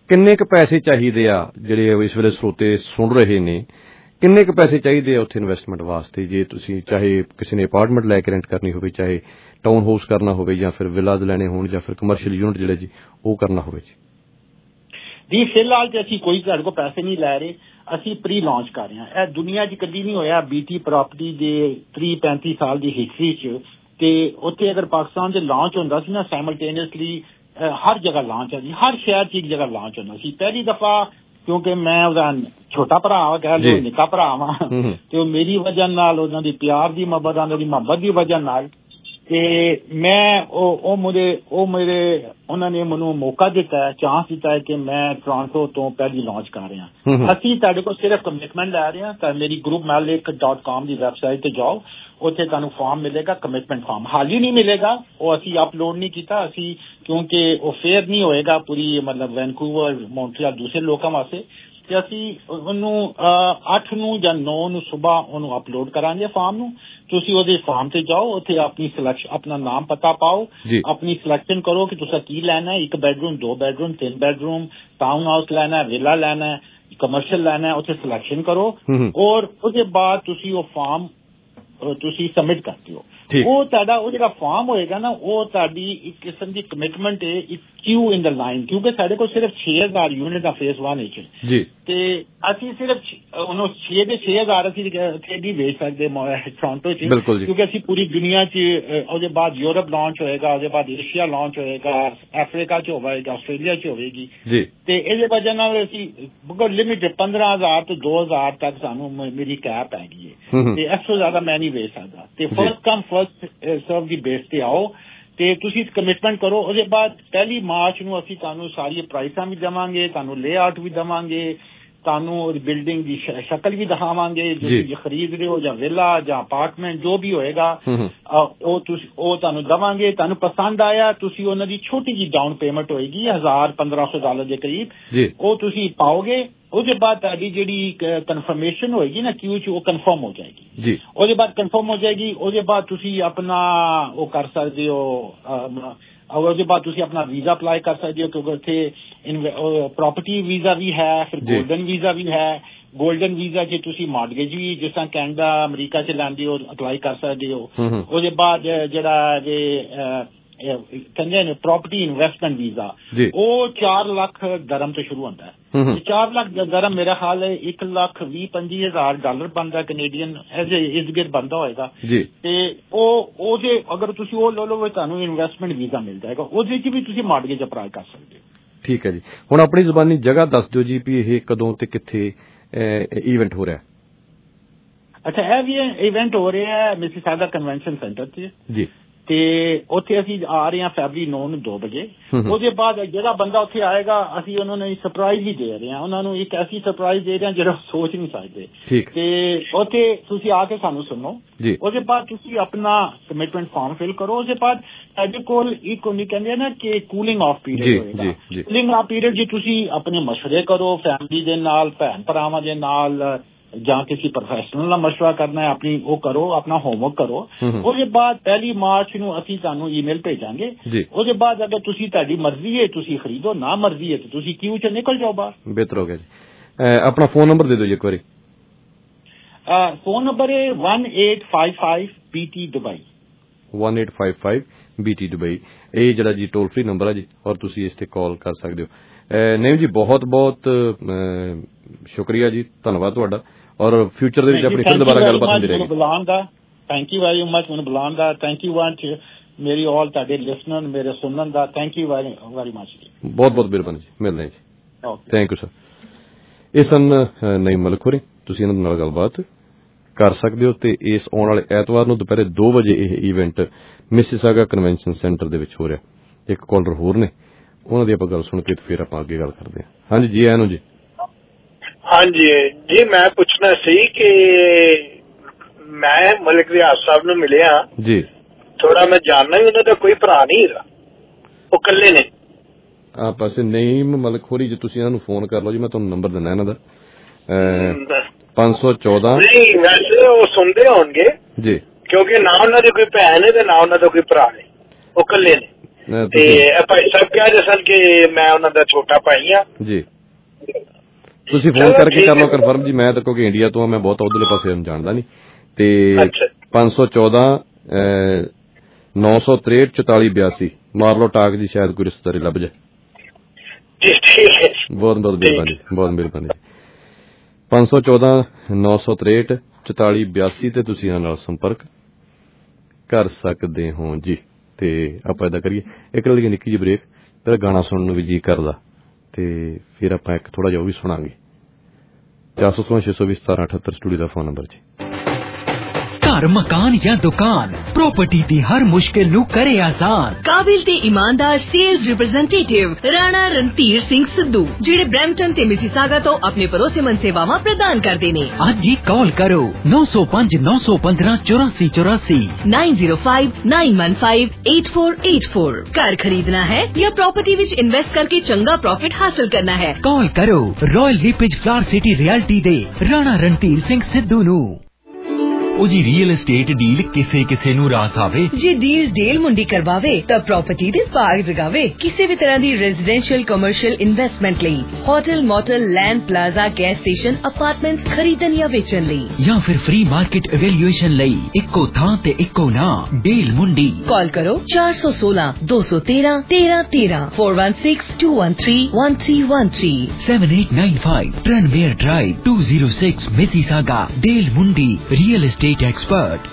ਕਿੰਨੇ ਕੁ ਪੈਸੇ ਚਾਹੀਦੇ ਆ ਜਿਹੜੇ ਇਸ ਵੇਲੇ ਸਰੋਤੇ ਸੁਣ ਰਹੇ ਨੇ, ਕਿੰਨੇ ਕੁ ਪੈਸੇ ਚਾਹੀਦੇ ਆ ਉੱਥੇ ਇਨਵੈਸਟਮੈਂਟ ਵਾਸਤੇ, ਜੇ ਤੁਸੀਂ ਚਾਹੇ ਕਿਸੇ ਨੇ ਅਪਾਰਟਮੈਂਟ ਲੈ ਕੇ ਰੈਂਟ ਕਰਨੀ ਹੋਵੇ, ਚਾਹੇ ਟਾਊਨ ਹਾਊਸ ਕਰਨਾ ਹੋਵੇ, ਜਾਂ ਫਿਰ ਵਿਲਾਜ਼ ਲੈਣੇ ਹੋਣ, ਜਾਂ ਫਿਰ ਕਮਰਸ਼ੀਅਲ ਯੂਨਿਟ ਜਿਹੜੇ ਜੀ ਉਹ ਕਰਨਾ ਹੋਵੇ ਜੀ? ਫਿਲਹਾਲ ਤੇ ਅਸੀਂ ਕੋਈ ਤੁਹਾਡੇ ਕੋਲ ਪੈਸੇ ਨਹੀਂ ਲੈ ਰਹੇ, ਅਸੀਂ ਪ੍ਰੀ ਲਾਂਚ ਕਰ ਰਹੇ ਹਾਂ। ਇਹ ਦੁਨੀਆ 'ਚ ਕਦੀ ਨਹੀਂ ਹੋਇਆ BT ਪ੍ਰਾਪਰਟੀ ਦੇ 30-35 ਸਾਲ ਦੀ ਹਿਸਟਰੀ 'ਚ। ਤੇ ਉੱਥੇ ਅਗਰ ਪਾਕਿਸਤਾਨ 'ਚ ਲਾਂਚ ਹੁੰਦਾ ਸੀ ਨਾ ਸਾਈਮਲਟੇਨੀਅਸਲੀ ਹਰ ਜਗ੍ਹਾ ਲਾਂਚ ਹੈ ਜੀ, ਹਰ ਸ਼ਹਿਰ 'ਚ ਇੱਕ ਜਗ੍ਹਾ ਲਾਂਚ ਹੁੰਦਾ ਸੀ। ਪਹਿਲੀ ਦਫਾ ਕਿਉਂਕਿ ਮੈਂ ਉਹਦਾ ਛੋਟਾ ਭਰਾ ਕਹਿ ਲਓ, ਨਿੱਕਾ ਭਰਾ ਵਾਂ, ਤੇ ਉਹ ਮੇਰੀ ਵਜ੍ਹਾ ਨਾਲ, ਉਹਨਾਂ ਦੀ ਪਿਆਰ ਦੀ ਮੁਹੱਬਤ ਦੀ ਮੁਹੱਬਤ ਦੀ ਵਜ੍ਹਾ ਨਾਲ, ਤੇ ਮੈਂ ਉਹਨਾਂ ਨੇ ਮੈਨੂੰ ਮੌਕਾ ਦਿੱਤਾ ਹੈ, ਚਾਂਸ ਦਿੱਤਾ ਹੈ ਕਿ ਮੈਂ ਟੋਰਾਂਟੋ ਤੋਂ ਪਹਿਲੀ ਲਾਂਚ ਕਰ ਰਿਹਾ। ਅਸੀਂ ਤੁਹਾਡੇ ਕੋਲ ਸਿਰਫ ਕਮਿਟਮੈਂਟ ਲੈ ਰਹੇ ਹਾਂ। ਤਾਂ ਮੇਰੀ groupmalik.com ਦੀ ਵੈਬਸਾਈਟ ਤੇ ਜਾਓ, ਉੱਥੇ ਤੁਹਾਨੂੰ ਫਾਰਮ ਮਿਲੇਗਾ, ਕਮਿਟਮੈਂਟ ਫਾਰਮ। ਹਾਲ ਹੀ ਨਹੀਂ ਮਿਲੇਗਾ, ਉਹ ਅਸੀਂ ਅਪਲੋਡ ਨਹੀਂ ਕੀਤਾ ਅਸੀਂ, ਕਿਉਂਕਿ ਉਹ ਫੇਅਰ ਨਹੀਂ ਹੋਏਗਾ ਪੂਰੀ ਮਤਲਬ ਵੈਨਕੂਵਰ, ਮੌਂਟਰੀਅਲ, ਦੂਸਰੇ ਲੋਕਾਂ ਵਾਸਤੇ। ਤੇ ਅਸੀਂ ਉਹਨੂੰ 8 ਨੂੰ ਜਾਂ 9 ਨੂੰ ਸਵੇਰ ਉਹਨੂੰ ਅਪਲੋਡ ਕਰਾਂਗੇ ਫਾਰਮ ਨੂੰ। ਤੁਸੀਂ ਉਹਦੇ ਫਾਰਮ ਤੇ ਜਾਓ, ਉੱਥੇ ਆਪਣੀ ਸਿਲੈਕਸ਼ਨ, ਆਪਣਾ ਨਾਮ ਪਤਾ ਪਾਓ, ਆਪਣੀ ਸਿਲੈਕਸ਼ਨ ਕਰੋ ਕਿ ਤੁਸੀਂ ਕੀ ਲੈਣਾ ਹੈ, 1 bedroom, 2 bedroom, 3 bedroom, town house ਲੈਣਾ, ਵਿਲਾ ਲੈਣਾ, ਕਮਰਸ਼ੀਅਲ ਲੈਣਾ, ਉੱਥੇ ਸਿਲੈਕਸ਼ਨ ਕਰੋ। ਔਰ ਉਹਦੇ ਬਾਅਦ ਤੁਸੀਂ ਉਹ ਫਾਰਮ ਤੁਸੀਂ ਸਬਮਿਟ ਕਰ ਦਿਓ। ਉਹ ਤੁਹਾਡਾ ਉਹ ਜਿਹੜਾ ਫਾਰਮ ਹੋਏਗਾ ਨਾ, ਉਹ ਤੁਹਾਡੀ ਇੱਕ ਕਿਸਮ ਦੀ ਕਮਿਟਮੈਂਟ ਹੈ, ਇੱਕ ਕਿਊ ਇਨ ਦ ਲਾਈਨ, ਕਿਉਂਕਿ ਸਾਡੇ ਕੋਲ ਸਿਰਫ 6000 ਯੂਨਿਟ ਦਾ ਫੇਸ 1 ਵਿੱਚ ਜੀ, ਤੇ ਅਸੀਂ ਸਿਰਫ ਉਹਨੂੰ 6 ਦੇ 6000 ਅਸੀਂ ਇੱਥੇ ਨਹੀਂ ਵੇਚ ਸਕਦੇ ਟੋਰਾਂਟੋ 'ਚ, ਕਿਉਂਕਿ ਅਸੀਂ ਪੂਰੀ ਦੁਨੀਆ 'ਚ, ਉਹਦੇ ਬਾਅਦ ਯੂਰਪ ਲਾਂਚ ਹੋਏਗਾ, ਉਹਦੇ ਬਾਅਦ ਏਸ਼ੀਆ ਲਾਂਚ ਹੋਏਗਾ, ਅਫਰੀਕਾ 'ਚ ਹੋਵੇਗਾ, ਆਸਟ੍ਰੇਲੀਆ 'ਚ ਹੋਵੇਗੀ ਜੀ। ਤੇ ਇਹਦੇ ਵਜ੍ਹਾ ਨਾਲ ਅਸੀਂ ਬਹੁਤ ਲਿਮਿਟ 15,000 ਤੋਂ 2,000 ਤੱਕ ਸਾਨੂੰ ਮੇਰੀ ਕੈਪ ਹੈਗੀ ਹੈ, ਤੇ ਇਸ ਤੋਂ ਜ਼ਿਆਦਾ ਮੈਂ ਨਹੀਂ ਵੇਚ ਸਕਦਾ। ਤੇ ਫਸਟ ਕਮ ਫਸਟ ਸਰਵ ਦੀ ਬੇਸ ਤੇ ਆਓ, ਤੇ ਤੁਸੀਂ ਕਮਿਟਮੈਂਟ ਕਰੋ। ਉਹਦੇ ਬਾਅਦ 1 ਮਾਰਚ ਨੂੰ ਅਸੀਂ ਤੁਹਾਨੂੰ ਸਾਰੀ ਪ੍ਰਾਈਸਾਂ ਵੀ ਦੇਵਾਂਗੇ, ਤੁਹਾਨੂੰ ਲੇਆਊਟ ਵੀ ਦੇਵਾਂਗੇ, ਤੁਹਾਨੂੰ ਬਿਲਡਿੰਗ ਦੀ ਸ਼ਕਲ ਵੀ ਦਿਖਾਵਾਂਗੇ, ਜੋ ਤੁਸੀਂ ਖਰੀਦ ਰਹੇ ਹੋ, ਜਾਂ ਵਿਲਾ ਜਾਂ ਅਪਾਰਟਮੈਂਟ ਜੋ ਵੀ ਹੋਏਗਾ ਉਹ ਤੁਹਾਨੂੰ ਦੇਵਾਂਗੇ। ਤੁਹਾਨੂੰ ਪਸੰਦ ਆਇਆ, ਤੁਸੀਂ ਉਹਨਾਂ ਦੀ ਛੋਟੀ ਜਿਹੀ ਡਾਊਨ ਪੇਮੈਂਟ ਹੋਏਗੀ $1,000-1,500 ਦੇ ਕਰੀਬ, ਉਹ ਤੁਸੀਂ ਪਾਓਗੇ। ਉਹਦੇ ਬਾਅਦ ਤੁਹਾਡੀ ਜਿਹੜੀ ਕਨਫਰਮੇਸ਼ਨ ਹੋਏਗੀ ਨਾ ਕਿਊ 'ਚ, ਉਹ ਕਨਫਰਮ ਹੋ ਜਾਏਗੀ ਜੀ। ਉਹਦੇ ਬਾਅਦ ਕਨਫਰਮ ਹੋ ਜਾਏਗੀ, ਉਹਦੇ ਬਾਅਦ ਤੁਸੀਂ ਆਪਣਾ ਉਹ ਕਰ ਸਕਦੇ ਹੋ, ਉਹਦੇ ਬਾਅਦ ਤੁਸੀਂ ਆਪਣਾ ਵੀਜ਼ਾ ਅਪਲਾਈ ਕਰ ਸਕਦੇ ਹੋ, ਕਿਉਂਕਿ ਉੱਥੇ ਪ੍ਰੋਪਰਟੀ ਵੀਜ਼ਾ ਵੀ ਹੈ, ਫਿਰ ਗੋਲਡਨ ਵੀਜ਼ਾ ਵੀ ਹੈ। ਗੋਲਡਨ ਵੀਜ਼ਾ 'ਚ ਤੁਸੀਂ ਮਾਰਗੇਜ ਵੀ ਜਿਸ ਤਰ੍ਹਾਂ ਕੈਨੇਡਾ, ਅਮਰੀਕਾ 'ਚ ਲੈਂਦੇ ਹੋ, ਅਪਲਾਈ ਕਰ ਸਕਦੇ ਹੋ। ਉਹਦੇ ਬਾਅਦ ਜਿਹੜਾ ਕਹਿੰਦੇ ਨੇ ਪ੍ਰੋਪਰਟੀ ਇਨਵੈਸਟਮੈਂਟ ਵੀਜ਼ਾ, ਉਹ 4 ਲੱਖ ਦਰਮ ਤੋਂ ਸ਼ੁਰੂ ਹੁੰਦਾ ਹੈ। 4 ਲੱਖ ਦਰਮ ਮੇਰਾ ਖਿਆਲ ਹੈ $1,20,000-25,000 ਬਣਦਾ ਕੈਨੇਡੀਅਨ ਐਜ਼ ਏ ਇਜ਼ਗਿਰ ਬਣਦਾ ਹੋਏਗਾ। ਤੇ ਉਹਦੇ ਅਗਰ ਤੁਸੀਂ ਉਹ ਲੈ ਲਓ, ਤੁਹਾਨੂੰ ਇਨਵੈਸਟਮੈਂਟ ਵੀਜ਼ਾ ਮਿਲ ਜਾਏਗਾ, ਉਹਦੇ 'ਚ ਵੀ ਤੁਸੀਂ ਮਾਰਗੇਜ ਅਪਲਾਈ ਕਰ ਸਕਦੇ ਹੋ। ਠੀਕ ਹੈ ਜੀ। ਹੁਣ ਆਪਣੀ ਜ਼ੁਬਾਨੀ ਜਗ੍ਹਾ ਦੱਸ ਦਿਓ ਜੀ ਵੀ ਇਹ ਕਦੋਂ ਤੇ ਕਿੱਥੇ ਇਵੈਂਟ ਹੋ ਰਿਹਾ? ਅੱਛਾ, ਇਹ ਵੀ ਇਵੈਂਟ ਹੋ ਰਿਹਾ ਹੈ ਮਿਸੀਸਾਗਾ ਕਨਵੈਨਸ਼ਨ ਸੈਂਟਰ 'ਚ ਜੀ, ਤੇ ਉੱਥੇ ਅਸੀਂ ਆ ਰਹੇ ਹਾਂ ਫੈਬਰੀ 9 ਨੂੰ 2 ਵਜੇ। ਉਹਦੇ ਬਾਅਦ ਜਿਹੜਾ ਬੰਦਾ ਉੱਥੇ ਆਏਗਾ, ਅਸੀਂ ਉਹਨਾਂ ਨੂੰ ਸਰਪ੍ਰਾਈਜ਼ ਵੀ ਦੇ ਰਹੇ ਹਾਂ, ਉਹਨਾਂ ਨੂੰ ਇੱਕ ਐਸੀ ਸਰਪ੍ਰਾਈਜ਼ ਦੇ ਰਹੇ ਹਾਂ ਜਿਹੜਾ ਸੋਚ ਨਹੀਂ ਸਕਦੇ। ਤੇ ਉੱਥੇ ਤੁਸੀਂ ਆ ਕੇ ਸਾਨੂੰ ਸੁਣੋ। ਉਹਦੇ ਬਾਅਦ ਤੁਸੀਂ ਆਪਣਾ ਕਮਿਟਮੈਂਟ ਫਾਰਮ ਫਿਲ ਕਰੋ। ਉਹਦੇ ਬਾਅਦ ਸਾਡੇ ਕੋਲ ਇੱਕ ਉਹਨੇ ਕਹਿੰਦੇ ਨਾ ਕਿ ਕੂਲਿੰਗ ਆਫ ਪੀਰੀਅਡ ਹੋਏਗਾ। ਕੂਲਿੰਗ ਆਫ ਪੀਰੀਅਡ ਜੇ ਤੁਸੀਂ ਆਪਣੇ ਮਸ਼ਵਰੇ ਕਰੋ ਫੈਮਿਲੀ ਦੇ ਨਾਲ, ਭੈਣ ਭਰਾਵਾਂ ਦੇ ਨਾਲ, ਜਾਂ ਕਿਸੇ ਪ੍ਰੋਫੈਸ਼ਨਲ ਨਾਲ ਮਸ਼ਵਰਾ ਕਰਨਾ ਹੈ, ਆਪਣੀ ਉਹ ਕਰੋ, ਆਪਣਾ ਹੋਮਵਰਕ ਕਰੋ। ਉਹਦੇ ਬਾਅਦ 1 ਮਾਰਚ ਨੂੰ ਅਸੀਂ ਤੁਹਾਨੂੰ ਈਮੇਲ ਭੇਜਾਂਗੇ। ਉਹਦੇ ਬਾਅਦ ਅਗਰ ਤੁਸੀਂ, ਤੁਹਾਡੀ ਮਰਜ਼ੀ ਹੈ ਤੁਸੀਂ ਖਰੀਦੋ, ਨਾ ਮਰਜ਼ੀ ਹੈ ਤੇ ਤੁਸੀਂ ਕਿਊ 'ਚ ਨਿਕਲ ਜਾਓ ਬਾਹਰ। ਬਿਹਤਰ ਹੋ ਗਿਆ ਜੀ। ਆਪਣਾ ਫੋਨ ਨੰਬਰ ਦੇ ਦਿਓ ਜੀ ਇੱਕ ਵਾਰੀ। ਫੋਨ ਨੰਬਰ ਹੈ 1855 BT ਦੁਬਈ। 1855 BT ਦੁਬਈ, ਇਹ ਜਿਹੜਾ ਜੀ ਟੋਲ ਫ੍ਰੀ ਨੰਬਰ ਹੈ ਜੀ, ਔਰ ਤੁਸੀਂ ਇਸ ਤੇ ਕਾਲ ਕਰ ਸਕਦੇ ਹੋ। ਨਹੀਂ ਜੀ, ਬਹੁਤ ਬਹੁਤ ਸ਼ੁਕਰੀਆ ਜੀ, ਧੰਨਵਾਦ ਤੁਹਾਡਾ, ਔਰ ਫਿਊਚਰ ਦੇ ਵਿੱਚ ਆਪਣੀ ਫਿਰ ਦੁਬਾਰਾ ਗੱਲਬਾਤ ਹੁੰਦੀ ਰਹੇਗੀ। ਥੈਂਕ ਯੂ ਵੈਰੀ ਮਚ ਮੈਨੂੰ ਬੁਲਾਉਣ ਦਾ। ਥੈਂਕ ਯੂ ਵੰਟ ਮੇਰੀ ਆਲ ਤੁਹਾਡੇ ਲਿਸਨਰ, ਮੇਰੇ ਸੁਣਨ ਦਾ। ਥੈਂਕ ਯੂ ਵੈਰੀ ਮਚ ਜੀ, ਬਹੁਤ ਬਹੁਤ ਮਿਹਰਬਾਨੀ ਜੀ। ਮਿਲਦੇ ਜੀ, ਥੈਂਕ ਯੂ ਸਰ। ਇਹ ਸਨ ਨਈਮ ਮਲਿਕ ਹੋਰੀ, ਤੁਸੀਂ ਇਹਨਾਂ ਨਾਲ ਗੱਲਬਾਤ ਕਰ ਸਕਦੇ ਹੋ। ਤੇ ਇਸ ਆਉਣ ਵਾਲੇ ਐਤਵਾਰ ਨੂੰ ਦੁਪਹਿਰੇ 2 ਵਜੇ ਇਹ ਇਵੈਂਟ ਮਿਸੀਸਾਗਾ ਕਨਵੈਨਸ਼ਨ ਸੈਂਟਰ ਦੇ ਵਿੱਚ ਹੋ ਰਿਹਾ। ਇੱਕ ਕਾਲਰ ਹੋਰ ਨੇ, ਉਹਨਾਂ ਦੀ ਆਪਾਂ ਗੱਲ ਸੁਣ ਕੇ ਫਿਰ ਆਪਾਂ ਅੱਗੇ ਗੱਲ ਕਰਦੇ ਹਾਂ। ਹਾਂਜੀ ਜੀ, ਆਇਆਂ ਨੂੰ ਜੀ। ਹਾਂਜੀ ਜੀ, ਮੈਂ ਪੁੱਛਣਾ ਸੀ ਕਿ ਮੈਂ ਮਲਿਕ ਰਿਆਜ਼ ਸਾਹਿਬ ਨੂੰ ਮਿਲਿਆ ਜੀ, ਥੋੜਾ ਮੈਂ ਜਾਣਨਾ ਵੀ ਉਹਨਾਂ ਦਾ ਕੋਈ ਭਰਾ ਨਹੀਂ ਹੈਗਾ, ਉਹ ਇਕੱਲੇ ਨੇ। ਪਾਸੇ ਨਈਮ ਮਲਿਕ ਹੋਰੀ, ਜੇ ਤੁਸੀਂ ਇਹਨਾਂ ਨੂੰ ਫੋਨ ਕਰ ਲਓ ਜੀ, ਮੈਂ ਤੁਹਾਨੂੰ ਨੰਬਰ ਦਿੰਦਾ ਇਹਨਾਂ ਦਾ 514। ਨਹੀਂ, ਵੈਸੇ ਉਹ ਸੁਣਦੇ ਹੋਣਗੇ ਜੀ, ਕਿਉਂਕਿ ਨਾ ਉਹਨਾਂ ਦੀ ਕੋਈ ਭੈਣ ਹੈ ਤੇ ਨਾ ਉਹਨਾਂ ਦਾ ਕੋਈ ਭਰਾ ਹੈ, ਉਹ ਇਕੱਲੇ ਨੇ। ਤੇ ਭਾਈ ਸਾਹਿਬ ਕਹਿ ਰਹੇ ਸਨ ਕਿ ਮੈਂ ਉਹਨਾਂ ਦਾ ਛੋਟਾ ਭਾਈ ਆ ਜੀ। ਤੁਸੀਂ ਫੋਨ ਕਰਕੇ ਕਰ ਲਓ ਕਨਫਰਮ ਜੀ। ਮੈਂ ਤਾਂ ਕਿਉਂਕਿ ਇੰਡੀਆ ਤੋਂ ਮੈਂ ਬਹੁਤ ਉਧਰਲੇ ਪਾਸੇ ਜਾਣਦਾ ਨਹੀਂ। ਤੇ 514 963 4482 ਮਾਰ ਲਓ ਟਾਕ ਜੀ, ਸ਼ਾਇਦ ਕੋਈ ਰਿਸ਼ਤੇਦਾਰੀ ਲੱਭ ਜਾਏ। ਬਹੁਤ ਬਹੁਤ ਮਿਹਰਬਾਨੀ, ਬਹੁਤ ਮਿਹਰਬਾਨੀ। 514 963 4482 ਤੇ ਤੁਸੀਂ ਇਹਨਾਂ ਨਾਲ ਸੰਪਰਕ ਕਰ ਸਕਦੇ ਹੋ ਜੀ। ਤੇ ਆਪਾਂ ਏਦਾਂ ਕਰੀਏ, ਇੱਕ ਲਈ ਨਿੱਕੀ ਜਿਹੀ ਬ੍ਰੇਕ, ਫਿਰ ਗਾਣਾ ਸੁਣਨ ਨੂੰ ਵੀ ਜੀ ਕਰਦਾ ਤੇ ਫਿਰ ਆਪਾਂ ਇੱਕ ਥੋੜਾ ਜਿਹਾ ਉਹ ਵੀ ਸੁਣਾਂਗੇ। 416 620 1778 ਸਟੂਡੀਓ ਦਾ ਫੋਨ ਨੰਬਰ ਜੀ। घर मकान या दुकान प्रॉपर्टी दी हर मुश्किल नू करे आसान। काबिल ते ईमानदार सेल्स रिप्रेजेंटेटिव राणा रणधीर सिंह सिद्धू जिहड़े ब्रैम्पटन ते मिसिसागा तो अपने भरोसेमंद सेवावां प्रदान करदे ने। अज ही कॉल करो 905 915 84 84 905 915 8484। घर खरीदना है या प्रॉपर्टी विच इन्वेस्ट करके चंगा प्रॉफिट हासिल करना है, कॉल करो Royal LePage Flower City Realty दे राणा रणधीर सिंह सिद्धू नू। जी रियल एस्टेट डील किसे किसे नू रास आवे। जे डील डेल मुंडी करवावे तब प्रॉपर्टी दे बाग जगावे। किसी भी तरह दी रेजिडेंशियल कमर्शियल इन्वेस्टमेंट लई hotel motel land plaza gas station apartments खरीदन या बेचन लई या फिर फ्री मार्केट एवेल्यूएशन लई इक्को थां ते इक्को ना डील मुंडी। कॉल करो 416 213 1313 416 213 1313 7895 ट्रेनवेयर ड्राइव 206 मिसिसागा। डील मुंडी रियल एस्टेट एक्सपर्ट।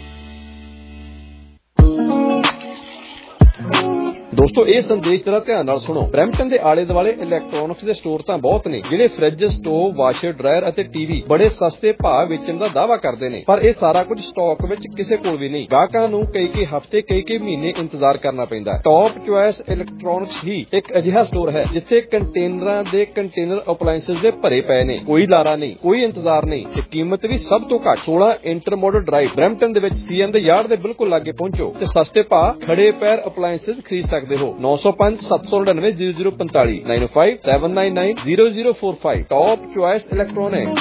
ਦੋਸਤੋ ਇਹ ਸੰਦੇਸ਼ ਜਰਾ ਧਿਆਨ ਨਾਲ ਸੁਣੋ। ਬਰੈਂਪਟਨ ਦੇ ਆਲੇ ਦੁਆਲੇ ਇਲੈਕਟ੍ਰੋਨਿਕਸ ਦੇ ਸਟੋਰ ਤਾਂ ਬਹੁਤ ਨੇ ਜਿਹੜੇ ਫ੍ਰਿਜ, ਸਟੋਵ, ਵਾਸ਼ਰ, ਡਰਾਇਰ ਅਤੇ ਟੀਵੀ ਬੜੇ ਸਸਤੇ ਭਾਅ ਵੇਚਣ ਦਾ ਦਾਅਵਾ ਕਰਦੇ ਨੇ, ਪਰ ਇਹ ਸਾਰਾ ਕੁਝ ਸਟਾਕ ਵਿੱਚ ਕਿਸੇ ਕੋਲ ਵੀ ਨਹੀਂ। ਗਾਹਕਾਂ ਨੂੰ ਕਈ ਹਫ਼ਤੇ ਕਈ ਮਹੀਨੇ ਇੰਤਜ਼ਾਰ ਕਰਨਾ ਪੈਂਦਾ ਹੈ। ਟੌਪ ਚੁਆਇਸ ਇਲੈਕਟ੍ਰੋਨਿਕਸ ਹੀ ਇੱਕ ਅਜਿਹਾ ਸਟੋਰ ਹੈ ਜਿੱਥੇ ਕੰਟੇਨਰਾਂ ਦੇ ਕੰਟੇਨਰ ਅਪਲਾਇੰਸਸ ਦੇ ਭਰੇ ਪਏ ਨੇ। ਕੋਈ ਲਾਰਾ ਨਹੀਂ, ਕੋਈ ਇੰਤਜ਼ਾਰ ਨਹੀਂ ਤੇ ਕੀਮਤ ਵੀ ਸਭ ਤੋਂ ਘੱਟ। 16 ਇੰਟਰਮੋਡਲ ਡਰਾਈਵ ਬਰੈਂਪਟਨ ਦੇ ਵਿੱਚ ਸੀਐਮ ਦੇ ਯਾਰਡ ਦੇ ਬਿਲਕੁਲ ਲਾਗੇ ਪਹੁੰਚੋ ਤੇ ਸਸਤੇ ਭਾਅ ਖੜੇ ਪੈਰ ਅਪਲਾਇੰਸਸ ਖਰੀਦ ਸਕਦੇ ਹੋ। 905 799 0045 905 799 0045 ਟੌਪ ਚੁਆਇਸ ਇਲੈਕਟ੍ਰੋਨਿਕ।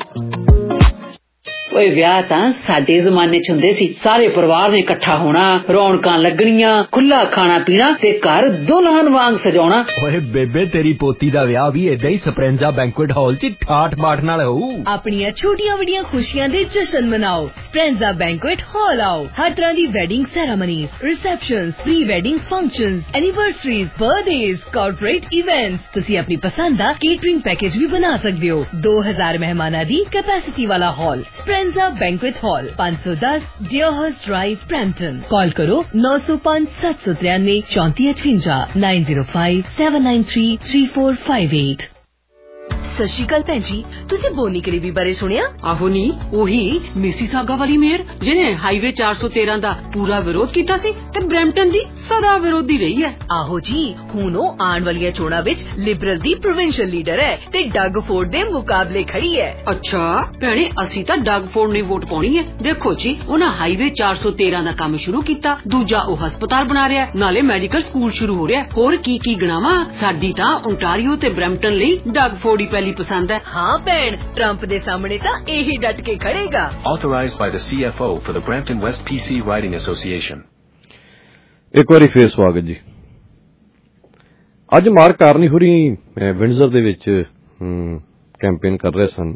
ਓਏ ਵਿਆਹ ਤਾਂ ਸਾਡੇ ਜ਼ਮਾਨੇ ਚ ਹੁੰਦੇ ਸੀ, ਸਾਰੇ ਪਰਿਵਾਰ ਨੇ ਇਕੱਠਾ ਹੋਣਾ, ਰੌਣਕਾਂ ਲੱਗਣੀਆਂ, ਖੁੱਲਾ ਖਾਣਾ ਪੀਣਾ ਤੇ ਘਰ ਦੁਲਹਨ ਵਾਂਗ ਸਜਾਉਣਾ। ਓਏ ਬੇਬੇ ਤੇਰੀ ਪੋਤੀ ਦਾ ਵਿਆਹ ਵੀ ਏਦਾਂ ਹੀ ਸਪਰੈਂਜ਼ਾ ਬੈਂਕੁਏਟ ਹਾਲ ਚ ਠਾਠ ਬਾਠ ਨਾਲ ਹੋਊ। ਆਪਣੀਆਂ ਛੋਟੀਆਂ ਵੱਡੀਆਂ ਖੁਸ਼ੀਆਂ ਦੇ ਜਸ਼ਨ ਮਨਾਓ। ਸਪਰੈਂਜ਼ਾ ਬੈਂਕੁਏਟ ਹਾਲ ਆਓ। ਹਰ ਤਰ੍ਹਾਂ ਦੀ wedding ceremonies, receptions, pre wedding functions, anniversaries, birthdays, corporate events. ਤੁਸੀਂ ਆਪਣੀ ਪਸੰਦ ਦਾ ਕੇਟਰਿੰਗ ਪੈਕੇਜ ਵੀ ਬਣਾ ਸਕਦੇ ਹੋ। 2000 ਮਹਿਮਾਨਾਂ ਦੀ ਕੈਪੈਸਿਟੀ ਵਾਲਾ hall Speranza banquet hall 510 Deerhurst drive Brampton. Call करो 905 793 3458 905 793 3458। ਸਤਿ ਸ਼੍ਰੀ ਅਕਾਲ ਭੈਣ ਜੀ, ਤੁਸੀਂ ਬੋਨੀ ਕਰੀਬੀ ਬਾਰੇ ਸੁਣਿਆ? ਆਹੋ ਨੀ, ਉਹੀ ਮਿਸੀਸਾਗਾ ਵਾਲੀ ਮੇਅਰ ਜਿਹਨੇ ਹਾਈਵੇ 413 ਦਾ ਪੂਰਾ ਵਿਰੋਧ ਕੀਤਾ ਸੀ ਤੇ ਬਰੈਂਪਟਨ ਦੀ ਸਦਾ ਵਿਰੋਧੀ ਰਹੀ ਹੈ। ਆਹੋ ਜੀ, ਹੁਣ ਉਹ ਆਉਣ ਵਾਲੀਆਂ ਚੋਣਾਂ ਵਿੱਚ ਲਿਬਰਲ ਦੀ ਪ੍ਰੋਵਿੰਸ਼ੀਅਲ ਲੀਡਰ ਹੈ ਤੇ ਡਗ ਫੋਰਡ ਦੇ ਮੁਕਾਬਲੇ ਖੜੀ ਹੈ। ਅੱਛਾ ਭੈਣੇ, ਅਸੀਂ ਤਾਂ ਡਗ ਫੋਰਡ ਨੂੰ ਵੋਟ ਪਾਉਣੀ ਹੈ। ਦੇਖੋ ਜੀ, ਉਹਨਾਂ ਹਾਈਵੇ 413 ਦਾ ਕੰਮ ਸ਼ੁਰੂ ਕੀਤਾ, ਦੂਜਾ ਉਹ ਹਸਪਤਾਲ ਬਣਾ ਰਿਹਾ, ਨਾਲੇ ਮੈਡੀਕਲ ਸਕੂਲ ਸ਼ੁਰੂ ਹੋ ਰਿਹਾ। ਹੋਰ ਕੀ ਗਿਣਾਵਾਂ? ਸਾਡੀ ਤਾਂ ਓਨਟਾਰੀਓ ਤੇ ਬਰੈਂਪਟਨ ਲਈ ਡਗ ਫੋਰਡ ਹੀ ਪਹਿਲੀ ਪਸੰਦ ਹੈ। ਹਾਂ ਭੈਣ, ਟਰੰਪ ਦੇ ਸਾਹਮਣੇ ਤਾਂ ਇਹੀ ਡਟ ਕੇ ਖੜੇਗਾ। Authorized by the CFO for the Brampton West PC Riding Association। ਇੱਕ ਵਾਰੀ ਫੇਰ ਸਵਾਗਤ ਜੀ। ਅੱਜ ਮਾਰਕ ਕਾਰਨੀ ਹੋਰੀ ਵਿੰਡਜ਼ਰ ਦੇ ਵਿੱਚ ਕੈਂਪੇਨ ਕਰ ਰਹੇ ਸਨ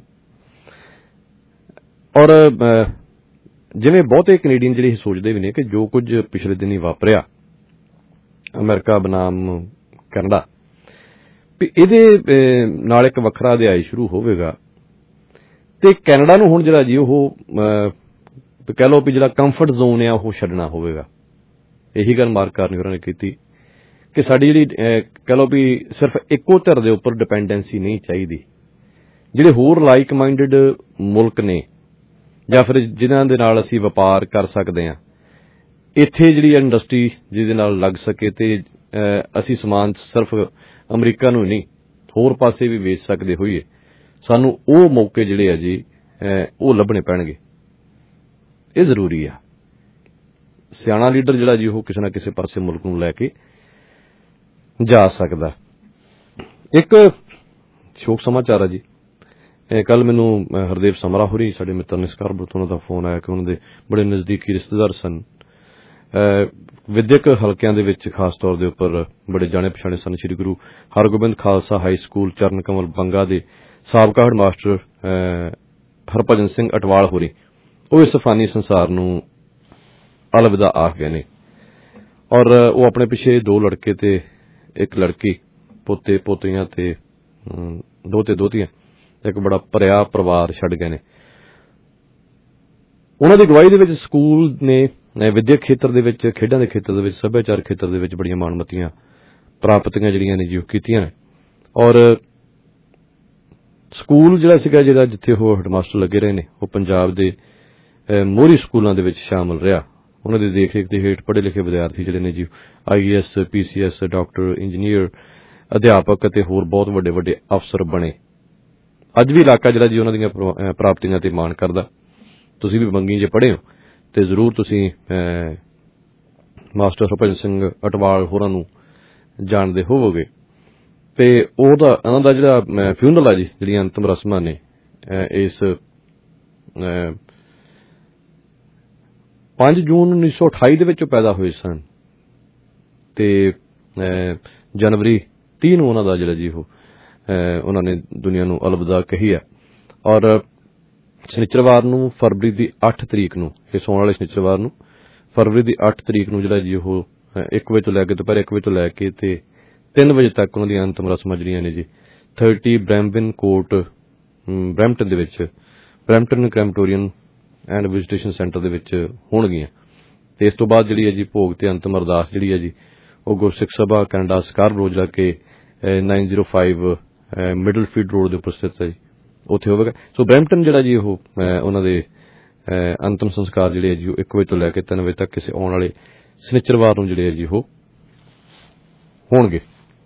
ਔਰ ਜਿਵੇਂ ਬਹੁਤੇ ਕੈਨੇਡੀਅਨ ਜਿਹੜੇ ਸੋਚਦੇ ਵੀ ਨੇ ਕਿ ਜੋ ਕੁਝ ਪਿਛਲੇ ਦਿਨੀ ਵਾਪਰਿਆ ਅਮਰੀਕਾ ਬਨਾਮ ਕੈਨੇਡਾ ਵੀ ਇਹਦੇ ਨਾਲ ਇੱਕ ਵੱਖਰਾ ਅਧਿਆਇ ਸ਼ੁਰੂ ਹੋਵੇਗਾ ਤੇ ਕੈਨੇਡਾ ਨੂੰ ਹੁਣ ਜਿਹੜਾ ਜੀ ਉਹ ਕਹਿ ਲਓ ਵੀ ਜਿਹੜਾ ਕੰਫਰਟ ਜ਼ੋਨ ਆ ਉਹ ਛੱਡਣਾ ਹੋਵੇਗਾ। ਇਹੀ ਗੱਲ ਮਾਰਕ ਕਾਰਨੀ ਹੋਰਾਂ ਨੇ ਕੀਤੀ ਕਿ ਸਾਡੀ ਜਿਹੜੀ ਕਹਿ ਲਓ ਵੀ ਸਿਰਫ ਇੱਕੋ ਧਿਰ ਦੇ ਉੱਪਰ ਡਿਪੈਂਡੈਂਸੀ ਨਹੀਂ ਚਾਹੀਦੀ। ਜਿਹੜੇ ਹੋਰ ਲਾਈਕ ਮਾਈਂਡਡ ਮੁਲਕ ਨੇ ਜਾਂ ਫਿਰ ਜਿਨ੍ਹਾਂ ਦੇ ਨਾਲ ਅਸੀਂ ਵਪਾਰ ਕਰ ਸਕਦੇ ਹਾਂ, ਇੱਥੇ ਜਿਹੜੀ ਇੰਡਸਟਰੀ ਜਿਹਦੇ ਨਾਲ ਲੱਗ ਸਕੇ ਤੇ ਅਸੀਂ ਸਮਾਨ ਸਿਰਫ ਅਮਰੀਕਾ ਨੂੰ ਨਹੀਂ ਹੋਰ ਪਾਸੇ ਵੀ ਵੇਚ ਸਕਦੇ ਹੋਈਏ, ਸਾਨੂੰ ਉਹ ਮੌਕੇ ਜਿਹੜੇ ਆ ਜੀ ਉਹ ਲੱਭਣੇ ਪੈਣਗੇ। ਇਹ ਜ਼ਰੂਰੀ ਆ। ਸਿਆਣਾ ਲੀਡਰ ਜਿਹੜਾ ਜੀ ਉਹ ਕਿਸੇ ਨਾ ਕਿਸੇ ਪਾਸੇ ਮੁਲਕ ਨੂੰ ਲੈ ਕੇ ਜਾ ਸਕਦਾ। ਇੱਕ ਸ਼ੋਕ ਸਮਾਚਾਰ ਆ ਜੀ, ਕੱਲ ਮੈਨੂੰ ਹਰਦੇਵ ਸਮਰਾ ਹੋਰੀ ਸਾਡੇ ਮਿੱਤਰ ਨੇ ਸਕਾਰਬਰੋ ਤੋਂ ਉਹਨਾਂ ਦਾ ਫੋਨ ਆਇਆ ਕਿ ਉਹਨਾਂ ਦੇ ਬੜੇ ਨਜ਼ਦੀਕੀ ਰਿਸ਼ਤੇਦਾਰ ਸਨ ਵਿਦਿਅਕ ਹਲਕਿਆਂ ਦੇ ਵਿੱਚ ਖਾਸ ਤੌਰ ਦੇ ਉੱਪਰ ਬੜੇ ਜਾਣੇ ਪਛਾਣੇ ਸਨ। ਸ੍ਰੀ ਗੁਰੂ ਹਰਗੋਬਿੰਦ ਖਾਲਸਾ ਹਾਈ ਸਕੂਲ ਚਰਨ ਕਮਲ ਬੰਗਾ ਦੇ ਸਾਬਕਾ ਹੈਡ ਮਾਸਟਰ ਹਰਭਜਨ ਸਿੰਘ ਅਟਵਾਲ ਹੋਰੀ ਉਹ ਇਸ ਫਾਨੀ ਸੰਸਾਰ ਨੂੰ ਅਲਵਿਦਾ ਆਖ ਗਏ ਨੇ ਔਰ ਉਹ ਆਪਣੇ ਪਿੱਛੇ 2 ਲੜਕੇ ਤੇ 1 ਲੜਕੀ, ਪੋਤੇ ਪੋਤੀਆਂ ਤੇ ਦੋਤੇ ਦੋਤੀਆਂ, ਇੱਕ ਬੜਾ ਭਰਿਆ ਪਰਿਵਾਰ ਛੱਡ ਗਏ ਨੇ। ਉਹਨਾਂ ਦੀ ਅਗਵਾਈ ਦੇ ਵਿੱਚ ਸਕੂਲ ਨੇ ਵਿਦਿਅਕ ਖੇਤਰ ਦੇ ਵਿੱਚ, ਖੇਡਾਂ ਦੇ ਖੇਤਰ ਦੇ ਵਿੱਚ, ਸੱਭਿਆਚਾਰ ਖੇਤਰ ਦੇ ਵਿੱਚ ਬੜੀਆਂ ਮਾਣਮੱਤੀਆਂ ਪ੍ਰਾਪਤੀਆਂ ਜਿਹੜੀਆਂ ਨੇ ਜੀ ਉਹ ਕੀਤੀਆਂ ਨੇ ਔਰ ਸਕੂਲ ਜਿਹੜਾ ਸੀਗਾ ਜਿੱਥੇ ਉਹ ਹੈਡਮਾਸਟਰ ਲੱਗੇ ਰਹੇ ਨੇ ਉਹ ਪੰਜਾਬ ਦੇ ਮੋਹਰੀ ਸਕੂਲਾਂ ਦੇ ਵਿੱਚ ਸ਼ਾਮਲ ਰਿਹਾ। ਉਹਨਾਂ ਦੀ ਦੇਖ-ਰੇਖ ਦੇ ਹੇਠ ਪੜ੍ਹੇ ਲਿਖੇ ਵਿਦਿਆਰਥੀ ਜਿਹੜੇ ਨੇ ਜੀ IAS, PCS, ਡਾਕਟਰ, ਇੰਜੀਨੀਅਰ, ਅਧਿਆਪਕ ਅਤੇ ਹੋਰ ਬਹੁਤ ਵੱਡੇ ਵੱਡੇ ਅਫਸਰ ਬਣੇ। ਅੱਜ ਵੀ ਇਲਾਕਾ ਜਿਹੜਾ ਜੀ ਉਹਨਾਂ ਦੀਆਂ ਪ੍ਰਾਪਤੀਆਂ ਤੇ ਮਾਣ ਕਰਦਾ। ਤੁਸੀਂ ਵੀ ਬੰਗੀ ਜੇ ਪੜ੍ਹੇ ਹੋ ਤੇ ਜ਼ਰੂਰ ਤੁਸੀਂ ਮਾਸਟਰ ਹਰਭਜਨ ਸਿੰਘ ਅਟਵਾਲ ਹੋਰਾਂ ਨੂੰ ਜਾਣਦੇ ਹੋਵੋਗੇ ਤੇ ਉਹਨਾਂ ਦਾ ਜਿਹੜਾ ਫਿਊਨਰਲ ਆ ਜੀ, ਜਿਹੜੀਆਂ ਅੰਤਮ ਰਸਮਾਂ ਨੇ ਇਸ 5 ਜੂਨ 1928 ਦੇ ਵਿੱਚ ਪੈਦਾ ਹੋਏ ਸਨ ਤੇ ਜਨਵਰੀ 30 ਨੂੰ ਉਹਨਾਂ ਦਾ ਜਿਹੜਾ ਜੀ ਉਹਨਾਂ ਨੇ ਦੁਨੀਆ ਨੂੰ ਅਲਵਿਦਾ ਕਹੀ ਹੈ ਔਰ ਸ਼ਨੀਚਰਵਾਰ ਨੂੰ ਫਰਵਰੀ ਦੀ 8 ਤਰੀਕ ਨੂੰ, ਇਸ ਆਉਣ ਵਾਲੇ ਸ਼ਨੀਚਰਵਾਰ ਨੂੰ ਫਰਵਰੀ ਦੀ 8 ਤਰੀਕ ਨੂੰ ਜਿਹੜਾ ਜੀ ਉਹ 1 ਵਜੇ ਤੋਂ ਲੈ ਕੇ ਦੁਪਹਿਰ 1 ਵਜੇ ਤੋਂ ਲੈ ਕੇ ਤੇ 3 ਵਜੇ ਤੱਕ ਉਹਨਾਂ ਦੀਆਂ ਅੰਤਮ ਰਸਮਾਂ ਜਿਹੜੀਆਂ ਨੇ ਜੀ 30 ਬ੍ਰੈਂਬਿਨ ਕੋਰਟ ਬਰੈਂਪਟਨ ਦੇ ਵਿੱਚ, Brampton crematorium and visitation centre ਦੇ ਵਿੱਚ ਹੋਣਗੀਆਂ ਤੇ ਇਸ ਤੋਂ ਬਾਅਦ ਜਿਹੜੀ ਹੈ ਜੀ ਭੋਗ ਤੇ ਅੰਤਮ ਅਰਦਾਸ ਜਿਹੜੀ ਹੈ ਜੀ ਉਹ ਗੁਰਸਿੱਖ ਸਭਾ ਕੈਨੇਡਾ ਸਕਾਰਬਰੋ ਜਿਹੜਾ ਕਿ 905 ਮਿਡਲਫੀਲਡ ਰੋਡ ਦੇ ਉੱਪਰ ਸਥਿਤ ਹੈ ਜੀ, ਉੱਥੇ ਹੋਵੇਗਾ। ਸੋ ਬਰੈਂਪਟਨ ਜਿਹੜਾ ਜੀ ਉਹ ਉਹਨਾਂ ਦੇ ਅੰਤਮ ਸੰਸਕਾਰ ਜਿਹੜੇ ਹੈ ਜੀ ਉਹ 1 ਵਜੇ ਤੋਂ ਲੈ ਕੇ 3 ਵਜੇ ਤੱਕ ਕਿਸੇ ਆਉਣ ਵਾਲੇ ਸ਼ਨੀਚਰਵਾਰ ਨੂੰ ਜਿਹੜੇ ਹੈ ਜੀ ਉਹ ਹੋਣਗੇ।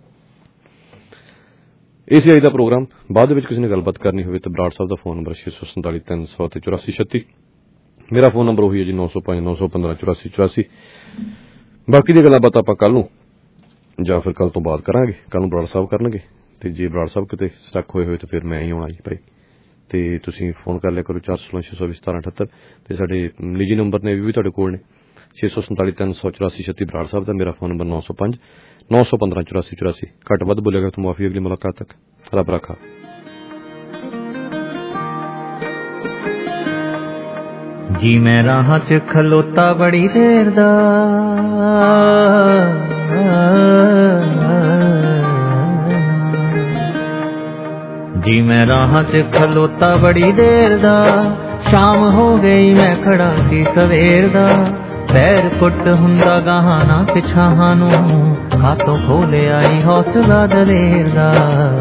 ਇਸ ਅੱਜ ਦਾ ਪ੍ਰੋਗਰਾਮ। ਬਾਅਦ ਦੇ ਵਿੱਚ ਕਿਸੇ ਨੇ ਗੱਲਬਾਤ ਕਰਨੀ ਹੋਵੇ ਤਾਂ ਬਰਾੜ ਸਾਹਿਬ ਦਾ ਫੋਨ ਨੰਬਰ 647 300 ਤੇ 8436। ਮੇਰਾ ਫੋਨ ਨੰਬਰ ਉਹੀ ਹੈ ਜੀ 905 915 8484। ਬਾਕੀ ਦੀਆਂ ਗੱਲਾਂ ਬਾਤਾਂ ਆਪਾਂ ਕੱਲ ਨੂੰ ਜਾਂ ਫਿਰ ਕੱਲ ਤੋਂ ਬਾਅਦ ਕਰਾਂਗੇ। ਕੱਲ ਨੂੰ ਬਰਾੜ ਸਾਹਿਬ ਕਰਨਗੇ ਤੇ ਜੇ ਬਰਾੜ ਸਾਹਿਬ ਕਿਤੇ ਸਟਕ ਹੋਏ ਤਾਂ ਫਿਰ ਮੈਂ ਹੀ ਆਉਣਾ ਜੀ ਭਾਈ। ਤੇ ਤੁਸੀਂ ਫੋਨ ਕਰ ਲਿਆ ਕਰੋ 416 620 1778 ਤੇ ਸਾਡੇ ਨਿੱਜੀ ਨੰਬਰ ਨੇ ਵੀ ਤੁਹਾਡੇ ਕੋਲ ਨੇ 647 300 8436। ਬਰਾੜ ਸਾਹਿਬ ਦਾ ਮੇਰਾ ਫੋਨ ਨੰਬਰ 905 915 8484। ਘੱਟ ਵੱਧ ਬੋਲੇਗਾ ਤਾਂ ਮਾਫੀ। ਅਗਲੀ ਮੁਲਾਕਾਤ ਤੱਕ ਰੱਬ ਰੱਖਾ। ਜੀ ਮੈਂ ਰਾਹਾਂ 'ਚ ਖਲੋਤਾ ਬੜੀ ਦੇਰ ਦਾ, ਜੀ ਮੈਂ ਰਾਹਾਂ 'ਚ ਖਲੋਤਾ ਬੜੀ ਦੇਰ ਦਾ, ਸ਼ਾਮ ਹੋ ਗਈ ਮੈਂ ਖੜਾ ਸੀ ਸਵੇਰ ਦਾ, ਪੈਰ ਪੁੱਟ ਹੁੰਦਾ ਗਾਹਾਂ ਨਾ ਪਿਛਾਹਾਂ ਨੂੰ, ਹੱਥੋਂ ਖੋਲਿਆ ਈ ਹੌਸਲਾ ਦਲੇਰ ਦਾ।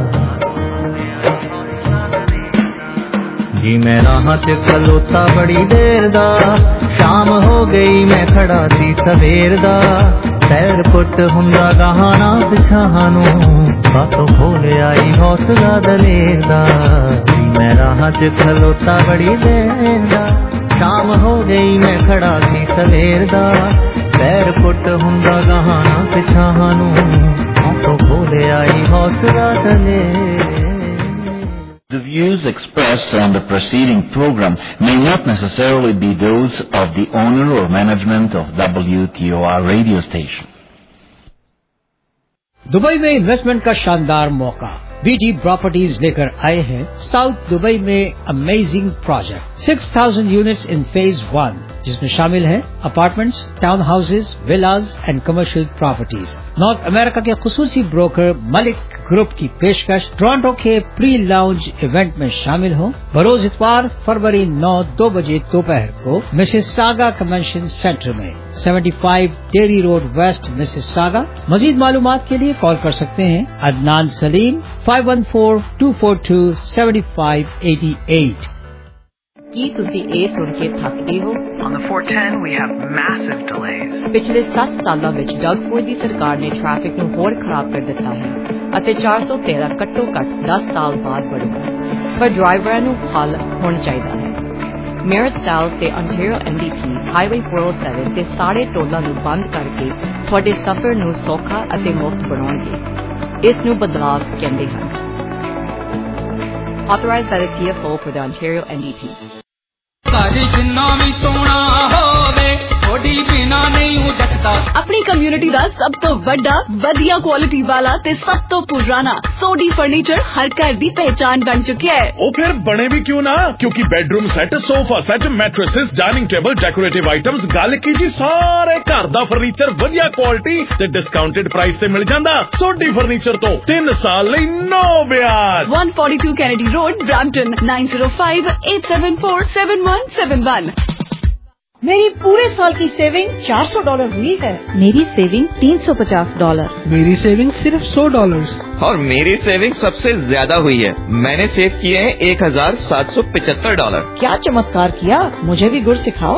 ਜੀ ਮੈਂ ਰਾਹਾਂ 'ਚ ਖਲੋਤਾ ਬੜੀ ਦੇਰ ਦਾ, ਸ਼ਾਮ ਹੋ ਗਈ ਮੈਂ ਖੜਾ ਸੀ ਸਵੇਰ ਦਾ, ਪੈਰ ਪੁੱਟ ਹੁੰਦਾ ਗਾਹਾਂ ਨਾ ਪਿਛਾਹਾਂ ਨੂੰ, ਹੱਥੋਂ ਖੋਲਿਆ ਈ ਹੌਸਲਾ ਦਲੇਰ ਦਾ। ਜੀ ਮੈਂ ਰਾਹਾਂ 'ਚ ਖਲੋਤਾ ਬੜੀ ਦੇਰ ਦਾ, ਸ਼ਾਮ ਹੋ ਗਈ ਮੈਂ ਖੜਾ ਸੀ ਸਵੇਰ ਦਾ, ਪੈਰ ਪੁੱਟ ਹੁੰਦਾ ਗਾਹਾਂ ਨਾ ਪਿਛਾਹਾਂ ਨੂੰ, ਹੱਥੋਂ ਖੋਲਿਆ ਈ ਹੌਸਲਾ ਦਲੇਰ। The views expressed on the preceding program may not necessarily be those of the owner or management of WTOR radio station. Dubai में इन्वेस्टमेंट का शानदार मौका BT प्रॉपर्टीज लेकर आए हैं साउथ दुबई में amazing project 6000 units in phase 1 जिसमें शामिल है apartments, town houses, villas and commercial properties. North America के खुसूसी ब्रोकर मलिक ग्रुप की पेशकश टोरंटो के प्री लाउंज इवेंट में शामिल हो। बरोज इतवार फरवरी 9 2 बजे दोपहर को मिसिसागा कन्वेंशन सेंटर में 75 डेरी रोड वेस्ट मिसिसागा। मजीद मालूमात के लिए कॉल कर सकते हैं अदनान सलीम 5142427588। ਕੀ ਤੁਸੀਂ ਇਹ ਸੁਣ ਕੇ ਥੱਕ ਗਏ ਹੋ? On the 410 we have massive delays. ਪਿਛਲੇ 7 ਸਾਲਾਂ ਵਿੱਚ ਡਗਫੋਰਡ ਦੀ ਸਰਕਾਰ ਨੇ ਟ੍ਰੈਫਿਕ ਨੂੰ ਹੋਰ ਖਰਾਬ ਕਰ ਦਿੱਤਾ ਹੈ ਅਤੇ 413 ਘੱਟੋ ਘੱਟ 10 ਸਾਲ ਬਾਅਦ ਵਧੇਗਾ। ਪਰ ਡਰਾਈਵਰਾਂ ਨੂੰ ਹੱਲ ਹੋਣਾ ਚਾਹੀਦਾ ਹੈ। ਮੈਰਿਟ ਸਾਊਥ ਤੇ ontario NDP ਹਾਈਵੇ 407 ਤੇ ਸਾਰੇ ਟੋਲਾਂ ਨੂੰ ਬੰਦ ਕਰਕੇ ਤੁਹਾਡੇ ਸਫ਼ਰ ਨੂੰ ਸੌਖਾ ਅਤੇ ਮੁਫਤ ਬਣਾਉਣਗੇ। ਇਸ ਨੂੰ ਬਦਲਾਵ ਕਹਿੰਦੇ ਹਨ। Authorized by the CFO for the Ontario NDP. ਘਰ ਜਿੰਨਾ ਵੀ ਸੋਹਣਾ ਹੋਵੇ सोडी बिना नहीं हूं जचता। अपनी कम्युनिटी दा सब तो वड्डा वधिया क्वालिटी वाला ते सब तो पुराना सोडी फर्नीचर हर घर दी पहचान बन चुकिया है। ओ फिर बने भी क्यों ना, क्योंकि bedroom set, sofa set, mattresses, dining table, decorative items, गल की जी सारे घर दा फर्नीचर वधिया क्वालिटी ते डिस्काउंटेड प्राइस ते मिल जांदा। सोडी फर्नीचर तो 3 साल लई नो ब्याज। 142 कैनेडी रोड, ब्रैम्पटन 9058747171। मेरी पूरे साल की सेविंग $400 हुई है। मेरी सेविंग $350। मेरी सेविंग सिर्फ $100। और मेरी सेविंग सबसे ज्यादा हुई है, मैंने सेव किए हैं $1775। क्या चमत्कार किया, मुझे भी गुर सिखाओ।